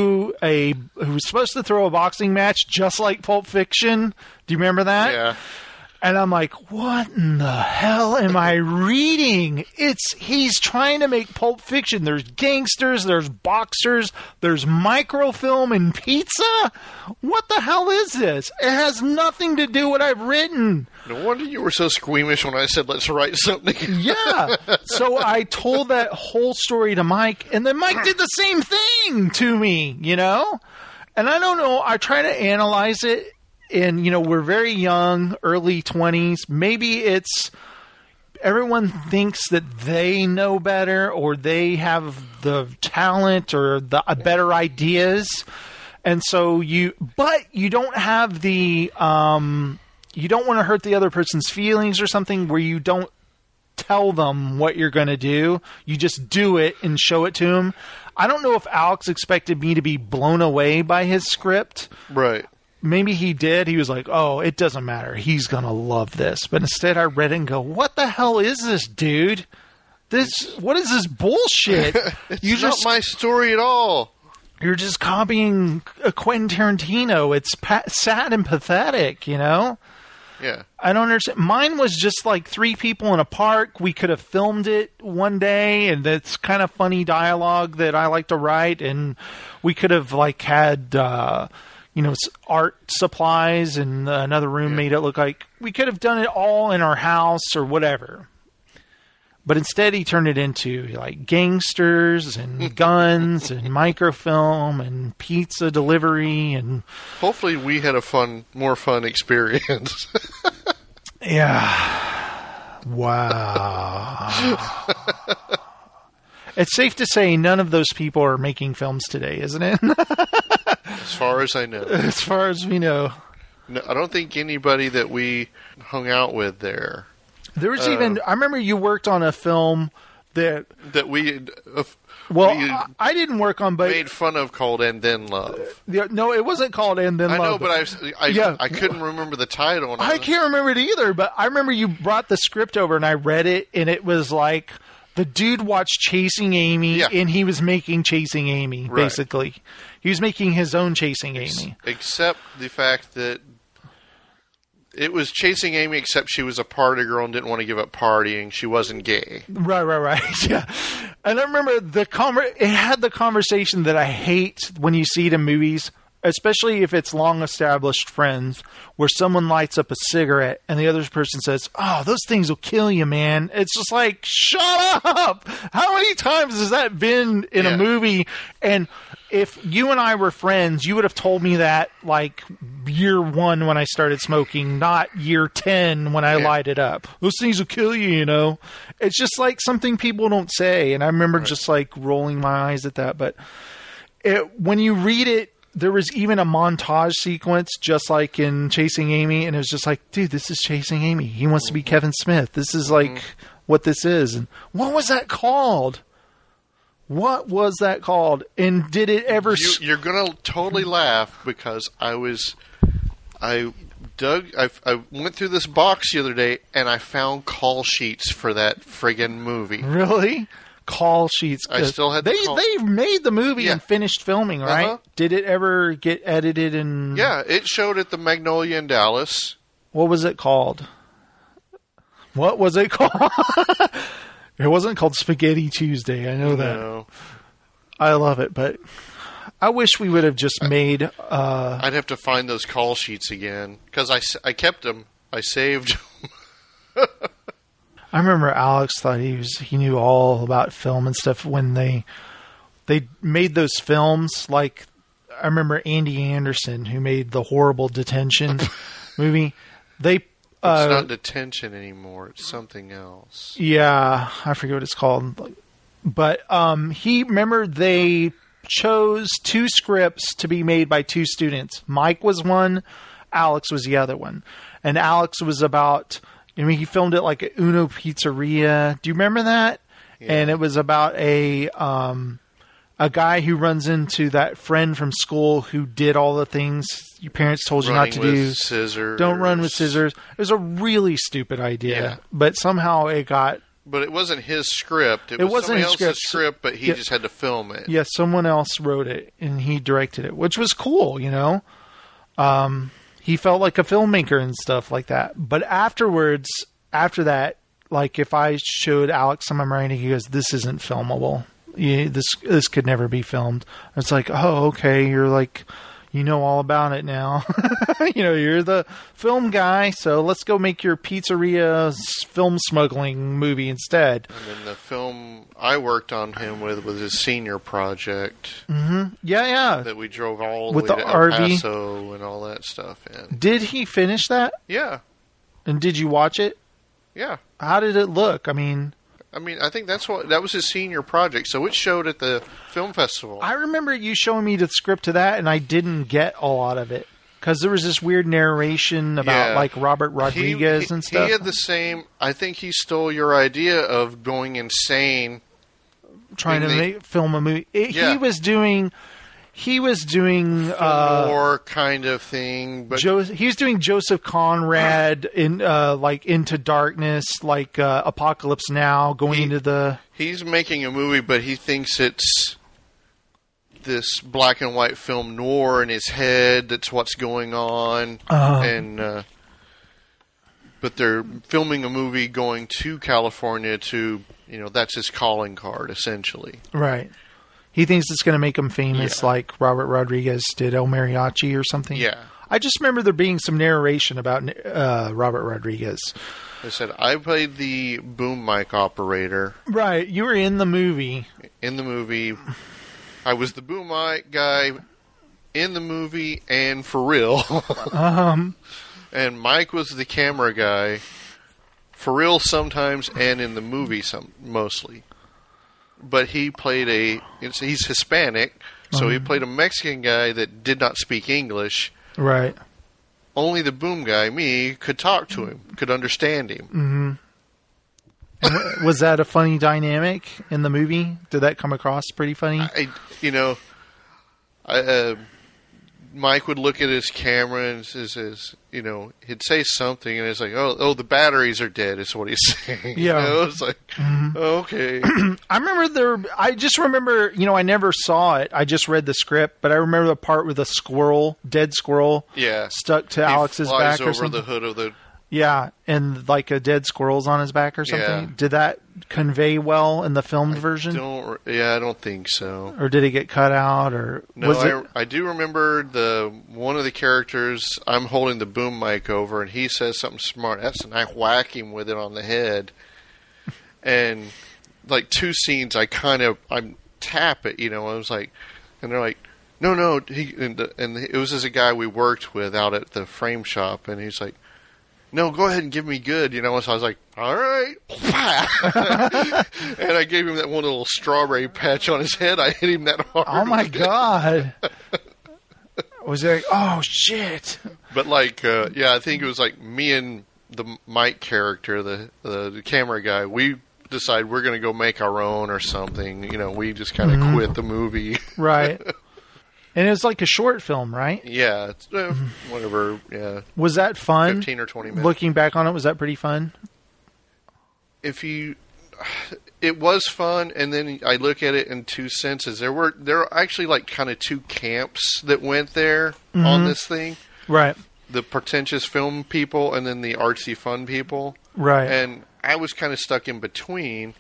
was supposed to throw a boxing match just like Pulp Fiction. Do you remember that? Yeah. And I'm like, what in the hell am I reading? He's trying to make Pulp Fiction. There's gangsters, there's boxers, there's microfilm and pizza. What the hell is this? It has nothing to do with what I've written. No wonder you were so squeamish when I said, let's write something. Yeah. So I told that whole story to Mike, and then Mike did the same thing to me, you know? And I don't know. I try to analyze it. And, we're very young, early 20s. Maybe it's everyone thinks that they know better or they have the talent or the better ideas. And so but you don't have you don't want to hurt the other person's feelings or something where you don't tell them what you're going to do. You just do it and show it to them. I don't know if Alex expected me to be blown away by his script. Right. Maybe he did. He was like, oh, it doesn't matter. He's going to love this. But instead I read it and go, what the hell is this, dude? What is this bullshit? It's not my story at all. You're just copying Quentin Tarantino. It's sad and pathetic, Yeah. I don't understand. Mine was just like three people in a park. We could have filmed it one day, and that's kind of funny dialogue that I like to write. And we could have like had... art supplies and another room made it look like we could have done it all in our house or whatever. But instead he turned it into like gangsters and guns and microfilm and pizza delivery and... Hopefully we had a more fun experience. Yeah. Wow. It's safe to say none of those people are making films today, isn't it? As far as I know. As far as we know. No, I don't think anybody that we hung out with there. There was I remember you worked on a film that we... I didn't work on, but... made fun of called And Then Love. No, it wasn't called And Then Love. I know, but I couldn't remember the title. I can't remember it either, but I remember you brought the script over and I read it, and it was like... The dude watched Chasing Amy, and he was making Chasing Amy, basically. He was making his own Chasing Amy. Except the fact that it was Chasing Amy, except she was a party girl and didn't want to give up partying. She wasn't gay. Right. Yeah. And I remember it had the conversation that I hate when you see it in movies, especially if it's long-established friends, where someone lights up a cigarette and the other person says, oh, those things will kill you, man. It's just like, shut up! How many times has that been in a movie? And if you and I were friends, you would have told me that like year 1 when I started smoking, not year 10 when I light it up. Those things will kill you, It's just like something people don't say. And I remember just like rolling my eyes at that. But when you read it, there was even a montage sequence just like in Chasing Amy, and it was just like, dude, this is Chasing Amy. He wants to be Kevin Smith. This is like what this is. And what was that called? What was that called? And did it ever... You're going to totally laugh because I went through this box the other day and I found call sheets for that friggin' movie. Really? call sheets. I still had the call. They made the movie Yeah. and finished filming, right? Uh-huh. Did it ever get edited and... Yeah, it showed at the Magnolia in Dallas. What was it called? What was it called? It wasn't called Spaghetti Tuesday. I know that. No. I love it, but I wish we would have just made... I'd have to find those call sheets again because I kept them. I saved them. I remember Alex thought he knew all about film and stuff when they made those films. Like, I remember Andy Anderson, who made the horrible Detention movie. They It's not Detention anymore. It's something else. yeah, I forget what it's called. But they chose two scripts to be made by two students. Mike was one, Alex was the other one. And Alex was about, he filmed it like at Uno Pizzeria. Do you remember that? Yeah. And it was about a guy who runs into that friend from school who did all the things your parents told you not to Running do. with scissors. Don't run with scissors. It was a really stupid idea, Yeah. but somehow it got... But it wasn't his script. It wasn't somebody his else's script. script, but he Yeah. just had to film it. Yeah, someone else wrote it and he directed it, which was cool, He felt like a filmmaker and stuff like that. But after that, like if I showed Alex some of my writing, he goes, "This isn't filmable. This could never be filmed." It's like, oh, okay, you're like, you know all about it now. You're the film guy, so let's go make your pizzeria film smuggling movie instead. And then the film I worked on him with was his senior project Yeah. that we drove all the With way the to El RV? Paso and all that stuff in. Did he finish that? Yeah, And did you watch it? yeah. How did it look? I mean, I think that was his senior project, so it showed at the film festival. I remember you showing me the script to that, and I didn't get a lot of it because there was this weird narration about Yeah. like Robert Rodriguez and stuff. He had the same. I think he stole your idea of going insane. trying to in the- film a movie. Yeah. He was doing War kind of thing, but he was doing Joseph Conrad in like Into Darkness, like Apocalypse Now, going into the... he's making a movie, but he thinks it's this black and white film noir in his head. That's what's going on, and but they're filming a movie going to California to, that's his calling card essentially. Right. He thinks it's going to make him famous Yeah. like Robert Rodriguez did El Mariachi or something. Yeah. I just remember there being some narration about Robert Rodriguez. I said I played the boom mic operator Right. You were in the movie. in the movie. I was the boom mic guy in the movie and for real. And Mike was the camera guy for real sometimes and in the movie mostly. But he played he's Hispanic, so he played a Mexican guy that did not speak English. Right. Only the boom guy, me, could talk to him, could understand him. Was that a funny dynamic in the movie? Did that come across pretty funny? Mike would look at his camera and says, he'd say something, and it's like, oh, the batteries are dead, is what he's saying. Yeah. It's like, okay. I just remember, I never saw it. I just read the script, but I remember the part with a dead squirrel, Yeah. stuck to He Alex's flies back or over something. the hood of the. Yeah, and like a dead squirrel's on his back or something. Yeah. Did that convey well in the filmed version? I don't think so. Or did it get cut out? Or No, was it? I do remember one of the characters. I'm holding the boom mic over, and he says something smart. And I whack him with it on the head. And like two scenes, I tap it. I was like, and they're like, no. And it was as a guy we worked with out at the frame shop, and he's like, no, go ahead and give me good, So I was like, all right. And I gave him that one little strawberry patch on his head. I hit him that hard. Oh my god! Was it like, oh shit? But I think it was like me and the Mike character, the camera guy, we decide we're going to go make our own or something. We just kind of quit the movie. Right. And it was like a short film, right? Yeah, it's, whatever. Yeah, Was that fun? 15 or 20 minutes. Looking back on it, was that pretty fun? If you, it was fun, and then I look at it in two senses. There are actually like kind of two camps that went there on this thing. Right. The pretentious film people and then the artsy fun people. Right. And I was kind of stuck in between.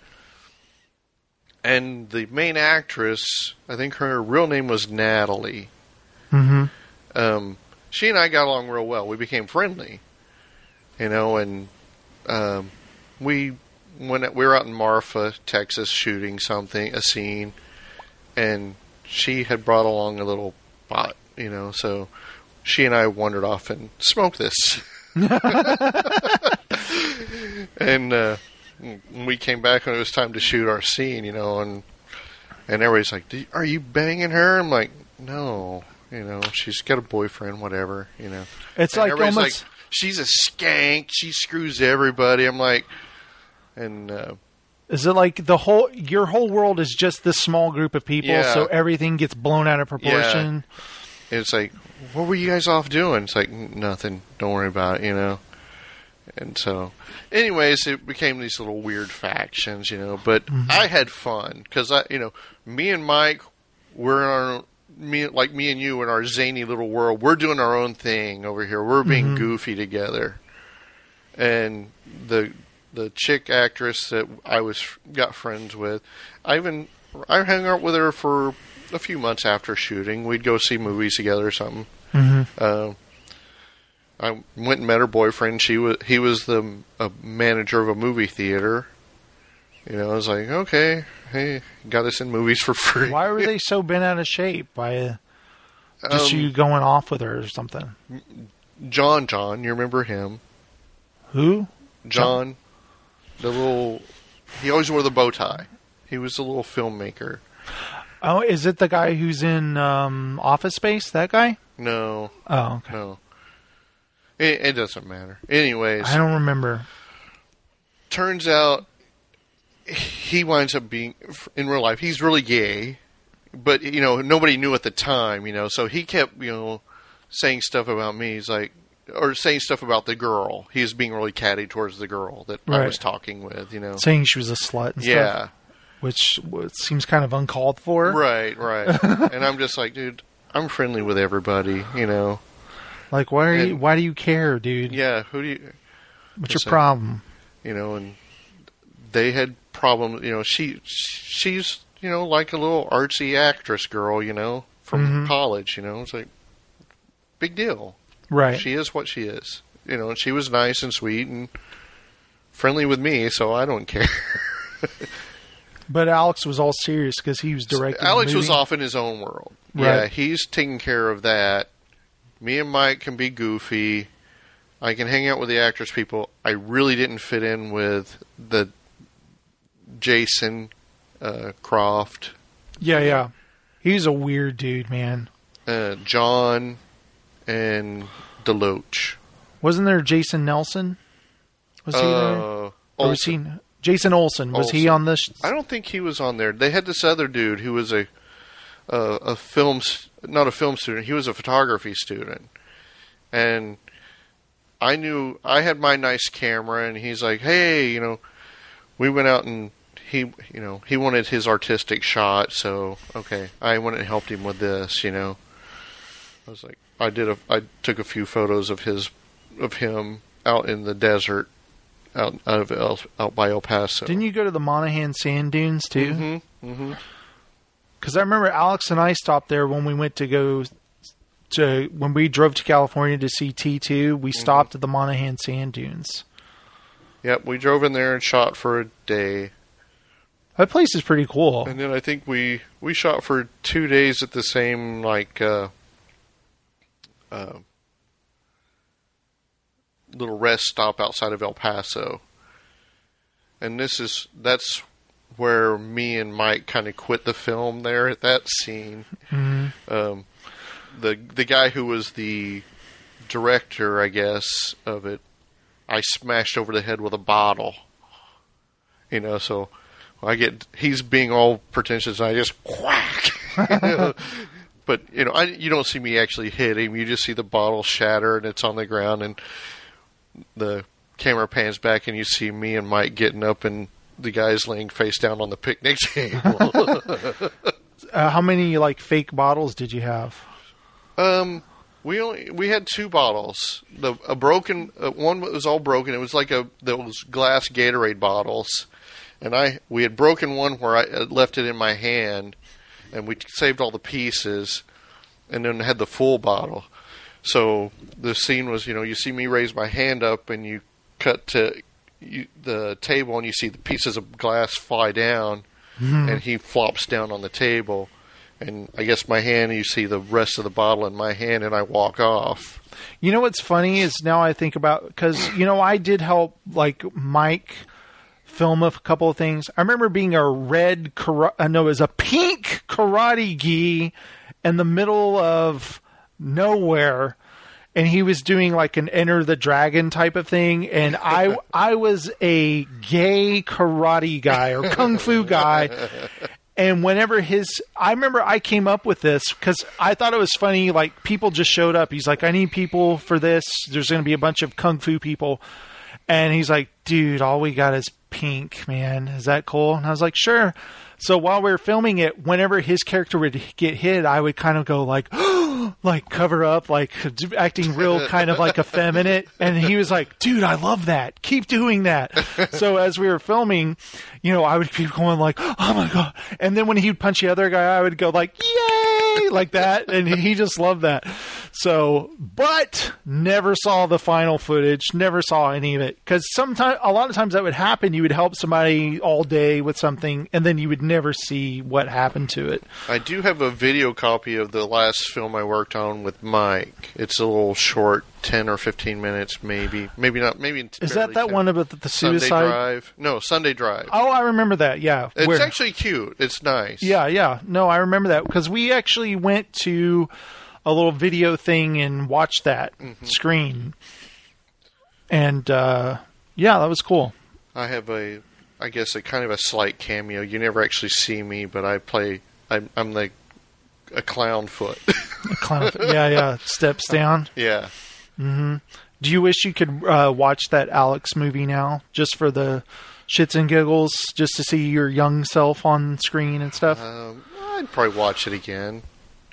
And the main actress, I think her real name was Natalie. Mm-hmm. She and I got along real well. We became friendly, and we were out in Marfa, Texas, shooting a scene, and she had brought along a little pot, so she and I wandered off and smoked this. And when we came back and it was time to shoot our scene, and everybody's like, "Are you banging her?" I'm like, "No, she's got a boyfriend, whatever, It's and like everybody's almost. like, "She's a skank. She screws everybody." I'm like, Is it like your whole world is just this small group of people, Yeah. so everything gets blown out of proportion? it's like, "What were you guys off doing?" It's like, "Nothing. Don't worry about it," And so, anyways, it became these little weird factions, But I had fun because me and Mike, me and you in our zany little world. We're doing our own thing over here. We're being goofy together. And the chick actress that I got friends with, I hung out with her for a few months after shooting. We'd go see movies together or something. I went and met her boyfriend. He was a manager of a movie theater. I was like, okay, hey, got us in movies for free. Why were they so bent out of shape by just you going off with her or something? John, you remember him? Who? John, he always wore the bow tie. He was a little filmmaker. Oh, is it the guy who's in Office Space? That guy? No. Oh, okay. No. It doesn't matter. Anyways. I don't remember. Turns out he winds up being, in real life, he's really gay. But, nobody knew at the time, So he kept, saying stuff about me. He's like, or saying stuff about the girl. He was being really catty towards the girl that I was talking with, Saying she was a slut and stuff. Which seems kind of uncalled for. Right. And I'm just like, dude, I'm friendly with everybody, Like, why do you care, dude? Yeah, What's your problem? And they had problems, she's, like a little artsy actress girl, from college, It's like, big deal. Right. She is what she is. And she was nice and sweet and friendly with me, so I don't care. But Alex was all serious because he was directing. Alex the was movie. off in his own world. Right. Yeah, he's taking care of that. Me and Mike can be goofy. I can hang out with the actress people. I really didn't fit in with the Jason Croft. Yeah. He's a weird dude, man. John and Deloach. Wasn't there Jason Nelson? Was he there? Or was he Jason Olsen? Was he on this? I don't think he was on there. They had this other dude who was a film, not a film student. He was a photography student, and I knew I had my nice camera, and he's like, "Hey, we went out and he wanted his artistic shot, so okay, I went and helped him with this, I was like, I took a few photos of him out in the desert, out by El Paso. Didn't you go to the Monahan Sand Dunes too? Mm-hmm. Because I remember Alex and I stopped there when we went when we drove to California to see T2. We stopped at the Monahan Sand Dunes. Yep, we drove in there and shot for a day. That place is pretty cool. And then I think we shot for 2 days at the same little rest stop outside of El Paso. And that's where me and Mike kind of quit the film there at that scene. Mm-hmm. The guy who was the director, I guess, of it, I smashed over the head with a bottle. So he's being all pretentious, and I just whack. But, you don't see me actually hit him. You just see the bottle shatter, and it's on the ground, and the camera pans back, and you see me and Mike getting up and the guy's laying face down on the picnic table. How many like fake bottles did you have? We had 2 bottles. A broken one was all broken. It was like those glass Gatorade bottles, and we had broken one where I left it in my hand, and we saved all the pieces, and then had the full bottle. So the scene was, you see me raise my hand up, and you cut to the table, and you see the pieces of glass fly down, and he flops down on the table. And I guess my hand, you see the rest of the bottle in my hand, and I walk off. You know what's funny is now I think about, because, I did help, like, Mike film a couple of things. I remember being a it was a pink karate gi in the middle of nowhere, and he was doing like an Enter the Dragon type of thing, and I was a gay karate guy or kung fu guy. And whenever I remember I came up with this because I thought it was funny. Like, people just showed up. He's like, I need people for this. There's going to be a bunch of kung fu people. And he's like, dude, all we got is pink, man. Is that cool? And I was like, sure. So while we were filming it, whenever his character would get hit, I would kind of go like, like cover up, like acting real kind of like effeminate. And he was like, dude, I love that. Keep doing that. So as we were filming, I would keep going like, oh my God. And then when he would punch the other guy, I would go like, yay, like that. And he just loved that. So, but never saw the final footage, never saw any of it. Because a lot of times that would happen. You would help somebody all day with something, and then you would never see what happened to it. I do have a video copy of the last film I worked on with Mike. It's a little short, 10 or 15 minutes, maybe. Maybe not. Maybe. Is that 10. One about the suicide? Sunday Drive? No, Sunday Drive. Oh, I remember that. Yeah, it's actually cute. It's nice. Yeah. No, I remember that because we actually went to a little video thing and watched that screen, and that was cool. I have I guess a kind of a slight cameo. You never actually see me, but I'm like a clown foot. A clown foot. Yeah. Steps down. Yeah. Mm-hmm. Do you wish you could watch that Alex movie now, just for the shits and giggles, just to see your young self on screen and stuff? I'd probably watch it again.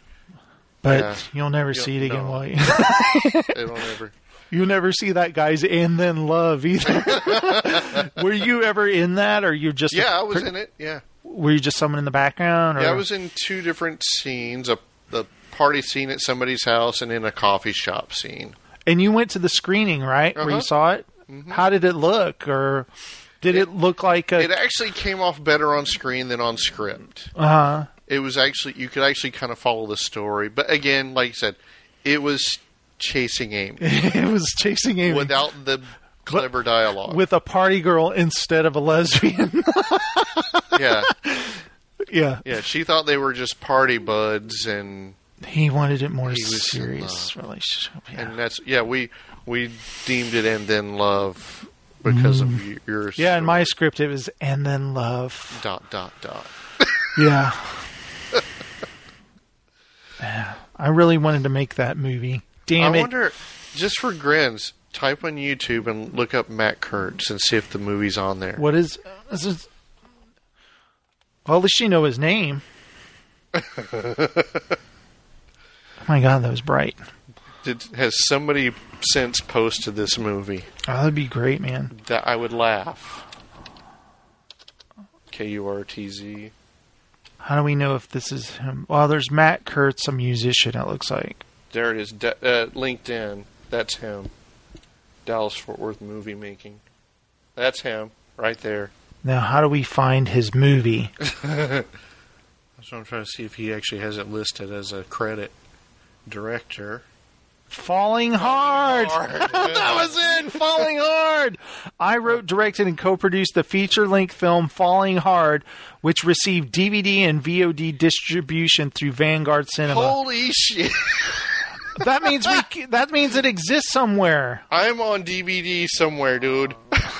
But you'll never see it again, will you? It'll never. You'll never see that guy's And Then Love either. Were you ever in that, or you just? Yeah, I was in it. Yeah. Were you just someone in the background? Or? Yeah, I was in 2 different scenes: a party scene at somebody's house, and then a coffee shop scene. And you went to the screening, right? Where you saw it. Mm-hmm. How did it look, or did it look like a? It actually came off better on screen than on script. It was actually, you could actually kind of follow the story. But again, like I said, it was Chasing Amy. It was Chasing Amy. Without the clever dialogue. With a party girl instead of a lesbian. Yeah. Yeah. Yeah, she thought they were just party buds, and he wanted it more serious relationship. Yeah. And we deemed it And Then Love because of yours. Yeah, in my script it was And Then Love. ... Yeah. I really wanted to make that movie. Damn it. I wonder, just for grins, type on YouTube and look up Matt Kurtz and see if the movie's on there. What is this? Well, at least you know his name. Oh my God, that was bright. Has somebody since posted this movie? Oh, that'd be great, man. That I would laugh. Kurtz. How do we know if this is him? Well, there's Matt Kurtz, a musician, it looks like. There it is. LinkedIn. That's him. Dallas-Fort Worth movie making. That's him. Right there. Now, how do we find his movie? That's what I'm trying to see if he actually has it listed as a credit. Director. Falling Hard. That was it. Falling Hard. I wrote, directed, and co-produced the feature-length film Falling Hard, which received DVD and VOD distribution through Vanguard Cinema. Holy shit! That means it exists somewhere. I'm on DVD somewhere, dude.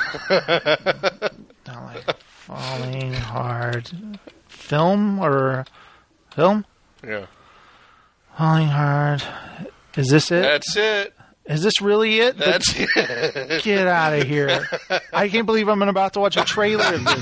Falling Hard. Film or film? Yeah. Falling Hard. Is this it? That's it. Is this really it? That's Get out of here. I can't believe I'm about to watch a trailer of this.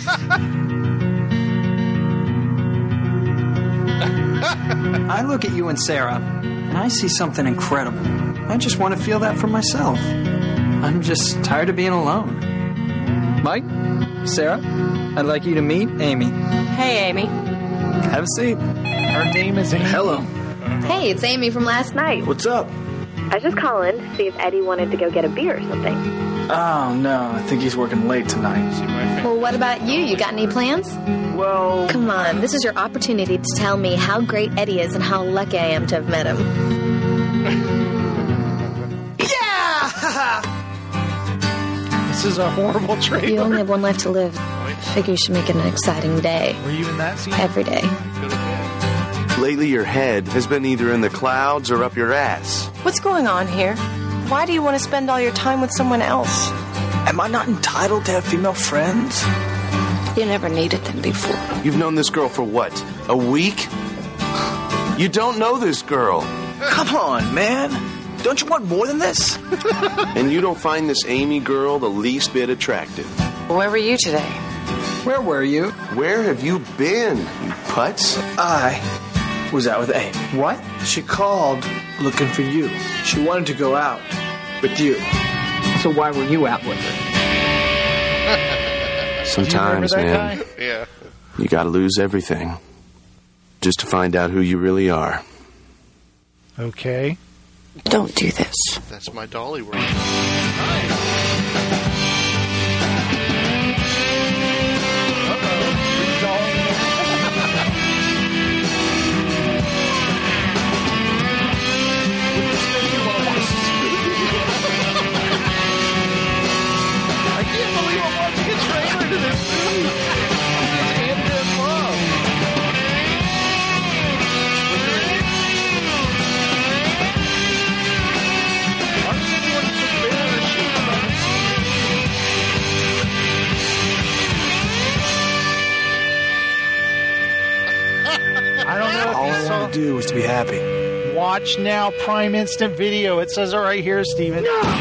I look at you and Sarah, and I see something incredible. I just want to feel that for myself. I'm just tired of being alone. Mike, Sarah, I'd like you to meet Amy. Hey, Amy. Have a seat. Her name is Amy. Hello. Hey, it's Amy from last night. What's up? I was just calling to see if Eddie wanted to go get a beer or something. Oh, no, I think he's working late tonight. Well, what about you? You got any plans? Well, Come on, this is your opportunity to tell me how great Eddie is and how lucky I am to have met him. This is a horrible You trailer. only have one life to live. Figure you should make it an exciting day. Were you in that scene? Every day. Lately, your head has been either in the clouds or up your ass. What's going on here? Why do you want to spend all your time with someone else? am I not entitled to have female friends? You never needed them before. You've known this girl for what? A week? You don't know this girl. Come on, man. Don't you want more than this? And you don't find this Amy girl the least bit attractive. Where were you today? Where were you? Where have you been, you putz? I was out with Amy. What? She called looking for you. She wanted to go out with you. So why were you out with her? Sometimes, Do you remember man, that guy? Yeah. you gotta lose everything just to find out who you really are. Okay. Don't do this. That's my dolly work. I can't believe I'm watching a trailer to this movie. And in love. Why does anyone put banner sheets on it? I don't know All if I you saw. want to do was to be happy. Watch now, Prime Instant Video. It says it right here, Steven.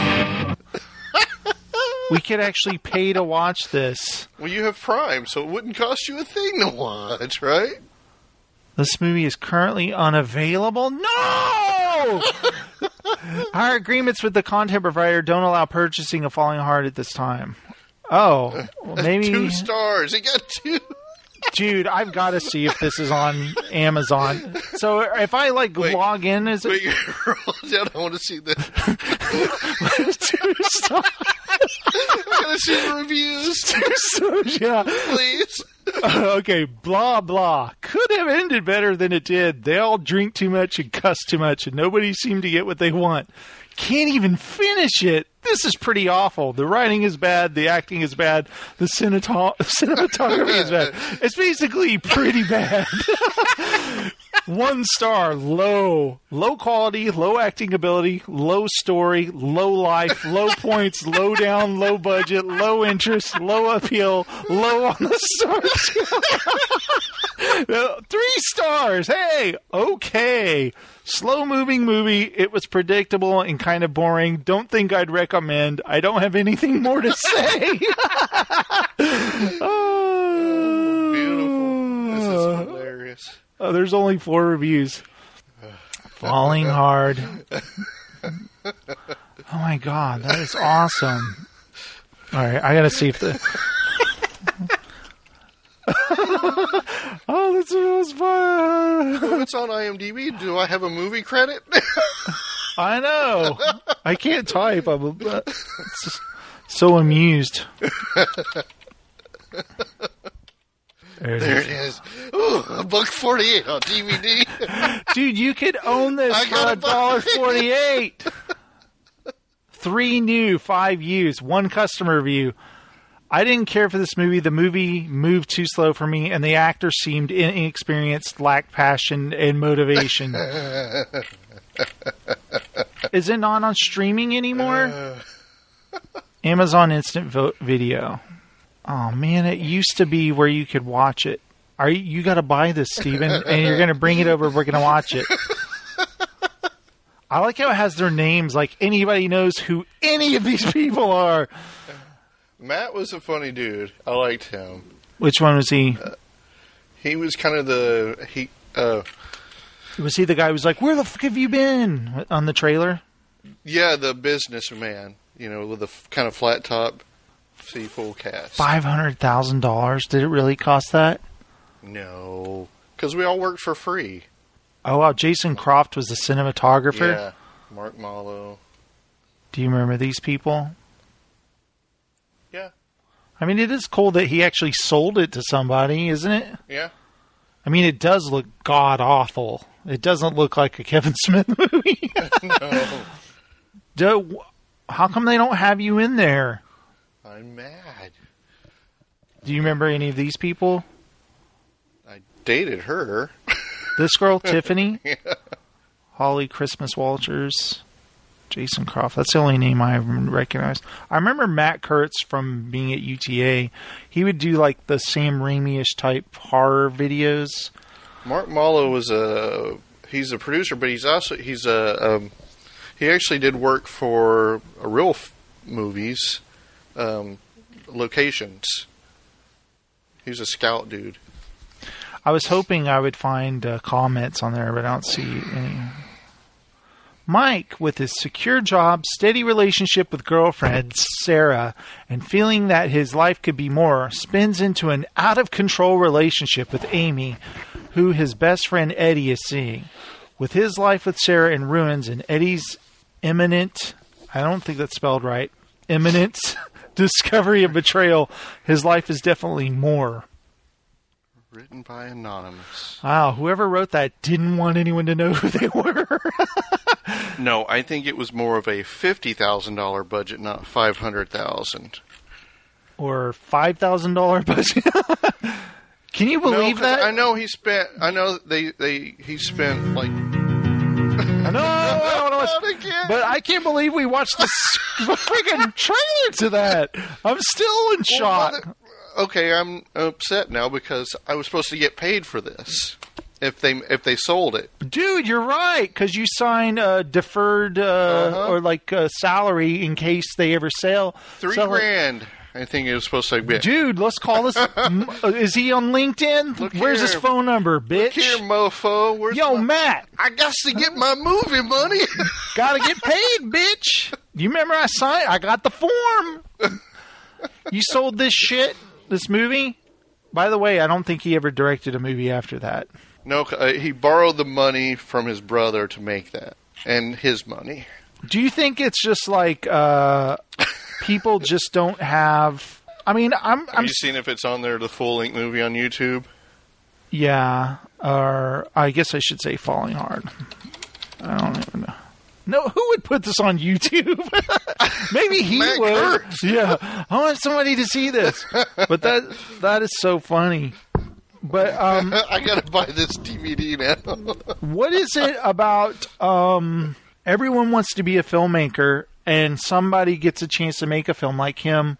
We could actually pay to watch this. Well, you have Prime, so it wouldn't cost you a thing to watch, right? This movie is currently unavailable. No! Our agreements with the content provider don't allow purchasing of Falling Hard at this time. Oh, well, maybe. 2 stars. It got 2. Dude, I've got to see if this is on Amazon. So if I log in, is Wait, it roll down. I want to see the. 2 stars? I gotta see the reviews, 2 stars, yeah. please. Okay, blah, blah. Could have ended better than it did. They all drink too much and cuss too much, and nobody seemed to get what they want. Can't even finish it. This is pretty awful. The writing is bad. The acting is bad. The cinematography is bad. It's basically pretty bad. 1 star, low quality, low acting ability, low story, low life, low points, low down, low budget, low interest, low appeal, low on the star scale. 3 stars. Hey, okay. Slow moving movie. It was predictable and kind of boring. Don't think I'd recommend. I don't have anything more to say. Oh, Beautiful. This is hilarious. Oh, there's only 4 reviews. Falling Hard. Oh my god, that is awesome. Alright, I gotta see if the... Oh, that's the most fun. Oh, it's on IMDb. Do I have a movie credit? I know. I can't type. I'm so amused. There There it is. Ooh, $1.48 on DVD. Dude, you could own this I for gotta buy it. $1.48. 3 new, 5 used, 1 customer review. I didn't care for this movie. The movie moved too slow for me, and the actor seemed inexperienced, lacked passion and motivation. Is it not on streaming anymore? Amazon Instant Video. Oh man, it used to be where you could watch it. You got to buy this, Steven, and you're going to bring it over. We're going to watch it. I like how it has their names, like anybody knows who any of these people are. Matt was a funny dude. I liked him. Which one was he? He was kind of Was he the guy who was like, where the fuck have you been? On the trailer? yeah, the businessman, with the kind of flat top, see full cast. $500,000? Did it really cost that? No, because we all worked for free. Oh, wow. Jason Croft was the cinematographer? Yeah, Mark Mallow. Do you remember these people? Yeah, I mean, it is cool that he actually sold it to somebody, isn't it? yeah. I mean, it does look god-awful. It doesn't look like a Kevin Smith movie. No. How come they don't have you in there? I'm mad. Do you remember any of these people? I dated her. This girl, Tiffany? Yeah. Holly Christmas Walters. Jason Croft. That's the only name I recognize. I remember Matt Kurtz from being at UTA. He would do like the Sam Raimi-ish type horror videos. Mark Mallow he's a producer, but he actually did work for real movies, locations. He's a scout dude. I was hoping I would find comments on there, but I don't see any. Mike, with his secure job, steady relationship with girlfriend Sarah, and feeling that his life could be more, spins into an out-of-control relationship with Amy, who his best friend Eddie is seeing. With his life with Sarah in ruins and Eddie's imminent, I don't think that's spelled right, imminent discovery of betrayal, his life is definitely more. Written by Anonymous. Wow, whoever wrote that didn't want anyone to know who they were. No, I think it was more of a $50,000 budget, not $500,000. Or $5,000 budget. Can you believe that? I know he spent. I know he spent like. I know, but I can't believe we watched the freaking trailer to that. I'm still in shock. Okay, I'm upset now because I was supposed to get paid for this if they sold it. Dude, you're right, because you sign a deferred or like a salary in case they ever sell. $3,000. I think it was supposed to be. Dude, let's call this. Is he on LinkedIn? Where's his phone number, bitch? Look here, mofo. Yo, Matt. I got to get my movie money. Gotta get paid, bitch. You remember I got the form. You sold this shit, this movie? By the way, I don't think he ever directed a movie after that. No, he borrowed the money from his brother to make that, and his money. Do you think it's just like people just don't have? I mean, I'm. Have you seen if it's on there, the full-length movie on YouTube? Yeah, or I guess I should say Falling Hard. I don't even know. No, who would put this on YouTube? Maybe he Matt would. Kurtz. Yeah, I want somebody to see this. But that is so funny. But I gotta buy this DVD now. What is it about? Everyone wants to be a filmmaker, and somebody gets a chance to make a film like him.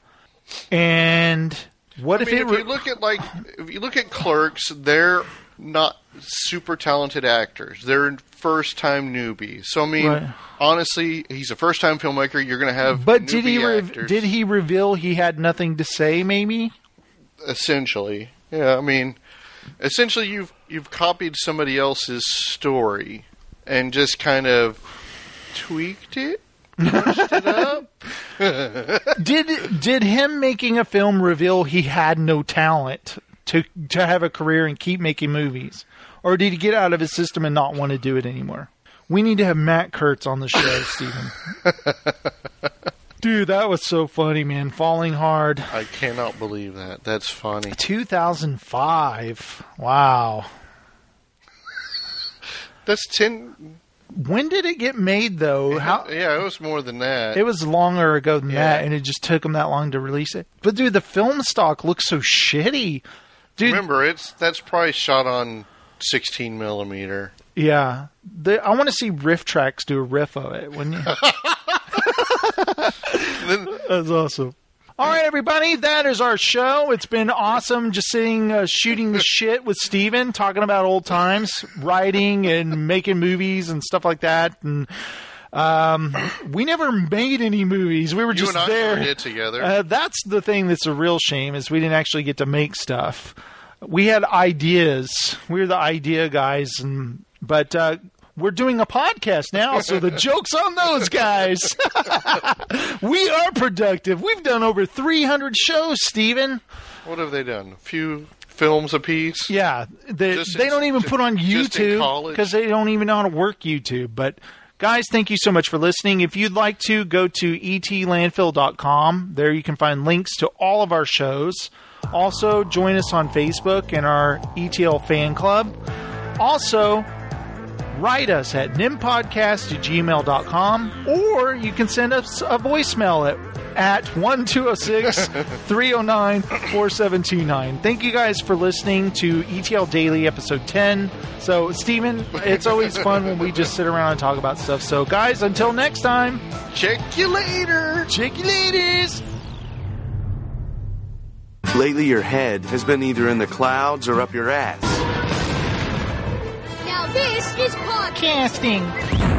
And what if you look at Clerks, they're not super talented actors. They're first-time newbies. So I mean, right. Honestly, he's a first-time filmmaker. You're going to have But newbie did he reveal he had nothing to say? Maybe. Essentially, yeah. I mean, essentially, you've copied somebody else's story and just kind of tweaked it, pushed it up. Did him making a film reveal he had no talent to have a career and keep making movies? Or did he get out of his system and not want to do it anymore? We need to have Matt Kurtz on the show, Stephen. Dude, that was so funny, man. Falling Hard. I cannot believe that. That's funny. 2005. Wow. That's 10... When did it get made, though? Yeah, it was more than that. It was longer ago than that, and it just took them that long to release it. But, dude, the film stock looks so shitty. Dude, remember, that's probably shot on 16 millimeter. Yeah. I want to see Riff Tracks do a riff of it, wouldn't you? That's awesome. All right, everybody, that is our show. It's been awesome just sitting, shooting the shit with Steven, talking about old times, writing and making movies and stuff like that. And we never made any movies. We were You just and I there. did it together. That's the thing that's a real shame, is we didn't actually get to make stuff. We had ideas. We were the idea guys, but we're doing a podcast now, so the joke's on those guys. We are productive. We've done over 300 shows, Steven. What have they done? A few films apiece? Yeah, they don't even put on just in YouTube college? because they don't even know how to work YouTube. But guys, thank you so much for listening. If you'd like to, go to etlandfill.com. There you can find links to all of our shows. Also, join us on Facebook and our ETL fan club. Also, write us at nimpodcast@gmail.com, or you can send us a voicemail at 1-206-309-4729. Thank you guys for listening to ETL Daily episode 10. So, Steven, it's always fun when we just sit around and talk about stuff. So, guys, until next time, Check you later. check you laters. Lately, your head has been either in the clouds or up your ass. Now this is podcast. Casting.